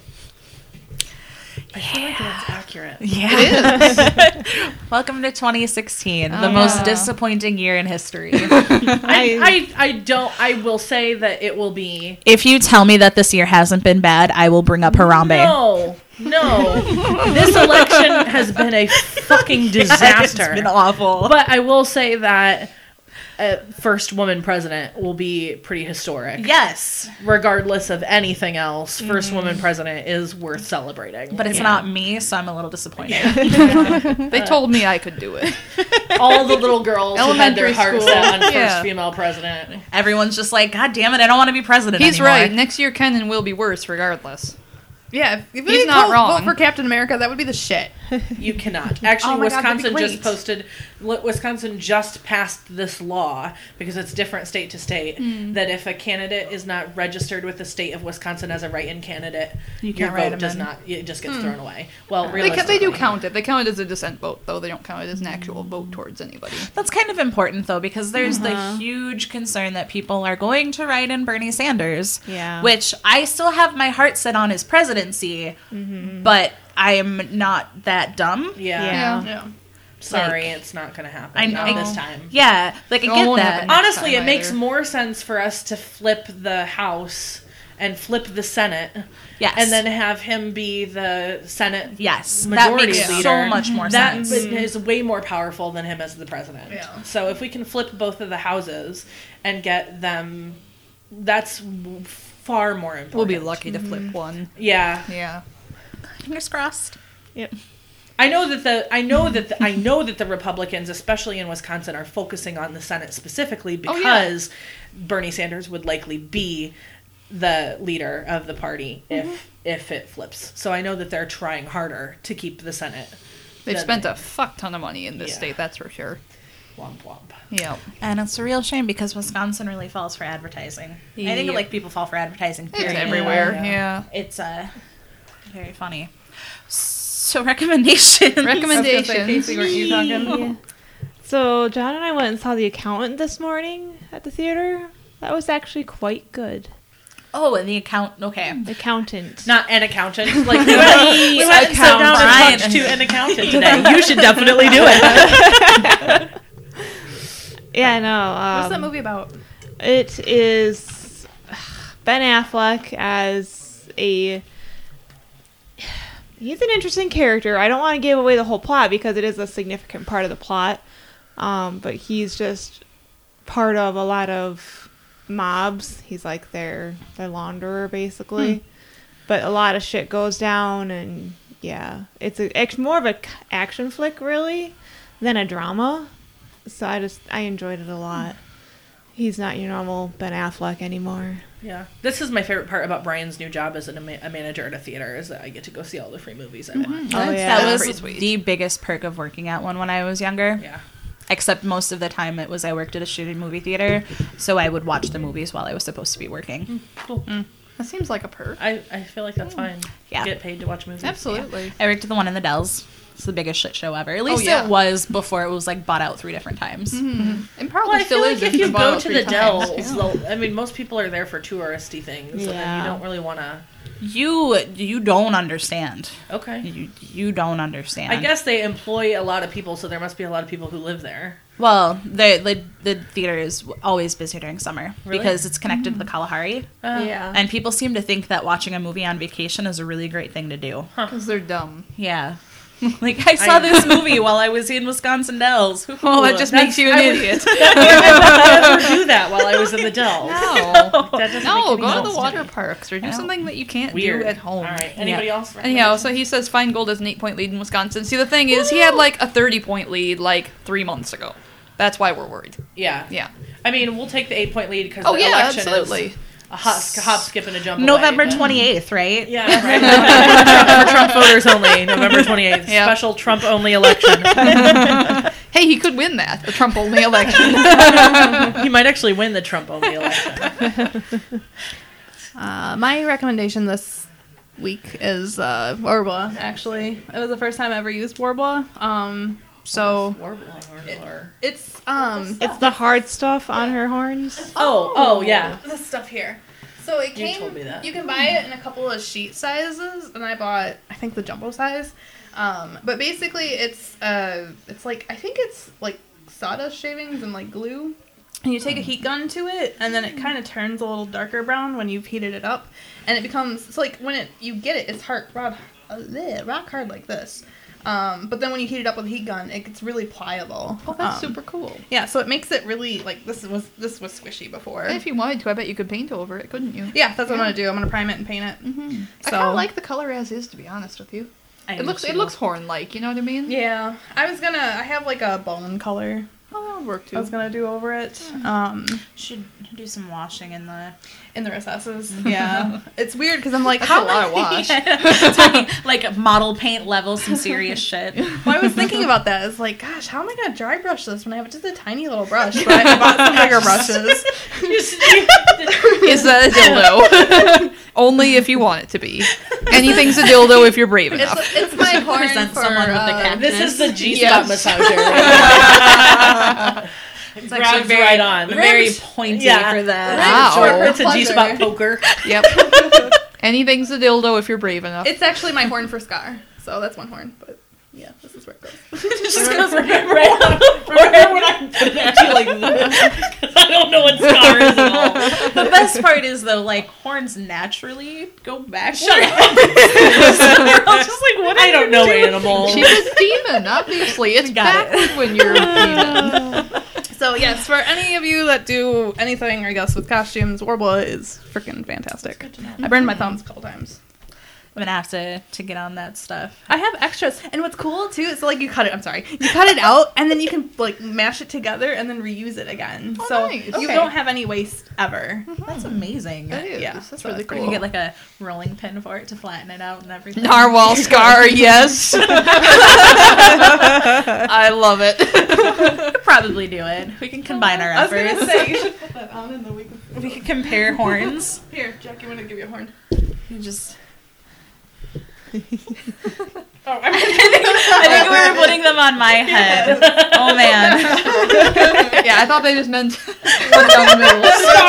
I feel like that's accurate. yeah. Welcome to twenty sixteen, the Oh, most yeah. disappointing year in history. I, I I don't. I will say that it will be. If you tell me that this year hasn't been bad, I will bring up Harambe. No, no. This election has been a fucking disaster. It's been awful. But I will say that a first woman president will be pretty historic. Yes, Regardless of anything else, first woman president is worth celebrating. but it's Yeah. not me, so I'm a little disappointed. They told me I could do it. all the little girls who had their Elementary heart school. set on first Yeah. female president. Everyone's just like, God damn it, I don't want to be president He's anymore. right. Next year, Kenan will be worse, regardless. Yeah, if, if He's they not vote, wrong. vote for Captain America, that would be the shit. You cannot. Actually, Oh my God, that'd be Wisconsin just great. posted. li- Wisconsin just passed this law because it's different state to state Hmm. that if a candidate is not registered with the state of Wisconsin as a write-in candidate, You your can't write vote him does in. not. It just gets thrown away. Well, They, ca- they do realistically. count it. They count it as a dissent vote, though. They don't count it as an actual vote towards anybody. That's kind of important, though, because there's Uh-huh. the huge concern that people are going to write in Bernie Sanders, Yeah. which I still have my heart set on his presidency, but I am not that dumb. Yeah. Yeah. Yeah. Sorry, it's not going to happen. I not know. this time. Yeah, like I It get won't that. happen next Honestly, time it makes either. more sense for us to flip the House and flip the Senate, Yes. and then have him be the Senate. Yes, that majority makes leader. so much more That sense. is way more powerful than him as the president. Yeah. So if we can flip both of the houses and get them, that's w- far more important. We'll be lucky to flip one. Yeah, Yeah. Fingers crossed. Yep. I know that the I know that the, I know that the Republicans, especially in Wisconsin, are focusing on the Senate specifically Oh, yeah. because Bernie Sanders would likely be the leader of the party if Mm-hmm. if it flips. So I know that they're trying harder to keep the Senate. They've than spent they- a fuck ton of money in this Yeah. state, that's for sure. Womp womp. Yeah. And it's a real shame because Wisconsin really falls for advertising. I think Yep. like people fall for advertising. It's Period. everywhere. Yeah. Yeah. It's uh, very funny. So recommendations. Recommendations. Casey, weren't you talking? So John and I went and saw The Accountant this morning at the theater. That was actually quite good. Oh, and the account. Okay. Accountant. Not an accountant. Like we went, we went and sat down Brian. and talked to an accountant today. You should definitely do it. Yeah, no. Um, What's that movie about? It is Ben Affleck as a. He's an interesting character. I don't want to give away the whole plot because it is a significant part of the plot. Um, but he's just part of a lot of mobs. He's like their their launderer basically. But a lot of shit goes down, and yeah, it's a it's more of a c- action flick really than a drama. So I just I enjoyed it a lot. He's not your normal Ben Affleck anymore. Yeah, this is my favorite part about Brian's new job as an, a manager at a theater is that I get to go see all the free movies I want. Oh, yeah. That That's was pretty sweet. the biggest perk of working at one when I was younger. Yeah. except most of the time it was I worked at a student movie theater, so I would watch the movies while I was supposed to be working. Cool. That seems like a perk. I, I feel like that's fine. Yeah. Get paid to watch movies. Absolutely. I worked at the one in the Dells. It's the biggest shit show ever. At least yeah. it was before it was like bought out three different times. Mm-hmm. And probably Well, I still feel like is if it's you bought go out to three the times. Dells, Yeah. they'll- I mean, most people are there for touristy things, and then Yeah. you don't really want to. You you don't understand. Okay. You you don't understand. I guess they employ a lot of people, so there must be a lot of people who live there. Well, the the, the theater is always busy during summer Really? because it's connected to the Kalahari, Uh, Yeah. and people seem to think that watching a movie on vacation is a really great thing to do. Because they're dumb. Yeah. Like, I saw I- this movie while I was in Wisconsin Dells. Well, that just That's- makes you an I would- idiot. I would never do that while I was in the Dells. No. That doesn't No, make any go to sense the me. water parks or do I know. something that you can't Weird. do at home. All right. Anybody else? Anyhow, so he says Feingold has an eight-point lead in Wisconsin. See, the thing is, he had like a thirty-point lead like three months ago. That's why we're worried. Yeah. Yeah. I mean, we'll take the eight point lead because Oh the yeah, election absolutely. is a hop, hop, skip, and a jump. November away. twenty-eighth, right? Yeah, right. For Trump voters only, November twenty-eighth. Yep. Special Trump only election. Hey, he could win that, the Trump-only election. He might actually win the Trump only election. Uh, my recommendation this week is uh, Worbla, actually. It was the first time I ever used Worbla. Um, so it's um It's the hard stuff on her horns. Oh, oh, yeah. this stuff here. So it You came. told me that. You can buy it in a couple of sheet sizes, and I bought I think the jumbo size. Um, but basically, it's uh, it's like I think it's like sawdust shavings and like glue. And you take a heat gun to it, and then it kind of turns a little darker brown when you've heated it up, and it becomes it's like when it you get it, it's hard, rock, uh, bleh, rock hard like this. Um, but then when you heat it up with a heat gun, it gets really pliable. Oh, that's Um, super cool. Yeah, so it makes it really like this was this was squishy before. If you wanted to, I bet you could paint over it, couldn't you? Yeah, that's what I'm gonna do. I'm gonna prime it and paint it. Mm-hmm. I So- kind of like the color as is, to be honest with you. I It do looks it too. looks horn-like. You know what I mean? Yeah, I was gonna. I have like a bone color. Oh, that would work too. I was gonna do over it. Um, Should do some washing in the. in the recesses. Yeah, it's weird because I'm like, That's how a lot of am I- wash. Talking, like model paint level, some serious shit. Well, I was thinking about that. It's like, gosh, how am I gonna dry brush this when I have just a tiny little brush? But I bought some bigger brushes. Is that a dildo? Only if you want it to be. Anything's a dildo if you're brave enough. It's, it's my horn Present for someone with a uh, cat. This is the G-spot Yes. massager. It's Grabs actually very, right on. very Rims- pointy yeah. for that. Wow. It's a G-spot poker. Yep. Anything's a dildo if you're brave enough. It's actually my horn for Scar. So that's one horn. But yeah, this is where it goes. Just goes right Right on. Or when I put it at you like this. 'Cause I don't know what Scar is at all. The best part is though, like horns naturally go back. Shut up. I was just like, what? I don't know animals. She's a demon, obviously. It's Got it. backward when you're a demon. So yes, for any of you that do anything, I guess, with costumes, Worbla is freaking fantastic. I burned my thumbs a couple times. I'm gonna have to to get on that stuff. I have extras, and what's cool too is like you cut it. I'm sorry, you cut it out, and then you can like mash it together and then reuse it again. Oh, so nice. you Okay. don't have any waste ever. That's amazing. That is. Yeah, That's so really that's cool. You get like a rolling pin for it to flatten it out and everything. Narwhal scar, yes. I love it. Could probably do it. We can combine our I was gonna efforts. say you should put that on and then we can. We can compare horns. Here, Jack, you want to give you a horn? You just. Oh, I'm I think we were putting them on my head. Oh man. Yeah, I thought they just meant one down the middle.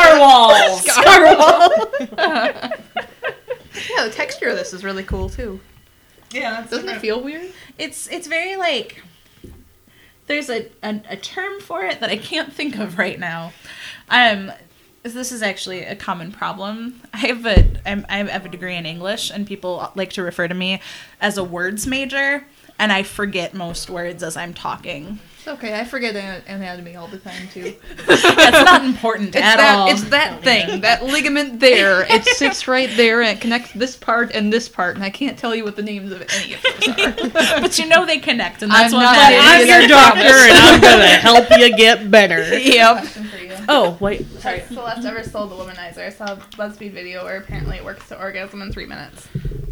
Scar wall. Yeah, the texture of this is really cool too. yeah. It's Doesn't it feel weird? It's it's very like. There's a, a a term for it that I can't think of right now. Um, this is actually a common problem. I have a I'm, I have a degree in English, and people like to refer to me as a words major, and I forget most words as I'm talking. It's okay, I forget an- anatomy all the time too. That's not important It's at that, all. it's that thing, that ligament there. It sits right there and it connects this part and this part, and I can't tell you what the names of any of those are. But you know they connect, and that's I'm what not matters. an I'm idiot, your I doctor, promise. and I'm gonna help you get better. Yep. question for you. Oh wait, sorry. Celeste ever sold the womanizer. I saw a BuzzFeed video where apparently it works to orgasm in three minutes.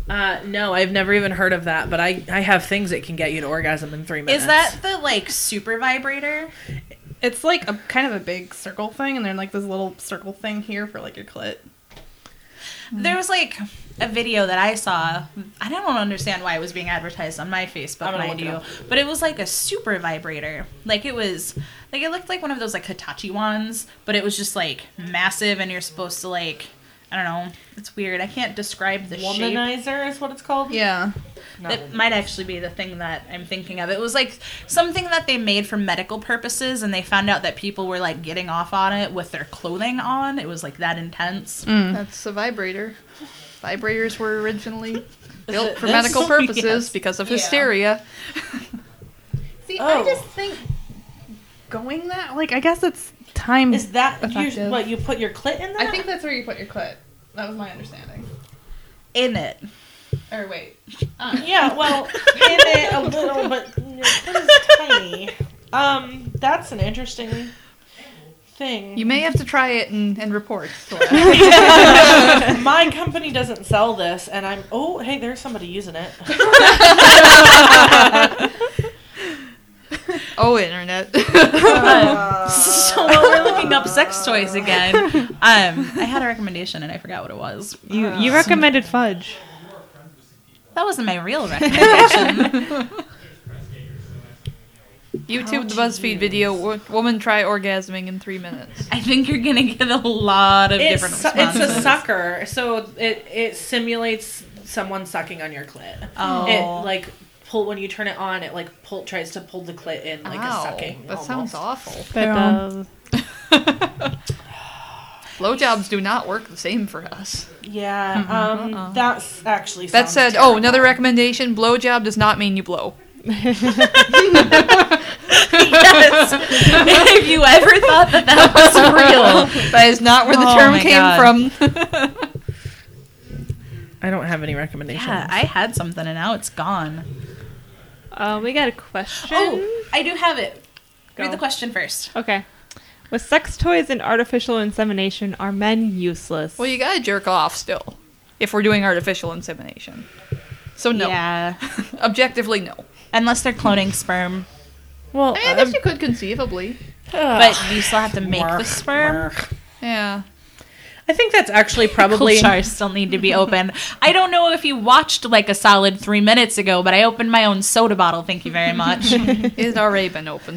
Uh, no, I've never even heard of that, but I, I have things that can get you to orgasm in three minutes. Is that the like super vibrator? It's like a kind of a big circle thing, and then like this little circle thing here for like your clit. There was like a video that I saw. I don't understand why it was being advertised on my Facebook, I'm gonna mind look it you. up. But it was like a super vibrator. Like it was, like it looked like one of those like Hitachi ones, but it was just like massive, and you're supposed to like, I don't know. It's weird. I can't describe the shape. Womanizer is what it's called? Yeah. It might actually be the thing that I'm thinking of. It was like something that they made for medical purposes, and they found out that people were like getting off on it with their clothing on. It was like that intense. That's a vibrator. Vibrators were originally built it for this? medical purposes Yes. because of Yeah. hysteria. See, Oh. I just think going that like I guess it's time. Is that you, Effective. what, you put your clit in that? I think that's where you put your clit. That was my understanding. In it. Or wait. Yeah, well, in it a little, but your clit is tiny. Um, that's an interesting thing. You may have to try it and, and report. My company doesn't sell this, and I'm. Oh, hey, there's somebody using it. Oh, internet. Uh, So while we're looking up sex toys again, um, I had a recommendation and I forgot what it was. You you recommended fudge. That wasn't my real recommendation. YouTube, the BuzzFeed video, wo- woman try orgasming in three minutes. I think you're gonna get a lot of it's, different su- responses. it's a sucker, so it it simulates someone sucking on your clit. Oh. It like pull when you turn it on. It like pull tries to pull the clit in like Ow, a sucking. that sounds almost. awful. That Yeah. does. Blowjobs do not work the same for us. Yeah, um, Uh-uh. that's actually. That sounds said, terrible. oh, another recommendation: blowjob does not mean you blow. Yes. If you ever thought that that was real, That is not where the Oh term my came God. from. I don't have any recommendations. yeah, I had something and now it's gone. Uh, we got a question. Oh, I do have it. Go. Read the question first. Okay. With sex toys and artificial insemination, are men useless? Well, you gotta jerk off still, if we're doing artificial insemination. So no, Yeah, objectively no. unless they're cloning sperm, Well, I mean, I guess you could conceivably. but you still have to make the sperm. Yeah. I think that's actually probably. Cool jars still need to be opened. I don't know if you watched like a solid three minutes ago, but I opened my own soda bottle. Thank you very much. It had already been opened.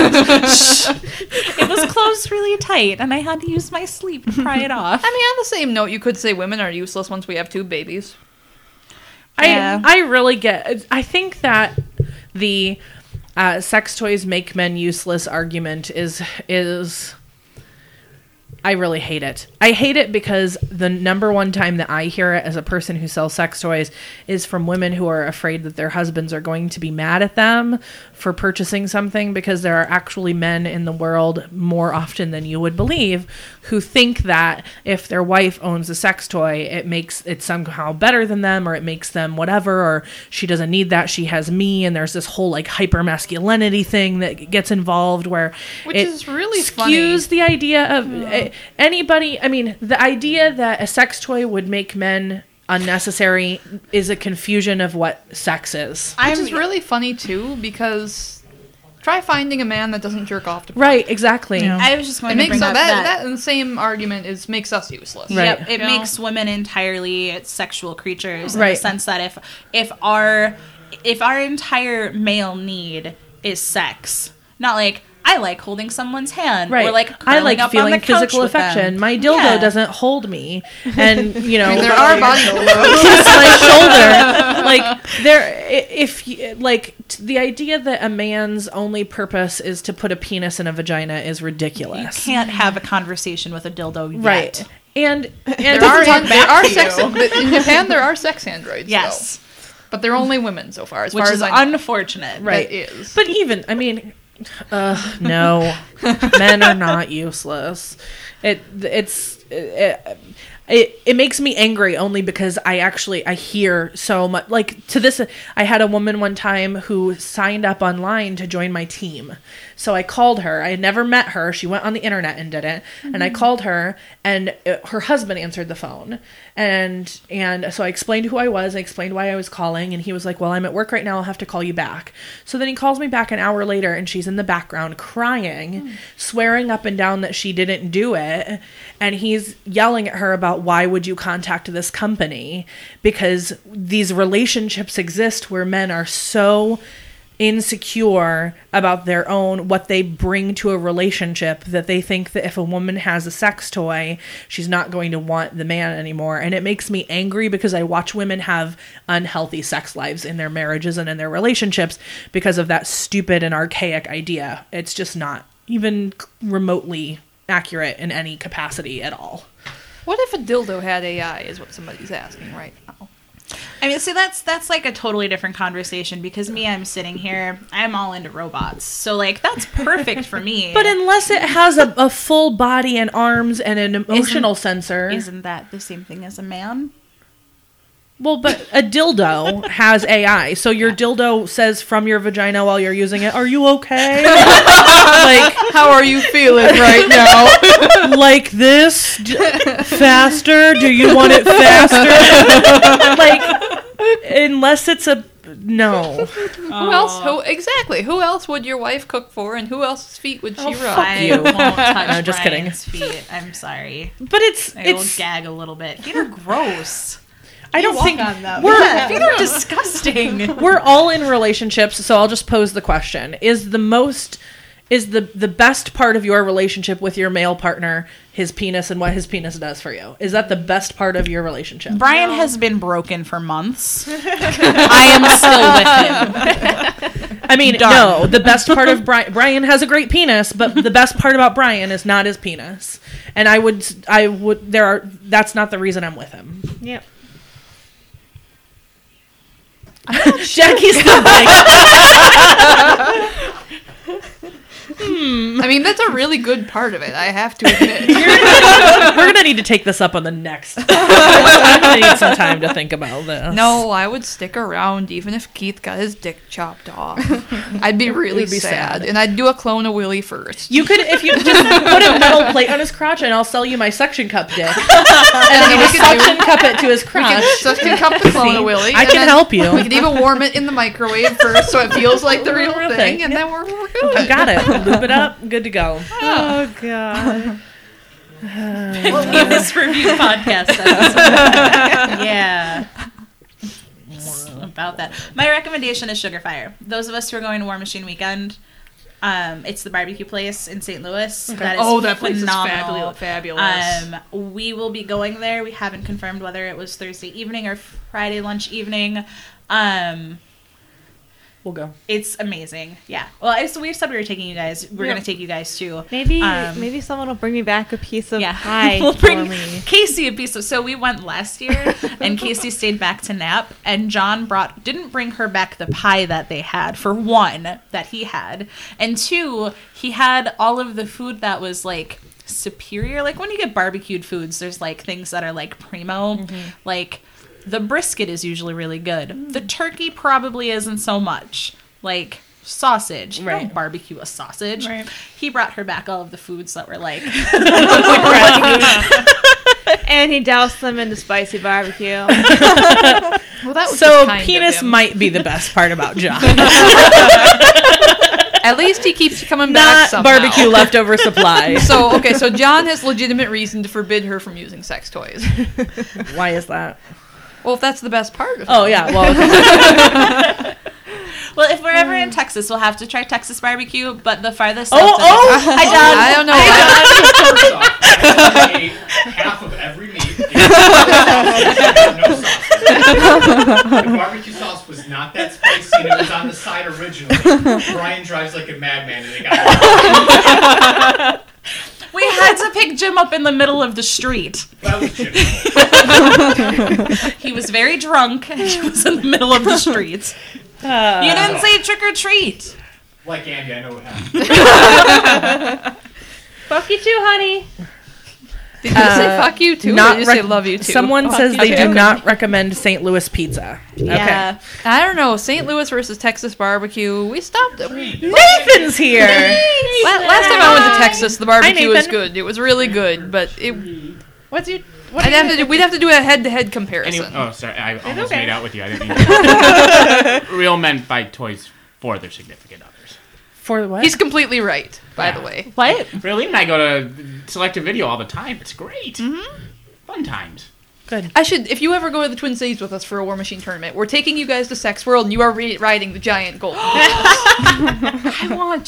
It was closed really tight, and I had to use my sleeve to pry it off. I mean, on the same note, you could say women are useless once we have two babies. I Yeah. I really get. I think that the uh, sex toys make men useless argument is is. I really hate it. I hate it because the number one time that I hear it as a person who sells sex toys is from women who are afraid that their husbands are going to be mad at them for purchasing something, because there are actually men in the world more often than you would believe who think that if their wife owns a sex toy, it makes it somehow better than them, or it makes them whatever, or she doesn't need that, she has me, and there's this whole like hyper masculinity thing that gets involved where Which it is really skews funny. the idea of uh, anybody. I mean, the idea that a sex toy would make men unnecessary is a confusion of what sex is. Which is really funny, too, because try finding a man that doesn't jerk off to Right, exactly. I was just going It to makes bring that, up that, that. that and the same argument is makes us useless. Right. Yep, it You know? makes women entirely sexual creatures in Right. the sense that if if our if our entire male need is sex, not like I like holding someone's hand, Right. or like I curling like up on feeling the couch physical with them. affection. My dildo Yeah. doesn't hold me, and you know, I mean, there are body kiss my shoulder. Like there, i- if you, like t- the idea that a man's only purpose is to put a penis in a vagina is You ridiculous. can't have a conversation with a dildo yet. Right. And and There are, talk there back are to sex you. but in Japan. There are sex androids. Yes, though. But they're only women so far. As which far is as I know. unfortunate. Right. That is. But even, I mean, uh, no, men are not useless. It it's it, it it makes me angry only because I actually I hear so much. Like to this, I had a woman one time who signed up online to join my team. So I called her. I had never met her. She went on the internet and did it. Mm-hmm. And I called her, and it, her husband answered the phone. And and so I explained who I was. I explained why I was calling. And he was like, well, I'm at work right now. I'll have to call you back. So then he calls me back an hour later, and she's in the background crying, mm. swearing up and down that she didn't do it. And he's yelling at her about why would you contact this company? Because these relationships exist where men are so insecure about their own, what they bring to a relationship, that they think that if a woman has a sex toy, she's not going to want the man anymore. And it makes me angry because I watch women have unhealthy sex lives in their marriages and in their relationships because of that stupid and archaic idea. It's just not even remotely accurate in any capacity at all. What if a dildo had A I is what somebody's asking right now. I mean, see, that's that's like a totally different conversation because me, I'm sitting here, I'm all into robots. So, like, that's perfect for me. But unless it has a, a full body and arms and an emotional isn't, sensor. Isn't that the same thing as a man? Well, but a dildo has A I. So your dildo says from your vagina while you're using it, are you okay? Like, how are you feeling right now? Like this? D- faster? Do you want it faster? Like, unless it's a... No. Who else? Who exactly? Who else would your wife cook for, and who else's feet would she Oh, rub? fuck I you. won't touch No, just kidding. Brian's feet. I'm sorry. But it's... I will it's gag a little bit. Feet are gross. I don't think... on them. We're, Yeah, feet are disgusting. we're all in relationships, so I'll just pose the question. Is the most... Is the, the best part of your relationship with your male partner his penis and what his penis does for you? Is that the best part of your relationship? Brian no. has been broken for months. I am still with him. I mean, Done. no. The best part of Brian... Brian has a great penis, but the best part about Brian is not his penis. And I would... I would... There are... That's not the reason I'm with him. Yep. Jackie's still like... Hmm. I mean, that's a really good part of it, I have to admit. We're going to need to take this up on the next. I'm going to need some time to think about this. No, I would stick around even if Keith got his dick chopped off. I'd be really be sad. sad. And I'd do a clone of Willie first. You could, if you just put a metal plate on his crotch, and I'll sell you my suction cup dick. And then we could suction cup it to his We crotch. could suction cup the clone of Willie. I and can then help you. We could even warm it in the microwave first so it feels like the real Real thing, thing. and then we're, we're good. I've got it. Lube it up. Good to go. Oh, God. This review podcast episode. Yeah. It's about that. My recommendation is Sugar Fire. Those of us who are going to War Machine Weekend, um, it's the barbecue place in Saint Louis. Okay. That is Oh, that place phenomenal. is fabulous. Fabulous. Um, we will be going there. We haven't confirmed whether it was Thursday evening or Friday lunch evening. Um, We'll go. it's amazing. Yeah. Well, I, so we said we were taking you guys. We're Yeah. going to take you guys too. Maybe Um, maybe someone will bring me back a piece of Yeah, pie we'll for bring me. Casey a piece of. So we went last year, and Casey stayed back to nap, and John brought didn't bring her back the pie that they had. For one, that he had, and two, he had all of the food that was like superior. Like when you get barbecued foods, there's like things that are like primo, Mm-hmm. like the brisket is usually really good. The turkey probably isn't so much. Like sausage, you Right. don't barbecue a sausage. Right. He brought her back all of the foods that were like. And he doused them into spicy barbecue. Well, that was So just kind penis of him. might be the best part about John. At least he keeps coming back Not somehow. barbecue leftover supply. So, okay, so John has legitimate reason to forbid her from using sex toys. Why is that? Well, if that's the best part of it. Oh, yeah. Well, okay. Well, if we're ever in Texas, we'll have to try Texas barbecue, but the farthest Oh, south to- oh! Hi, John. I don't know. First off, I ate half of every meat. No sauce. The barbecue sauce was not that spicy, and it was on the side originally. Brian drives like a madman, and they got it. We had to pick Jim up in the middle of the street. That was Jim. He was very drunk, and he was in the middle of the street. Uh, You didn't say trick or treat. Like Andy, I know what happened. Fuck you too, honey. Did you say fuck you too, or not did you say rec- love you too? Someone Fuck says you they too. do Okay. not recommend Saint Louis pizza. Yeah. I don't know. Saint Louis versus Texas barbecue. We stopped. La- Nathan's here. last time I went to Texas, the barbecue was Nathan. good. It was really good, but it. What's your? What I'd are have you- to do, we'd have to do a head-to-head Any, comparison. oh, sorry. I almost okay. made out with you. I didn't mean to. Real men buy toys for their significant others. For what? He's completely right, by Yeah. the way. What? Really? And I go to Selective Video all the time. It's great. Mm-hmm. Fun times. good. I should, if you ever go to the Twin Cities with us for a War Machine tournament, we're taking you guys to Sex World, and you are re- riding the giant gold. I want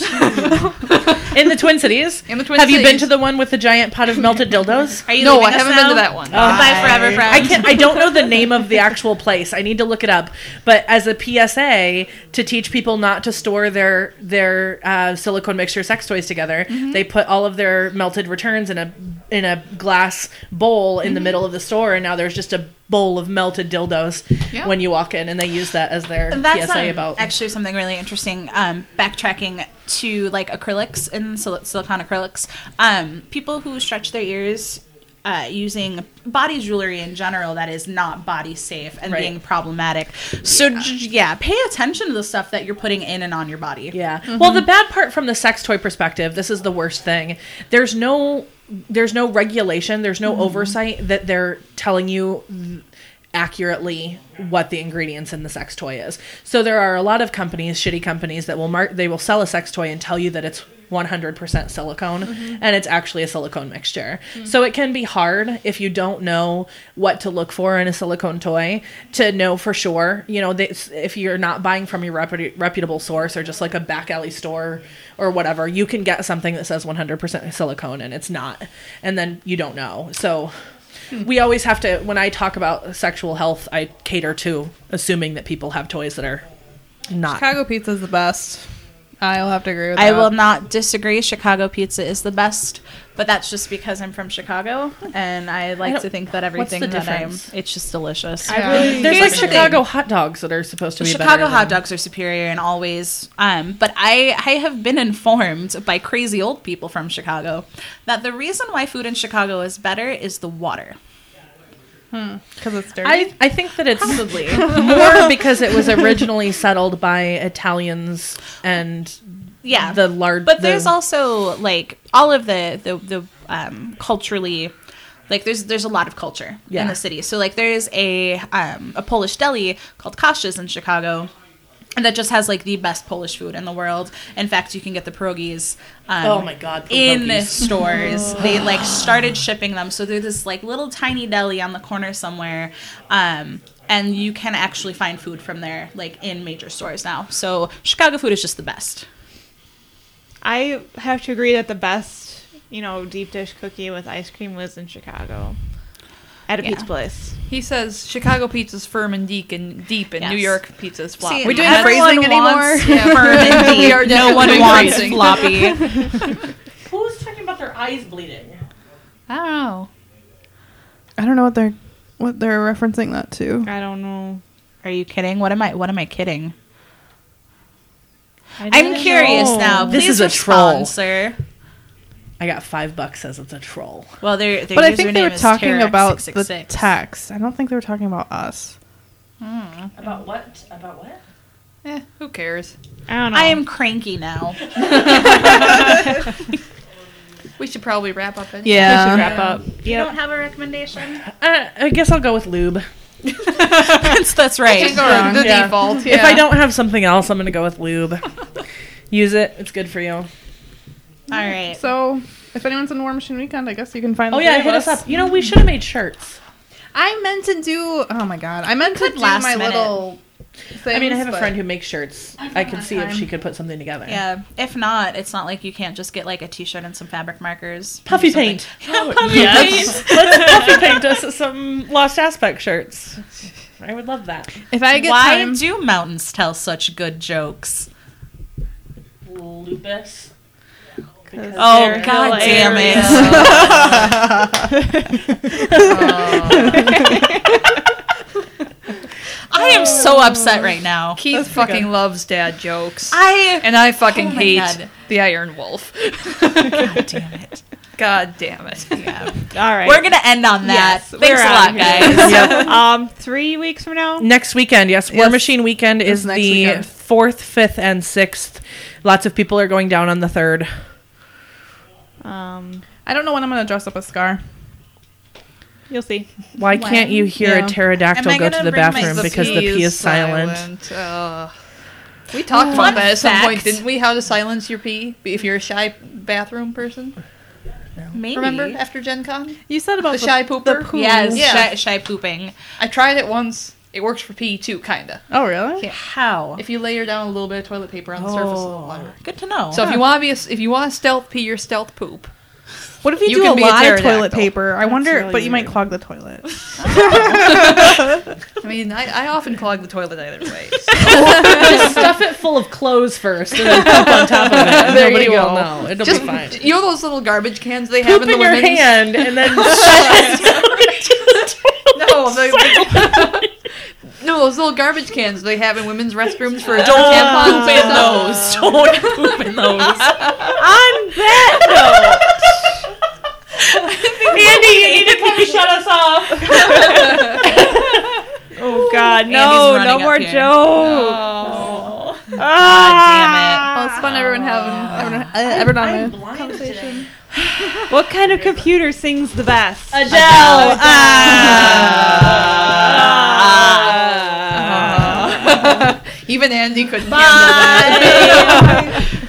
you. In the Twin Cities. In the Twin Have you been Cities. to the one with the giant pot of melted dildos? Are you No, leaving I us haven't now? been to that one. Goodbye forever, friends. I can't. I don't know the name of the actual place. I need to look it up. But as a P S A to teach people not to store their their uh, silicone mixture sex toys together, they put all of their melted returns in a in a glass bowl in the middle of the store, and now there's just a bowl of melted dildos Yeah. when you walk in, and they use that as their That's P S A um, about. actually something really interesting. Um, backtracking to like acrylics and sil- silicone acrylics, um, people who stretch their ears uh, using body jewelry in general that is not body safe and Right. being problematic. So j- yeah, pay attention to the stuff that you're putting in and on your body. Yeah. Well, the bad part from the sex toy perspective, this is the worst thing. There's no there's no regulation, there's no oversight that they're telling you accurately what the ingredients in the sex toy is. So there are a lot of companies, shitty companies that will mark they will sell a sex toy and tell you that it's one hundred percent silicone and it's actually a silicone mixture. So it can be hard if you don't know what to look for in a silicone toy to know for sure. You know, they, if you're not buying from your reputa- reputable source or just like a back alley store or whatever, you can get something that says one hundred percent silicone and it's not. And then you don't know. So we always have to, when I talk about sexual health, I cater to assuming that people have toys that are not. Chicago pizza's the best. I'll have to agree with I that. will not disagree. Chicago pizza is the best, but that's just because I'm from Chicago and I like don't- to think that what's everything the that I'm, difference? it's just delicious. Yeah. There's Here's like the Chicago thing. hot dogs that are supposed to be Chicago better hot than- dogs are superior and always, um, but I, I have been informed by crazy old people from Chicago that the reason why food in Chicago is better is the water. because it's dirty. I, I think that it's more because it was originally settled by Italians and Yeah, the large. but there's the- also like all of the the the um, culturally, like there's there's a lot of culture Yeah. in the city. So like there's a um, a Polish deli called Kasha's in Chicago. And that just has like the best Polish food in the world. In fact, you can get the pierogies. Um, Oh my God, In pierogies. stores, they like started shipping them. So they're this like little tiny deli on the corner somewhere, um, and you can actually find food from there, like in major stores now. So Chicago food is just the best. I have to agree that the best, you know, deep dish cookie with ice cream was in Chicago at a Yeah. pizza place. He says Chicago pizza's firm and deep, and deep, and Yes. New York pizza's floppy. See, we doing everyone phrasing anymore? wants Yeah. firm and deep. We are No one definitely wants phrasing. floppy. Who's talking about their eyes bleeding? I don't know. I don't know what they're what they're referencing that to. I don't know. Are you kidding? What am I? What am I kidding? I I'm don't curious know. now. This Please is a troll. respond, sir. I got five bucks says it's a troll. Well, their, their But I think they username were is talking Terrex about six the six six. text. I don't think they were talking about us. About what? About what? Eh, who cares? I don't know. I am cranky now. We should probably wrap up. Anyway. We Yeah. should wrap up. You don't have a recommendation? Uh, I guess I'll go with lube. that's, that's right. Just go to the Yeah. default. If yeah. I don't have something else, I'm gonna go with lube. Use it; it's good for you. All right. So, if anyone's in War Machine Weekend, I guess you can find. Oh the yeah, three hit of us up. You know, we should have made shirts. I meant to do. Oh my god, I meant to could do last my minute. little. I mean, I things, have a but- friend who makes shirts. I could see if she could put something together. Yeah. If not, it's not like you can't just get like a T-shirt and some fabric markers. Puffy Something. paint. Puffy Yes. Let's puffy paint us some Lost Aspect shirts. I would love that. If I get Why time, do mountains tell such good jokes? Lupus. Oh, They're god damn it. I am so upset right now. Keith fucking loves dad jokes, I and I fucking Oh my hate God. the Iron Wolf. God damn it. God damn it. Yeah. All right. We're gonna end on that. Yes, we're Thanks a outta lot, here. guys. Yep. um, three weeks from now. Next weekend, yes. War Yes. Machine Weekend is Yes, next the weekend. fourth, fifth, and sixth. Lots of people are going down on the third. Um, I don't know when I'm gonna dress up as Scar. you'll see. Why can't you hear Yeah. a pterodactyl Am I go to gonna the bring my- bathroom The because the P is silent? Uh, we talked Fun about that at some fact. point, didn't we? How to silence your pee if you're a shy bathroom person. Maybe. Remember after Gen Con? You said about The shy pooper? poo. Yes, Yeah. shy, shy pooping. I tried it once. It works for pee too, kinda. Oh really? How? If you layer down a little bit of toilet paper on the surface of the water. Good to know. So if you want to be, a, if you want to stealth pee your stealth poop, What if you, You do can a be a lot of toilet pterodactyl. paper? I wonder, really but you might weird. clog the toilet. I mean, I, I often clog the toilet either way. Just stuff it full of clothes first and then poop on top of it. And There nobody you will go. know. It'll Just be fine. you know those little garbage cans they have Poop in in the your women's. hand and then No, the, no, those little garbage cans they have in women's restrooms for tampons. poop in and those. stuff. Don't poop in those. On that Andy, you need to come shut us off. note. Oh God, Andy's no, running no up more here. jokes. Oh. Ah, Oh, it's fun everyone having everyone, uh, everyone on a conversation. What kind of computer sings the best? Adele. Even Andy couldn't handle that. Bye.